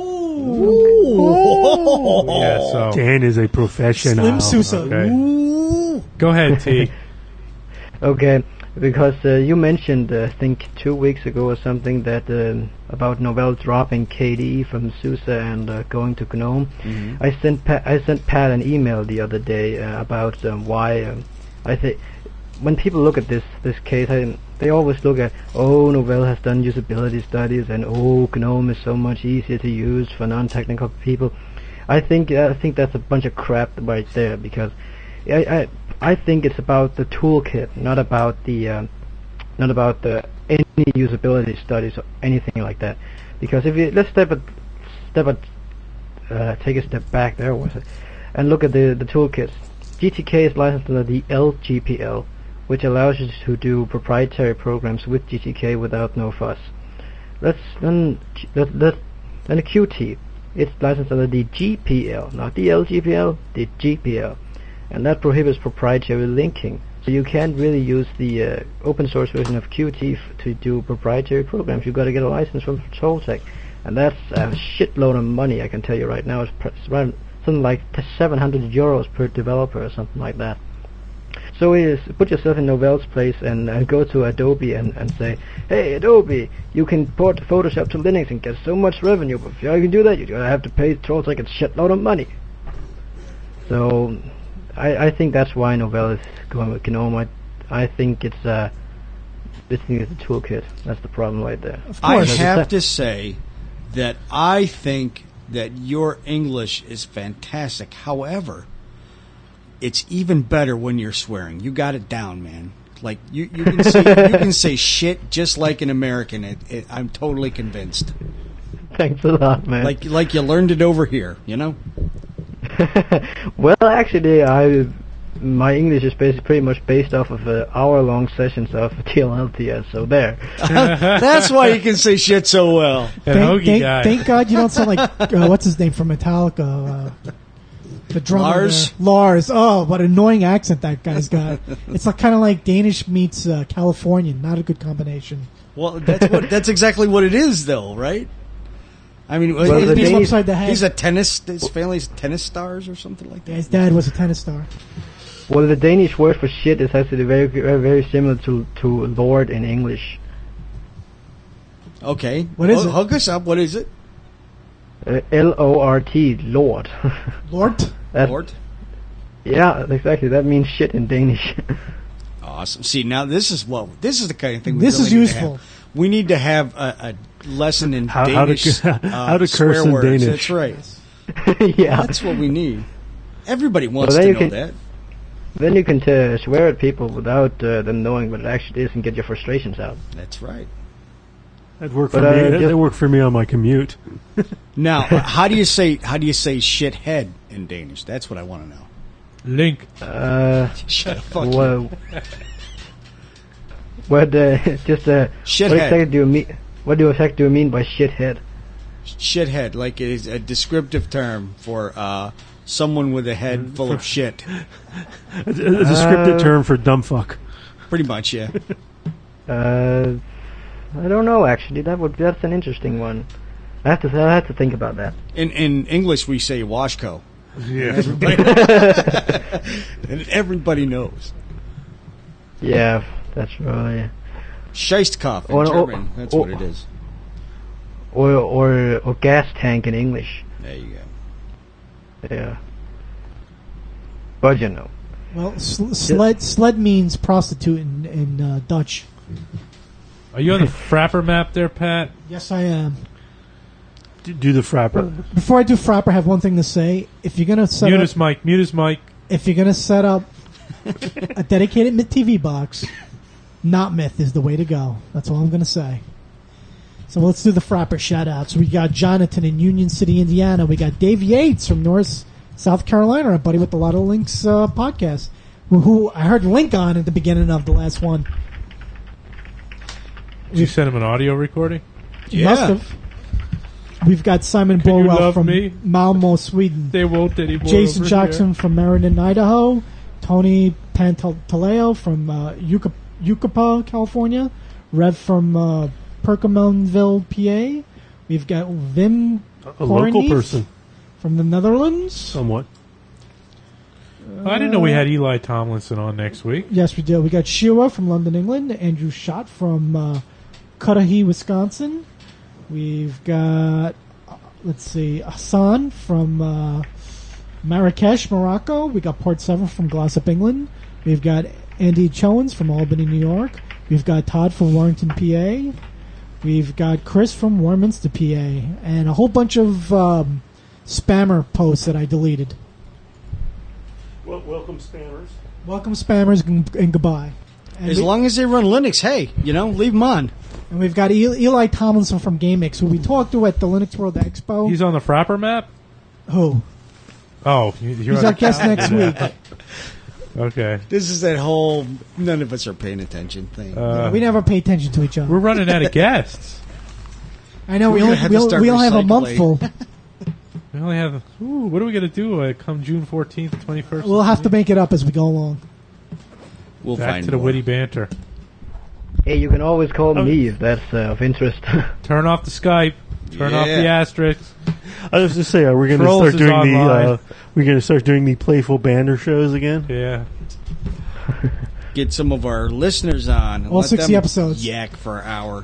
Oh. Yeah, so Dan is a professional. Slim Susa. okay. Go ahead, T. Okay, because uh, you mentioned, uh, I think two weeks ago or something, that um, about Novell dropping K D E from SUSE and uh, going to GNOME. Mm-hmm. I sent Pat, I sent Pat an email the other day uh, about um, why um, I think when people look at this this case, I, they always look at, oh, Novell has done usability studies, and oh, GNOME is so much easier to use for non-technical people. I think uh, I think that's a bunch of crap right there, because I I, I think it's about the toolkit, not about the um, not about the any usability studies or anything like that. Because if you let's step a step a uh, take a step back there was it, and look at the the toolkits. G T K is licensed under the L G P L, which allows you to do proprietary programs with G T K without no fuss. Let's then let let then the Qt. It's licensed under the G P L, not the L G P L, the G P L, and that prohibits proprietary linking. So you can't really use the uh, open source version of Qt f- to do proprietary programs. You've got to get a license from Toltec, and that's a shitload of money. I can tell you right now. It's, pr- it's around something like seven hundred euros per developer or something like that. So it is, put yourself in Novell's place and uh, go to Adobe and, and say, hey, Adobe, you can port Photoshop to Linux and get so much revenue, but if you can do that, you're going to have to pay Toltec a shitload of money. So I, I think that's why Novell is going with GNOME. I, I think it's uh, this thing is a toolkit. That's the problem right there. Of I course. have to say that I think that your English is fantastic. However, it's even better when you're swearing. You got it down, man. Like you, you can say you can say shit just like an American. It, it, I'm totally convinced. Thanks a lot, man. Like like you learned it over here, you know. Well, actually, I my English is basically pretty much based off of uh, hour-long sessions of T L L T S. So there. That's why you can say shit so well. That Thank, hoagie thank, guy. thank God you don't sound like uh, what's his name from Metallica. Uh, the drummer Lars? there. Lars. Oh, what an annoying accent that guy's got. It's like kind of like Danish meets uh, Californian. Not a good combination. Well, that's what that's exactly what it is, though, right? I mean, Well, he's, the He's Danish- upside the head. he's a tennis. His family's tennis stars or something like that. Yeah, his dad was a tennis star. Well, the Danish word for shit is actually very, very, very similar to to Lord in English. Okay, What is Ho- it? Hook us up. What is it? Uh, L O R T, Lord. Lord. That's- Lord. Yeah, exactly. That means shit in Danish. Awesome. See, now this is well, this is the kind of thing we This really is need useful. To have. We need to have a, a lesson in How- how to Danish. cu- uh, how to swear curse in words. Danish. That's right. yeah. That's what we need. Everybody wants Well, to then know you can- that. then you can uh, swear at people without uh, them knowing what it actually is and get your frustrations out. That's right. That worked for But, uh, me. That, just- that worked for me on my commute. Now, how do you say how do you say shithead in Danish? That's what I want to know. Link. Uh, Shut up, fuck you. well, what uh, just uh, Shithead. what exactly do you mean? What do exactly do you mean by shithead? Shithead, like it is a descriptive term for uh, someone with a head full of shit. A, a descriptive Uh, term for dumb fuck. Pretty much, yeah. Uh, I don't know. Actually, that would that's an interesting one. I have to I have to think about that. In in English, we say washko. Yeah. Everybody, and everybody knows. Yeah, that's right. Scheistkopf in Or- or- German. That's or- what it is. Or or or gas tank in English. There you go. Yeah. But you know. Well, sl- sled sled means prostitute in, in uh, Dutch. Are you on the Frapper map there, Pat? Yes, I am. Do, do the frapper. Before I do Frapper, I have one thing to say. If you're gonna set Mute up, his mic. Mute his mic. if you're gonna set up a dedicated Myth T V box, not Myth is the way to go. That's all I'm gonna say. So let's do the Frapper shout-outs. We got Jonathan in Union City, Indiana. We got Dave Yates from North South Carolina, our buddy with a lot of Links uh, podcast, who, who I heard Link on at the beginning of the last one. Did you send him an audio recording? You Yeah. must have. We've got Simon Can you Borwell love from me? Malmo, Sweden. They won't anymore. Jason over Jackson here. from Meriden, Idaho. Tony Pantaleo from uh, Yucca- Yucapa, California. Rev from uh, Perkamonville, P A. We've got Wim A local Kornief person, from the Netherlands. somewhat. Oh, I didn't know we had Eli Tomlinson on next week. Yes, we do. We got Shira from London, England. Andrew Schott from uh, Cudahy, Wisconsin. We've got, uh, let's see, Hassan from uh, Marrakesh, Morocco. We got Port Seven from Glossop, England. We've got Andy Chowens from Albany, New York. We've got Todd from Warrington, P A. We've got Chris from Warminster, P A. And a whole bunch of um, spammer posts that I deleted. Well, welcome, spammers. Welcome, spammers, and, and goodbye. And As we- long as they run Linux, hey, you know, leave them on. And we've got Eli, Eli Tomlinson from GameX, who we talked to at the Linux World Expo. He's on the Frapper map? who? Oh, you- you're He's on our guest the- next week. Okay. This is that whole none of us are paying attention thing. Uh, we never pay attention to each other. we're running out of guests. I know we we're only gonna have we to only, start we only have a month recycling. full. We only have. Ooh, what are we going to do uh, come June fourteenth, twenty-first? We'll have to make it up as we go along. we'll Back find to the more. witty banter. Hey, you can always call Oh. me if that's uh, of interest. Turn off the Skype. Turn off Yeah. the asterisks. I was just say, are we going to Trolls start is doing the? online. Uh, we're going to start doing the playful banner shows again. Yeah. Get some of our listeners on. and All let sixty them episodes. Yak for an hour.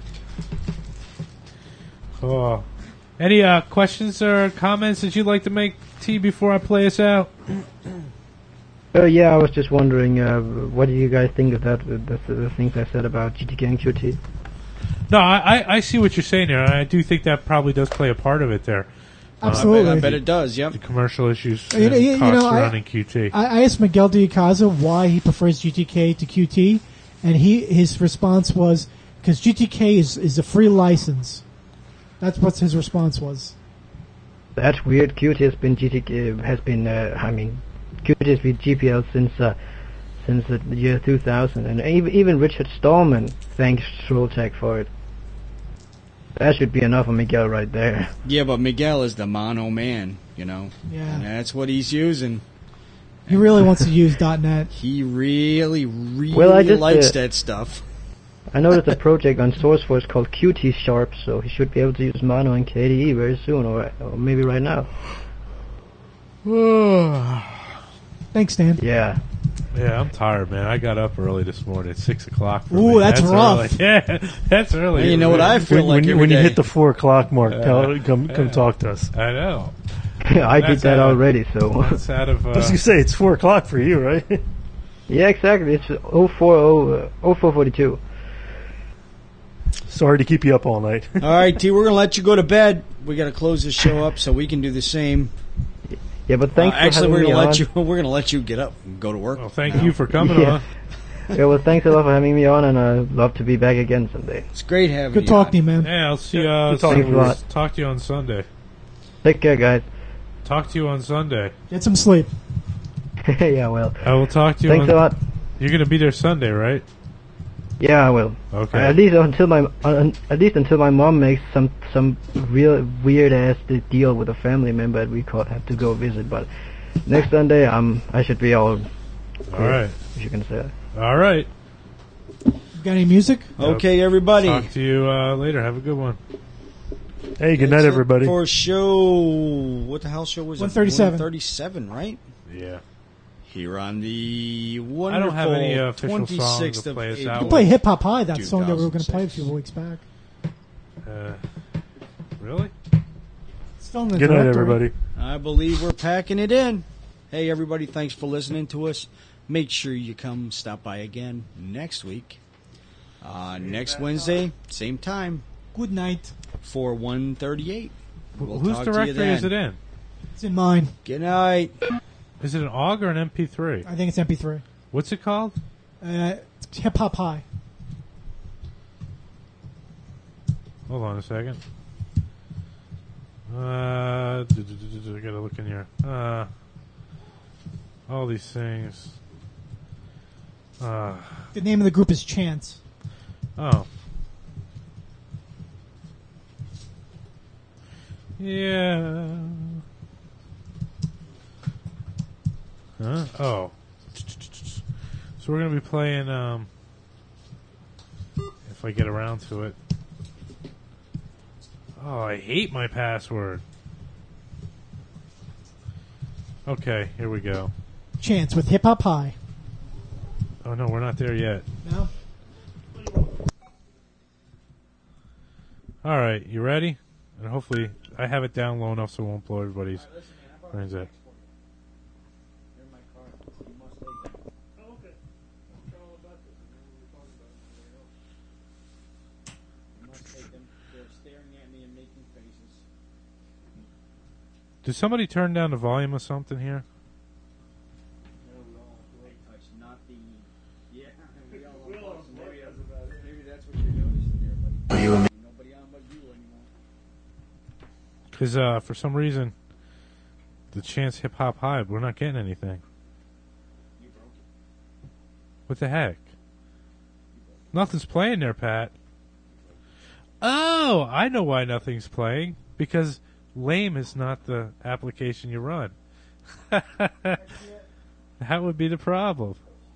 Oh. Any uh, questions or comments that you'd like to make, T, before I play us out? Oh yeah, I was just wondering, uh, what do you guys think of that? uh, The, the, the things I said about G T K and Q T. No, I, I, I see what you're saying there. I do think that probably does play a part of it there. Absolutely. I bet it does. Yep. The commercial issues You know- and you- you costs know, I- surrounding Q T. I, I asked Miguel Diacaza why he prefers G T K to Q T, and he his response was because G T K is, is a free license. That's what his response was. That's weird. Q T has been G T K has been. Uh, I mean, Q T has been G P L since uh, since the year two thousand, and even even Richard Stallman thanks Trolltech for it. That should be enough for Miguel right there. Yeah, but Miguel is the mono man, you know. Yeah. And that's what he's using. He really wants to use .NET. He really, really Well, I just, likes uh, that stuff. I know there's a project on SourceForge called Q T Sharp, so he should be able to use Mono and K D E very soon, or, or maybe right now. Thanks, Dan. Yeah. Yeah, I'm tired, man. I got up early this morning at six o'clock. For Ooh, me. that's rough. early. Yeah, that's early. Hey, you know what I feel When, like when, you, every when you day. hit the four o'clock mark, Yeah. tell, come come Yeah. talk to us. I know. I did That's that out of- already, so. That's out of. I was Uh, going to say, it's four o'clock for you, right? Yeah, exactly. It's oh four oh, uh, oh four forty-two. Sorry to keep you up all night. All right, T, we're going to let you go to bed. We got to close this show up so we can do the same. Yeah, Yeah, but thanks Uh, for actually, having we're me gonna on. let you. We're gonna let you get up and go to work. Well, thank you for coming Yeah. on. Yeah, well, thanks a lot for having me on, and I'd love to be back again someday. It's great having Good you. talking on. to you, man. Yeah, I'll see. Uh, Good talking see- to you. Thanks talk to you on Sunday. Take care, guys. Talk to you on Sunday. Get some sleep. Yeah, well, I will talk to you. thanks on, a lot. You're gonna be there Sunday, right? Yeah, I will. Okay. At least until my uh, at least until my mom makes some some real weird ass deal with a family member that we could have to go visit. But next Sunday, um, I should be all. All right. If you can say that. All right. You got any music? Okay, everybody. Talk to you uh, later. Have a good one. Hey, good That's night, it everybody. For show, what the hell show was it? one thirty-seven. one thirty-seven, right? Yeah. Here on the I wonderful don't have any uh, official song twenty-sixth to of play us April. out You with. play Hip Hop High, that song that we were going to play a two thousand six. few weeks back. Uh, really? Still in the Good night, directory. everybody. I believe we're packing it in. Hey, everybody, thanks for listening to us. Make sure you come stop by again next week. Uh, next Wednesday, same time, Good night. for one thirty-eight. We'll Whose talk to you directory is then. it in? It's in mine. Good night. Is it an O G or an M P three? I think it's M P three. What's it called? Uh, Hip Hop High. Hold on a second. Uh, d- d- d- d- I gotta look in here. Uh, all these things. Uh, The name of the group is Chance. oh. Yeah. Huh? Oh. So we're gonna be playing, um, if I get around to it. Oh, I hate my password. Okay, here we go. Chance with Hip Hop High. Oh no, we're not there yet. No? All right, you ready? And hopefully, I have it down low enough so it won't blow everybody's brains out. Did somebody turn down the volume of something here? Because uh, for some reason, the Chance Hip Hop High, we're not getting anything. What the heck? Nothing's playing there, Pat. Oh, I know why nothing's playing. Because Lame is not the application you run. That would be the problem.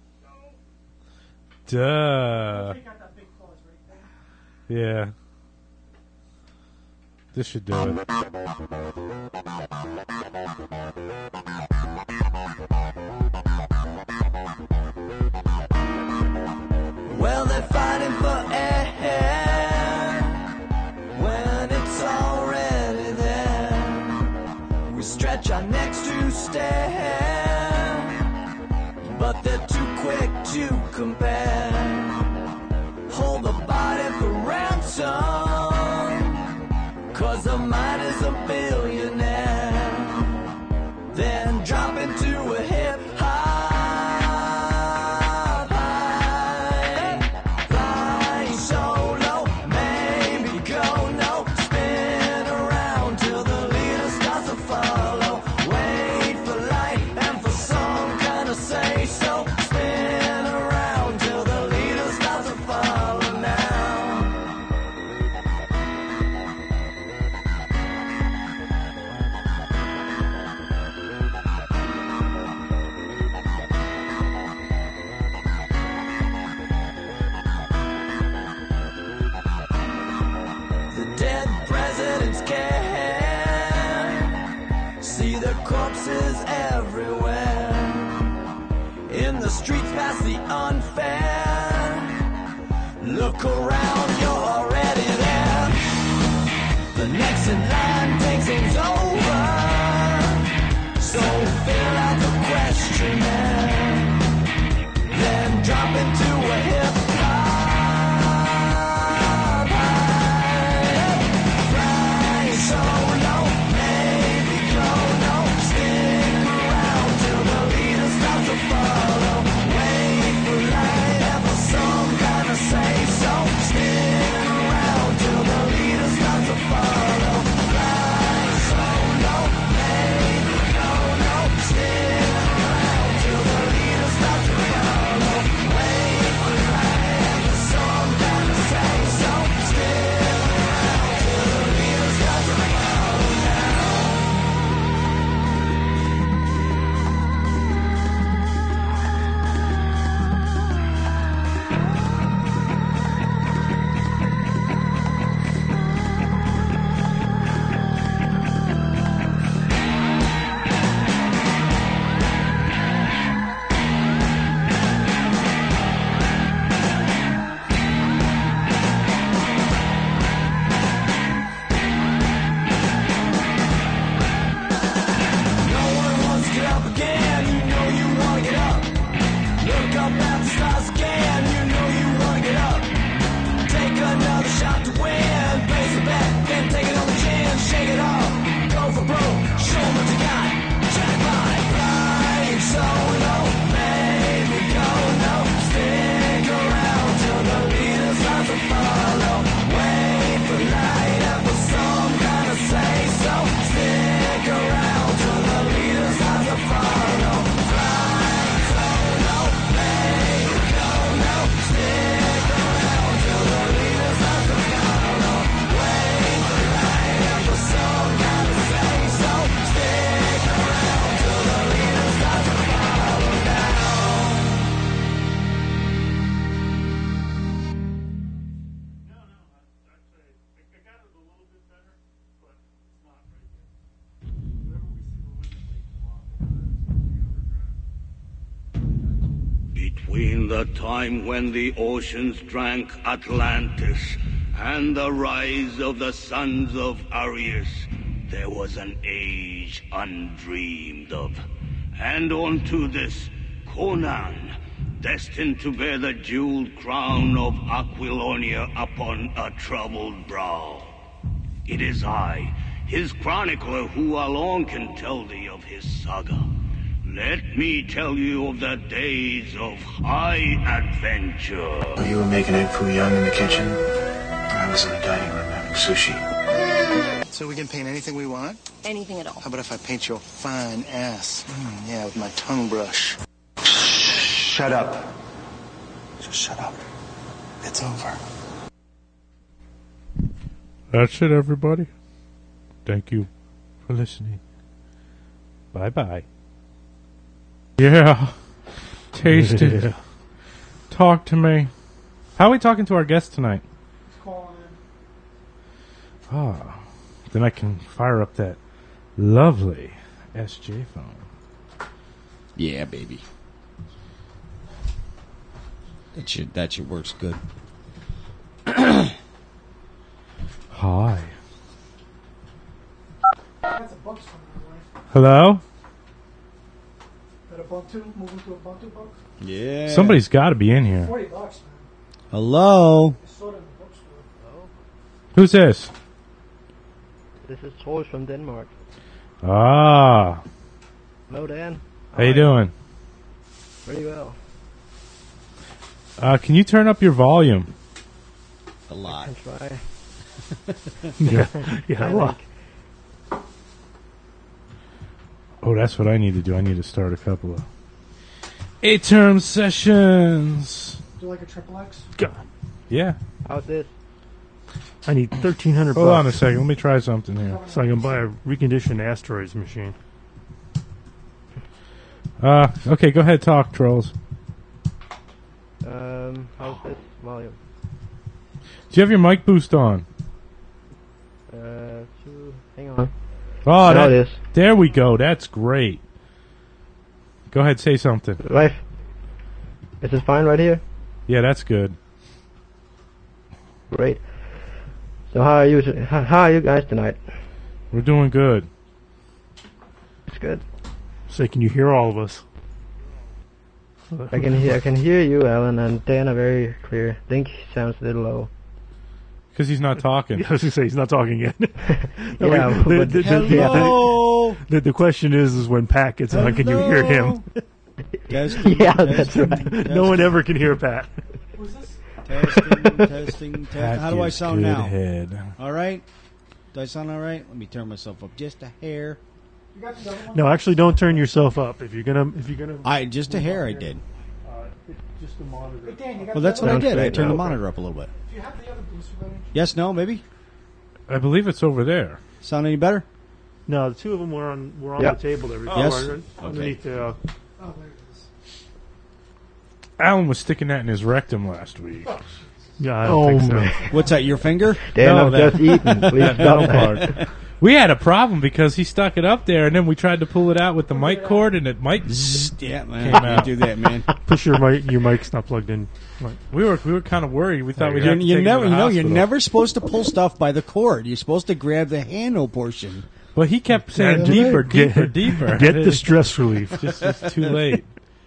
Duh. Yeah. This should do it. Well, they're fighting for air when it's already there. We stretch our necks to stand, but they're too quick to compare. Hold the body for ransom, cause the mind is a billionaire. Then drop into a hip hop high, flying solo, maybe go no, spin around till the leader starts to follow. Wait for light and for some kind of say so. Spin around till the leader starts to follow now. The dead presidents can see their corpses everywhere. In the streets past the unfair. Look around, you're already there. The next in line takes things over. So fill out the questionnaire. Then drop into a hip hop high. Flying solo, maybe go no, spin Between the time when the oceans drank Atlantis and the rise of the sons of Arius, there was an age undreamed of. And unto this, Conan, destined to bear the jeweled crown of Aquilonia upon a troubled brow. It is I, his chronicler, who alone can tell thee of his saga. Let me tell you of the days of high adventure. You were making egg foo young in the kitchen. I was in the dining room having sushi. So we can paint anything we want? Anything at all. How about if I paint your fine ass? Mm, yeah, with my tongue brush. Shut up. Just shut up. It's over. That's it, everybody. Thank you for listening. Bye-bye. Yeah. Taste it. Yeah. Talk to me. How are we talking to our guest tonight? Ah, then I can fire up that lovely S J phone. Yeah, baby. That shit, that shit works good. Hi. Hello? Got a Ubuntu, moving to Ubuntu book? Yeah. Somebody's got to be in here. Forty bucks, man. Hello. I saw it in the bookstore. Who's this? This is Troels from Denmark. Ah. Hello, Dan. How you doing? Pretty well. Uh, can you turn up your volume? A lot. I can try. yeah, yeah, a lot. Oh, that's what I need to do. I need to start a couple of eight-term sessions. Do you like a triple X? God. Yeah. How's this? I need thirteen hundred bucks. Hold on a second. Let me try something here. So I can buy a reconditioned asteroids machine. Uh, okay, go ahead, talk, trolls. Um, how's this volume? Do you have your mic boost on? Uh, two, hang on. Oh, Now that, it is. there we go. That's great. Go ahead, say something. Right. Is this fine right here? Yeah, that's good. Great. So how are you? How, how are you guys tonight? We're doing good. It's good. So can you hear all of us? I can hear. I can hear you, Alan, and Dan are very clear. Link sounds a little low. Because he's not talking. Yeah, I was going to say, he's not talking yet. No, Yeah, wait, but- the, the, the, Hello. the, the, the question is, is when Pat gets on, can you hear him? Testing, Yeah, testing, that's right. testing, No one ever can hear Pat. Testing, testing, testing. Pat How do I gives sound good now? head. All right. Do I sound all right? Let me turn myself up just a hair. You got the other one? No, actually, don't turn yourself up. If you're gonna, if you're gonna, I just a hair. I did. uh, just the monitor. Hey, Dan, you got Well, the that's other what I one? did. I Sounds turned the great. monitor up a little bit. Do you have the other booster ready? Yes. No. Maybe. I believe it's over there. Sound any better? No, the two of them were on were on Yeah. the table. There, Yes? right Okay. underneath the. Uh, Oh, there it is. Alan was sticking that in his rectum last week. yeah, I don't oh think so. Uh, What's that? Your finger? Dan, No, I've that- just eaten. Please That stop middle that. part. We had a problem because he stuck it up there, and then we tried to pull it out with the mic cord, and it mic. Yeah, man. Came I can't out. do that, man. Push your mic. Your mic's not plugged in. Right. We were we were kind of worried. We thought we'd You're, have to you take never, him to you the know, you're hospital. never supposed to pull stuff by the cord. You're supposed to grab the handle portion. But he kept saying Yeah, deeper, get- deeper, deeper. Get the stress relief. Just it's too late.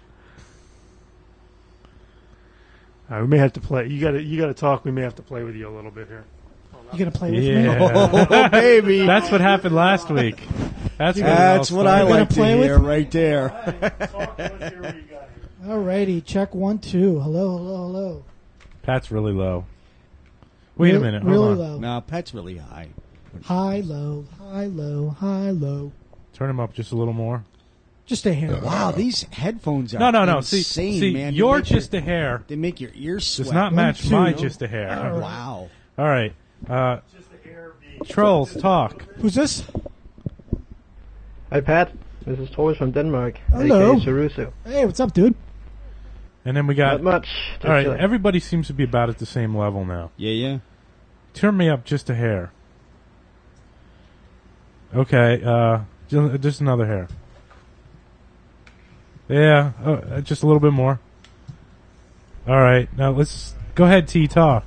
All right, we may have to play. You got to, you got to talk. We may have to play with you a little bit here. You gonna play with me? Yeah, Oh, baby. that's what happened last week. That's what, That's it all what I started. like to play with hear me? right there. Alrighty, check one, two. Hello, hello, hello. Pat's really low. Wait a Real- minute. Hold Really on. low. No, Pat's really high. High, low, high, low, high, low. Turn him up just a little more. Just a hair. Wow, these headphones are No, no, no. See, insane, see, man. They you're make just your, a hair. They make your ears sweat. Does not match two. my just a hair. Wow. All right. Uh, trolls, talk. Who's this? Hi, Pat. This is Troels from Denmark. Hello. A K A Saruso. Hey, what's up, dude? And then we got. Not much. Just All right. chilling. Everybody seems to be about at the same level now. Yeah, yeah. Turn me up just a hair. Okay. Uh, ju- just another hair. Yeah. Uh, just a little bit more. All right, now let's go ahead. T talk.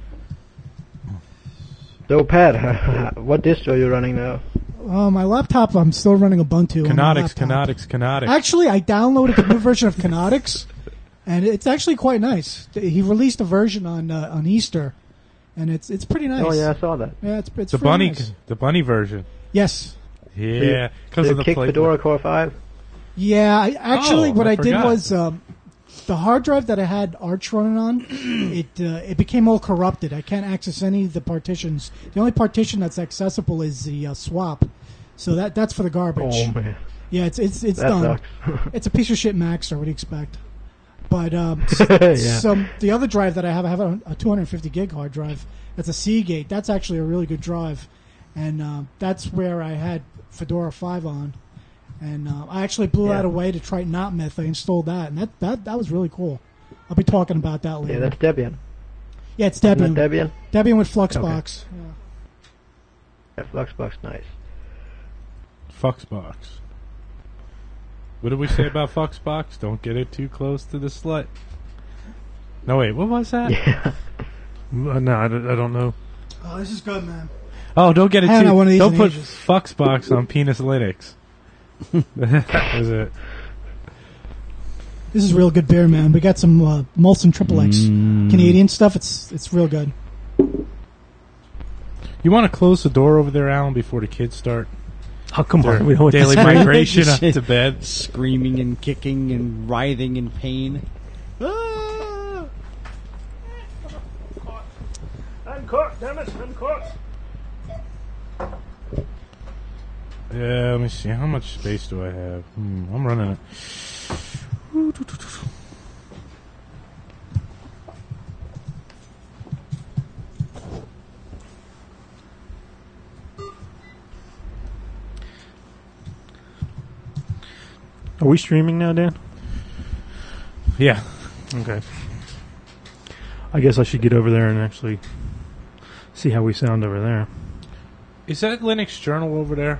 So, Pat, what distro are you running now? Uh, my laptop, I'm still running Ubuntu. on my Canonics, laptop. Canonics, Canonics. Actually, I downloaded the new version of Canonics, and it's actually quite nice. He released a version on uh, on Easter, and it's it's pretty nice. Oh yeah, I saw that. Yeah, it's it's the pretty bunny, nice. the bunny version. Yes. Yeah, because Did of it the kick plate. Fedora Core five? Yeah, I, actually, Oh, what I I, did forgot. was um, the hard drive that I had Arch running on. it uh, it became all corrupted. I can't access any of the partitions. The only partition that's accessible is the uh, swap. So that that's for the garbage. Oh man. Yeah, it's it's it's That done. sucks. It's a piece of shit Maxter. What do you expect? But um, s- Yeah. some the other drive that I have, I have a, a two hundred fifty gig hard drive. That's a Seagate. That's actually a really good drive, and uh, that's where I had Fedora five on. And uh, I actually blew Yeah. that away to try NotMeth. I installed that, and that, that, that was really cool. I'll be talking about that later. Yeah, that's Debian. Yeah, it's Isn't Debian. that Debian? Debian with Fluxbox. Yeah. Yeah, Fluxbox, nice. Fuxbox. What did we say about Fuxbox? Don't get it too close to the slut. No, wait, what was that? Yeah. Uh, no, I, don't- I don't know. Oh, this is good, man. Oh, don't get it I haven't too. had one of these Don't in put ages. Fuxbox on Penis Linux. That was it. This is real good beer, man. We got some uh, Molson Triple X Canadian stuff. It's it's real good. You want to close the door over there, Alan, before the kids start Oh, come their on. We don't daily migration up to bed? Screaming and kicking and writhing in pain. I'm caught, damn it, I'm caught. Yeah, let me see. How much space do I have? Hmm, I'm running it. Are we streaming now, Dan? Yeah. Okay. I guess I should get over there and actually see how we sound over there. Is that Linux Journal over there?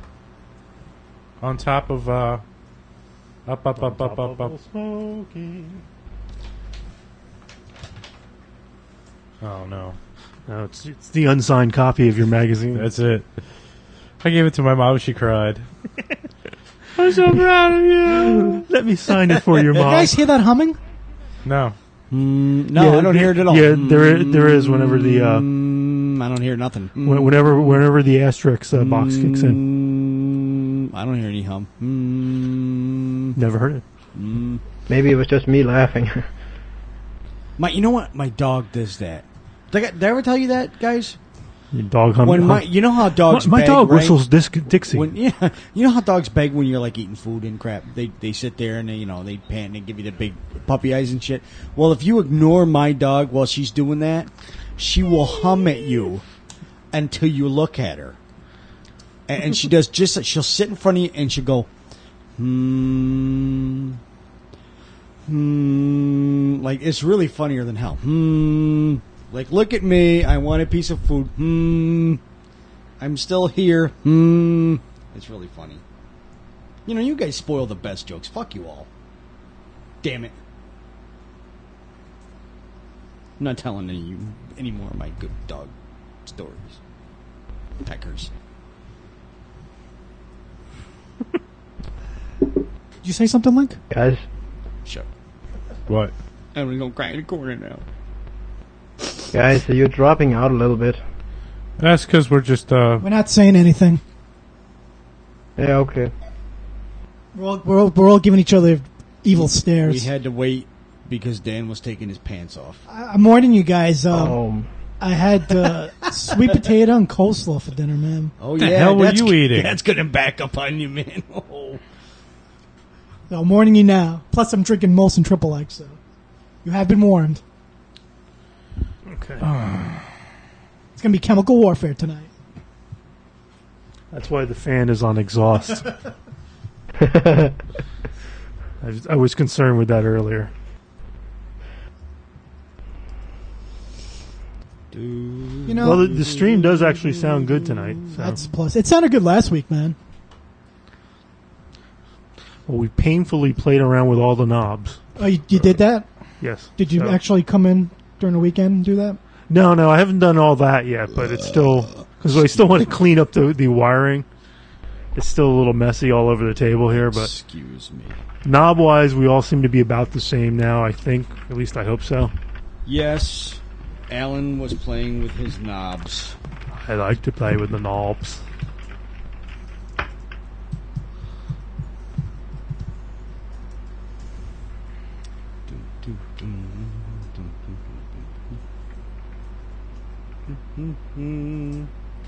On top of, uh... Up, up, up, up, up, up. Smoking. Oh, no. No, it's it's the unsigned copy of your magazine. That's it. I gave it to my mom. She cried. I'm so proud of you. Let me sign it for your You mom. guys hear that humming? No. Mm, no, Yeah, I don't hear it at all. Yeah, there i- there is whenever the uh, Mm, I don't hear nothing. wh- whenever whenever the asterisk uh, box kicks in. Mm, I don't hear any hum. Mm, Never heard it. mm. Maybe it was just me laughing. My, you know what? My dog does that. Did I, did I ever tell you that, guys? Your dog hum. When hum- my, you know how dogs my, my beg, dog right? whistles disc, Dixie. When, yeah, you know how dogs beg when you're like eating food and crap. They they sit there and they you know they pant and they give you the big puppy eyes and shit. Well, if you ignore my dog while she's doing that, she will hum at you until you look at her, and, and she does just she'll sit in front of you and she'll go, hmm, hmm, like it's really funnier than hell. Hmm, like look at me, I want a piece of food. Hmm. I'm still here. Hmm. It's really funny. You know, you guys spoil the best jokes. Fuck you all. Damn it. I'm not telling any you any more of my good dog stories. Peckers. Did you say something, Link? Guys, Shut up. What? I'm gonna go cry in the corner now. guys, you're dropping out a little bit. That's because we're just, uh... We're not saying anything. Yeah, okay. We're all, we're all, we're all giving each other evil We stares. had to wait because Dan was taking his pants off. I, I'm warning you guys. Um, Um, I had uh, sweet potato and coleslaw for dinner, man. Oh the yeah, hell were that's, you eating? That's gonna back up on you, man. Oh. So I'm warning you now. Plus, I'm drinking Molson Triple X, so you have been warned. Okay. It's gonna be chemical warfare tonight. That's why the fan is on exhaust. I, was, I was concerned with that earlier. You know, Well, the, the stream does actually sound good tonight. So. that's a plus. It sounded good last week, man. Well, we painfully played around with all the knobs. Oh, you, you did that? Yes. Did you So- actually come in during the weekend and do that? No, no, I haven't done all that yet, but it's still because I still want to clean up the the wiring. It's still a little messy all over the table here, but Excuse me. knob wise, we all seem to be about the same now. I think, at least I hope so. Yes, Alan was playing with his knobs. I like to play with the knobs. Mm-hmm.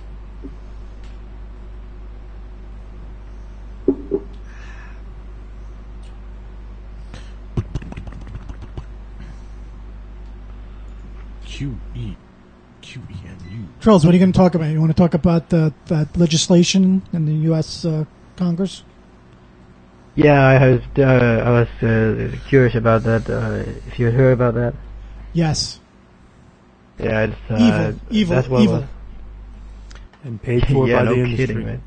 Q E Q E M U. Trills, what are you going to talk about? You want to talk about the, that legislation in the U S Uh, Congress? Yeah, I was uh, I was uh, curious about that. Uh, if you had heard about that. Yes. Yeah, it's uh, Evil, evil, that's what evil. was- And paid for yeah, by no the industry. kidding, man.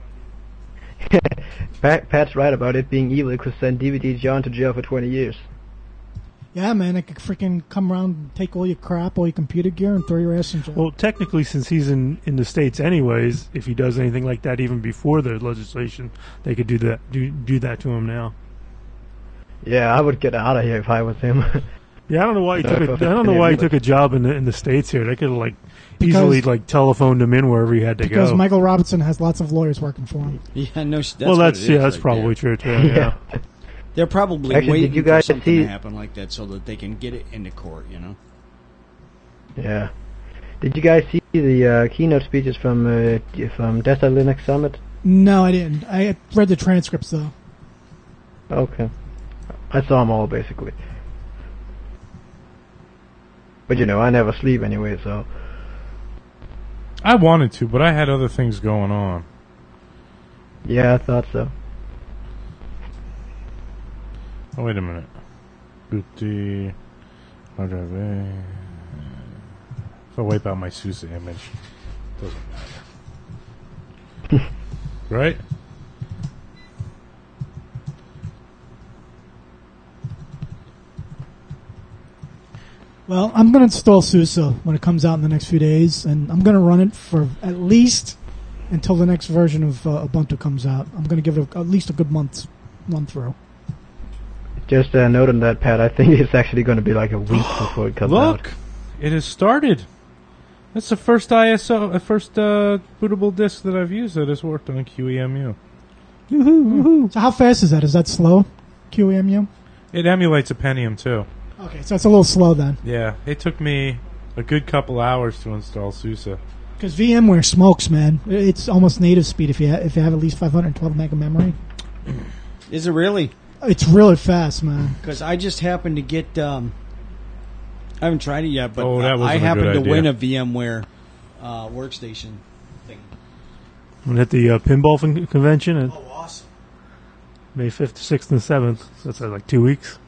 Pat, Pat's right about it being evil. It could send D V D John to jail for twenty years. Yeah, man, I could freaking come around and take all your crap, all your computer gear, and throw your ass in jail. Well, technically, since he's in, in the States anyways, if he does anything like that even before the legislation, they could do that do do that to him now. Yeah, I would get out of here if I was him. Yeah, I don't know why he No, took a, I if- don't know if- why he took a job in the in the States here. They could have like Because- easily like telephoned him in wherever he had to because go. Michael Robinson has lots of lawyers working for him. Yeah, no. That's well, what that's it yeah, is that's right probably there. true too. Yeah. Yeah. They're probably Actually, waiting did you guys for something see- to happen like that so that they can get it into court. You know. Yeah. Did you guys see the uh, keynote speeches from uh, from Desktop Linux Summit? No, I didn't. I read the transcripts, though. Okay. I saw them all, basically. But, you know, I never sleep anyway, so... I wanted to, but I had other things going on. Yeah, I thought so. Oh, wait a minute. Booty. Hard drive A. If I wipe out my SUSE image, doesn't matter. Right? Well, I'm going to install SUSE when it comes out in the next few days, and I'm going to run it for at least until the next version of uh, Ubuntu comes out. I'm going to give it a, at least a good month's run through. Just uh, note on that, Pat, I think it's actually going to be like a week before it comes out. Look! It has started. That's the first I S O, uh, first uh, bootable disk that I've used that has worked on Q E M U. Woohoo, woohoo. So how fast is that? Is that slow, Q E M U? It emulates a Pentium too. Okay, so it's a little slow then. Yeah, it took me a good couple hours to install SUSE. Because VMware smokes, man. It's almost native speed if you ha- if you have at least five hundred twelve meg of memory. Is it really? It's really fast, man. Because I just happened to get. Um, I haven't tried it yet, but Oh, that I wasn't a happened good to idea. win a VMware uh, workstation thing. I'm at the uh, pinball fin- convention at Oh, awesome! May fifth, sixth, and seventh. So that's uh, like two weeks.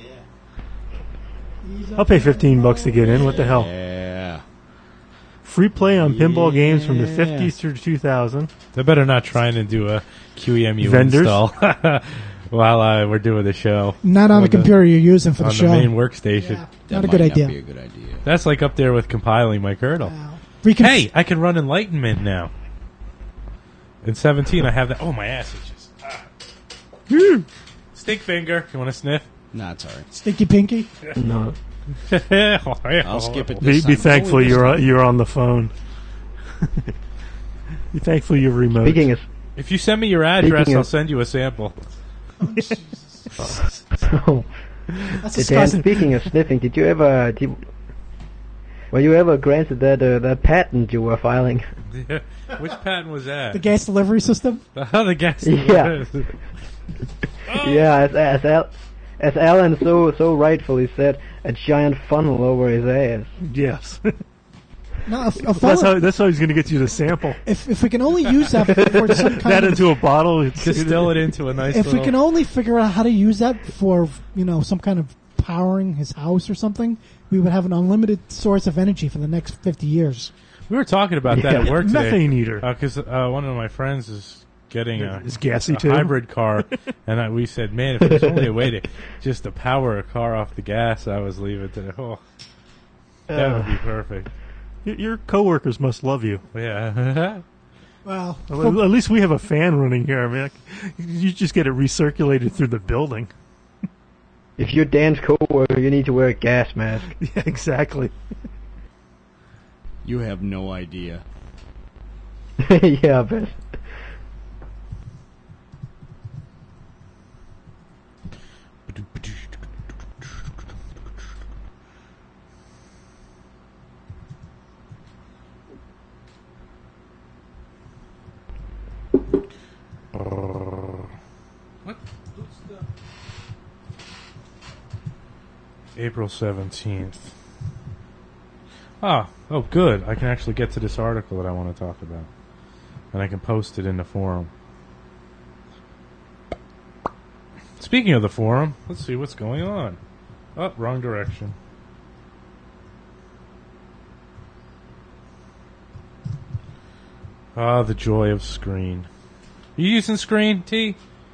Yeah. I'll pay fifteen bucks to get in. What the hell? Yeah. Free play on pinball Yeah. games from the fifties through two thousand. They better not trying to do a Q E M U Vendors? install while uh, we're doing the show. Not on the With computer you're using for the on show. the main workstation. Yeah, That not a might good not idea. Be a good idea. That's like up there with compiling my kernel. Wow. Reconf- Hey, I can run Enlightenment now. In seventeen, I have that. Oh, my ass itches. Ah. Stick finger. You want to sniff? Nah, it's all right. Stinky Pinky? No. I'll skip it. Be, This be time. thankful Only this you're time. on, you're on the phone. Be thankful you're remote. Speaking of... If you send me your address, Speaking I'll of- send you a sample. Oh. That's Dan, disgusting. speaking of sniffing, did you ever... Did, were you ever granted that uh, that patent you were filing? Which patent was that? The gas delivery system? Oh, the gas. Yeah. Yeah, as as, Al, as Alan so so rightfully said, a giant funnel over his ass. Yes. No, a, a that's fella- how that's how he's going to get you to sample if if we can only use that for some kind that of... into a bottle. It's, Distill it into a nice if we little... can only figure out how to use that for, you know, some kind of powering his house or something, we would have an unlimited source of energy for the next fifty years. We were talking about that Yeah. at work today. Methane eater. Because uh, one of my friends is getting a, It's gassy a too. hybrid car, and I, we said, man, if there's only a way to just to power a car off the gas, I was leaving today. Oh, that would be perfect. Y- Your coworkers must love you. Yeah. Well, Well, at at least we have a fan running here. I mean, like, you just get it recirculated through the building. If you're Dan's coworker, you need to wear a gas mask. Yeah, exactly. You have no idea. Yeah, I bet. What? April seventeenth. Ah, oh good. I can actually get to this article that I want to talk about. And I can post it in the forum. Speaking of the forum, let's see what's going on. Oh, wrong direction. Ah, the joy of Screen. You using Screen, T?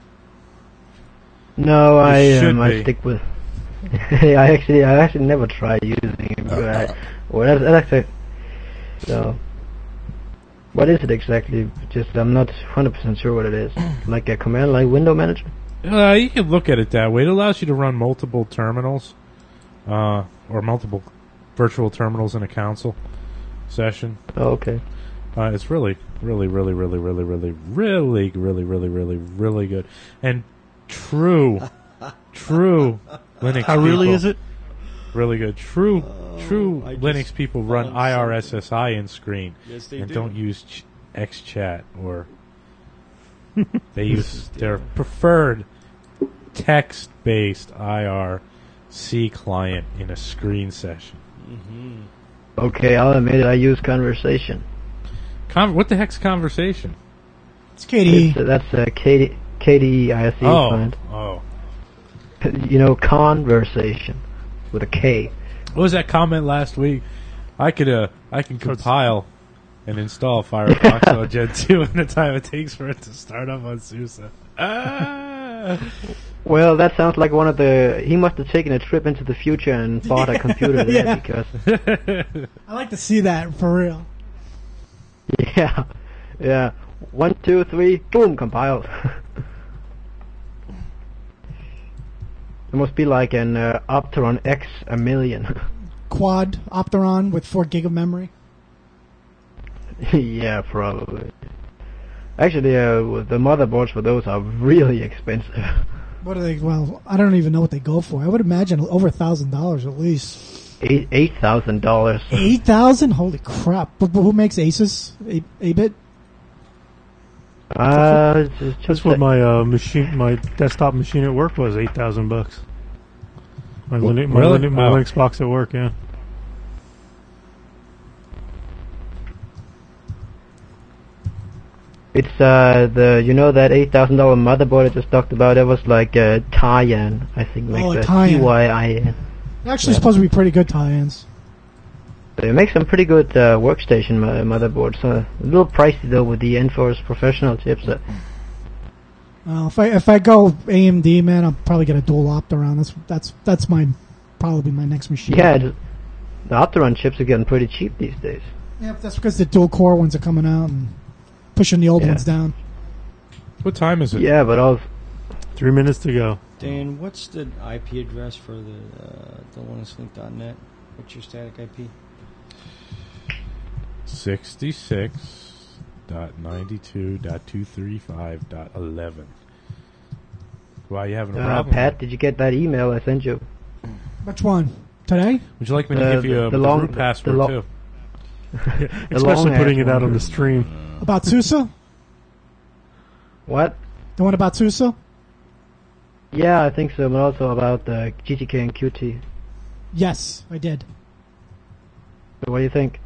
No, I You should um, I be. stick with. I actually I actually never tried using it. But I, well, that's, that's actually so. What is it exactly? Just I'm not one hundred percent sure what it is. Like a command line window manager. Uh, you can look at it that way. It allows you to run multiple terminals, uh, or multiple virtual terminals in a console session. Oh, okay. Uh, it's really, really, really, really, really, really, really, really, really, really, really good. And true, true Linux. How really people- is it? Really good. True, true I just Linux people run found I R S S I in Screen Yes, they and do. don't use ch- XChat or they use their preferred text-based I R C client in a Screen session. Okay, I'll admit it. I use conversation. Con- what the heck's conversation? it's K D E. It's, uh, that's a K D K D E I S E Oh, client. oh. You know, conversation with a K. What was that comment last week? I could uh, I can compile and install Firefox on Gen two in the time it takes for it to start up on SUSE. Ah! Well, that sounds like one of the. He must have taken a trip into the future and bought a computer there Yeah. because. I like to see that for real. Yeah, yeah. One, two, three, boom, compiled. It must be like an uh, Opteron X a million. Quad Opteron with four gig of memory. Yeah, probably. Actually, uh, the motherboards for those are really expensive. What are they? Well, I don't even know what they go for. I would imagine over a thousand dollars at least. Eight eight thousand dollars. Eight thousand? Holy crap! But, but who makes Asus? A bit. Uh, it's it's That's just what that- my uh, machine, my desktop machine at work was eight thousand bucks. My, Linux, my, really? Linux, my Oh. Linux box at work, yeah. It's uh the you know that eight thousand dollar motherboard I just talked about. It was like a Tyan, I think. Makes Oh, a that Tyan. T Y I N. Actually, supposed to be pretty good tie-ins. They make some pretty good uh, workstation mo- motherboards. Uh, a little pricey though with the Enforce professional chipset. Well, if I if I go A M D, man, I'll probably get a dual Opteron. That's that's that's my probably my next machine. Yeah, it, the Opteron chips are getting pretty cheap these days. Yeah, that's because the dual core ones are coming out and pushing the old Yeah. ones down. What time is it? Yeah, but all Three minutes to go. Dan, what's the I P address for the uh, the Linux Link dot net? What's your static I P? sixty-six dot ninety-two dot two thirty-five dot eleven. Why are you having a uh, problem? Pat, did you get that email I sent you? Which one? Today? Would you like me to Uh, give you a the the long- root the password lo- too? Especially long putting ass it out one. on the stream. About SUSE? What? The one about SUSE? Yeah, I think so, but also about uh, G T K and Q T. Yes, I did. So what do you think?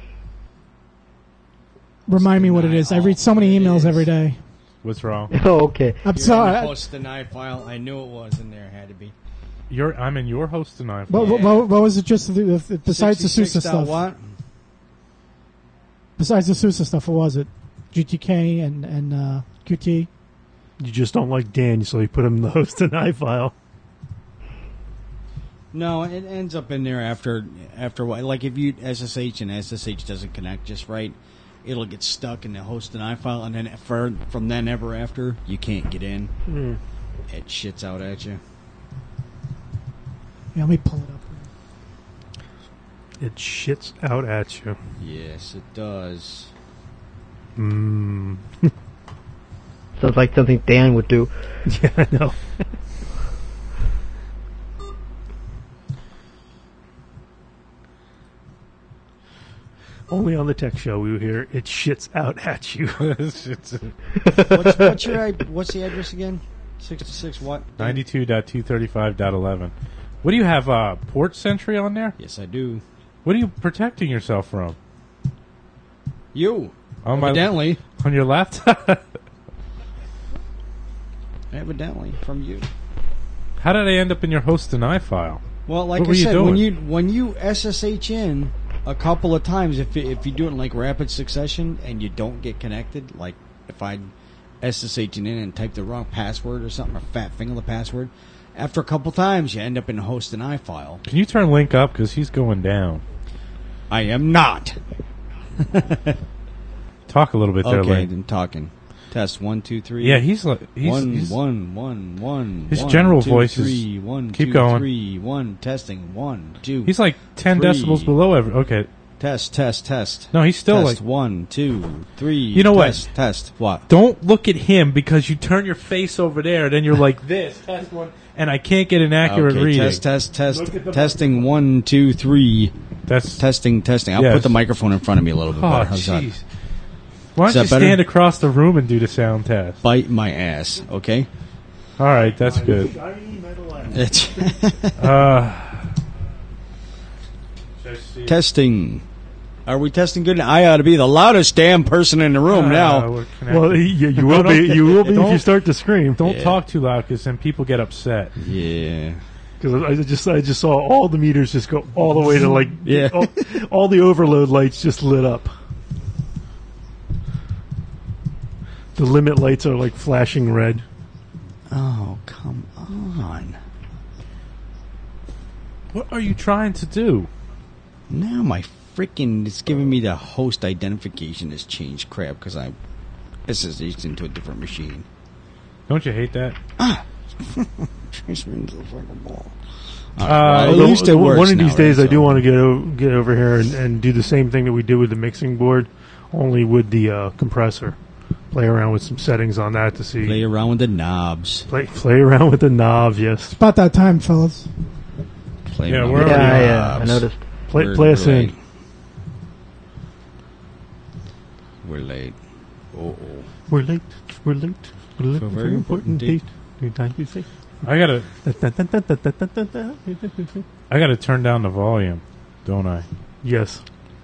Remind me what it deny is. I all read so many what it emails is. every day. What's wrong? Oh, okay. I'm You're in sorry. the post deny file. I knew it was in there. Had to be. You're I'm in your host tonight. What, what, what, what was it just the, the, besides the SUSE sixty-six dot stuff? What? Besides the SUSE stuff, what was it? G T K and, and uh, Q T. You just don't like Dan, so you put him in the host and I file. No, it ends up in there after after what? Like if you S S H and S S H doesn't connect just right, it'll get stuck in the host and I file, and then for, from then ever after, you can't get in. Mm. It shits out at you. Yeah, let me pull it up. It shits out at you. Yes, it does. Mm. Sounds like something Dan would do. Yeah, I know. Only on the tech show we hear it shits out at you. what's, what's your ad- what's the address again? sixty-six what? ninety-two dot two thirty-five dot eleven. What do you have, uh, Port Sentry on there? Yes, I do. What are you protecting yourself from? You. On Evidently. My, on your laptop? Evidently, from you. How did I end up in your host and I file? Well, like what I were you said, doing? when you when you S S H in a couple of times, if you- if you do it in like rapid succession and you don't get connected, like if I S S H in and type the wrong password or something, or fat finger the password, after a couple times you end up in a host and I file. Can you turn Link up? Because he's going down. I am not. Talk a little bit there, Okay, Link. then talking. Test one, two, three. Yeah, he's like he's, one, he's one, one, one. his one, general two, voice is- three, one, keep two, going. three, one. Testing one, two. he's like ten three. decibels below every. Okay, Test, test, test. no, he's still test like. one, two, three. You know what? test, Test. What? Don't look at him because you turn your face over there, then you're like this. Test one, and I can't get an accurate Okay, reading. test, test, test. Look at the Testing one, two, three. That's Testing, testing. I'll Yes. put the microphone in front of me a little bit oh better. How's that? jeez. Why Is don't you that better? stand across the room and do the sound test? Bite my ass, okay? All right, that's good. It's Uh, testing. Are we testing good? I ought to be the loudest damn person in the room uh, now. we're connected. Well, you, you will be. You will be if you Don't- start to scream. Don't Yeah. talk too loud because then people get upset. Yeah. Because I just, I just saw all the meters just go all the way to like, Yeah. all, all the overload lights just lit up. The limit lights are like flashing red. Oh, come on. What are you trying to do? Now my freaking, it's giving me the host identification has changed crap because I S S H'd into a different machine. Don't you hate that? Transfer into the fucking ball. Uh, At Although, least it works one of now, these days, right? I do So- want to get o- get over here and, and do the same thing that we did with the mixing board, only with the uh, compressor. Play around with some settings on that to see. Play around with the knobs. Play, play around with the knobs. Yes. It's about that time, fellas. Play Yeah, around we're with the already- Yeah, yeah, I knobs. noticed. Play, We're- play us we're in. late. We're late. Oh, oh. We're late. We're late. We're late. For a For very an important important date. date. New time to say. I gotta, I gotta turn down the volume, don't I? Yes.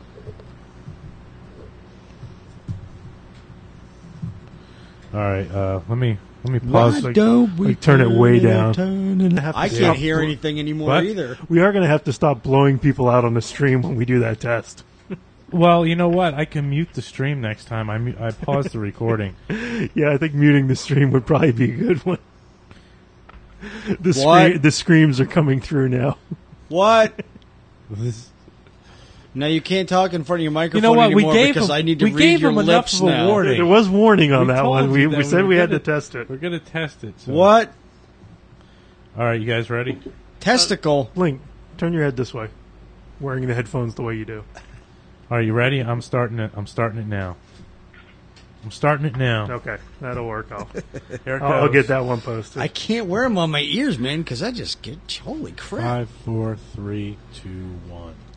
All right, uh, let me let me pause. like- don't we like turn it way turn down. turn it- Have to I stop can't hear blo- anything anymore What? either. We are going to have to stop blowing people out on the stream when we do that test. Well, you know what? I can mute the stream next time. I mu- I pause the recording. Yeah, I think muting the stream would probably be a good one. The, What? scre- the screams are coming through now. What? This- Now you can't talk in front of your microphone You know what? We anymore gave because him- I need to we read gave your him enough lips of a now. warning. There was warning on We that told one. you We, that we we said were we had gonna- to test it. We're gonna test it. So. What? All right, you guys ready? Testicle. Link, turn your head this way. Wearing the headphones the way you do. All right, you ready? I'm starting it. I'm starting it now. I'm starting it now. Okay, that'll work. I'll, Here it I'll, I'll goes. get that one posted. I can't wear them on my ears, man, because I just get holy crap. Five, four, three, two, one.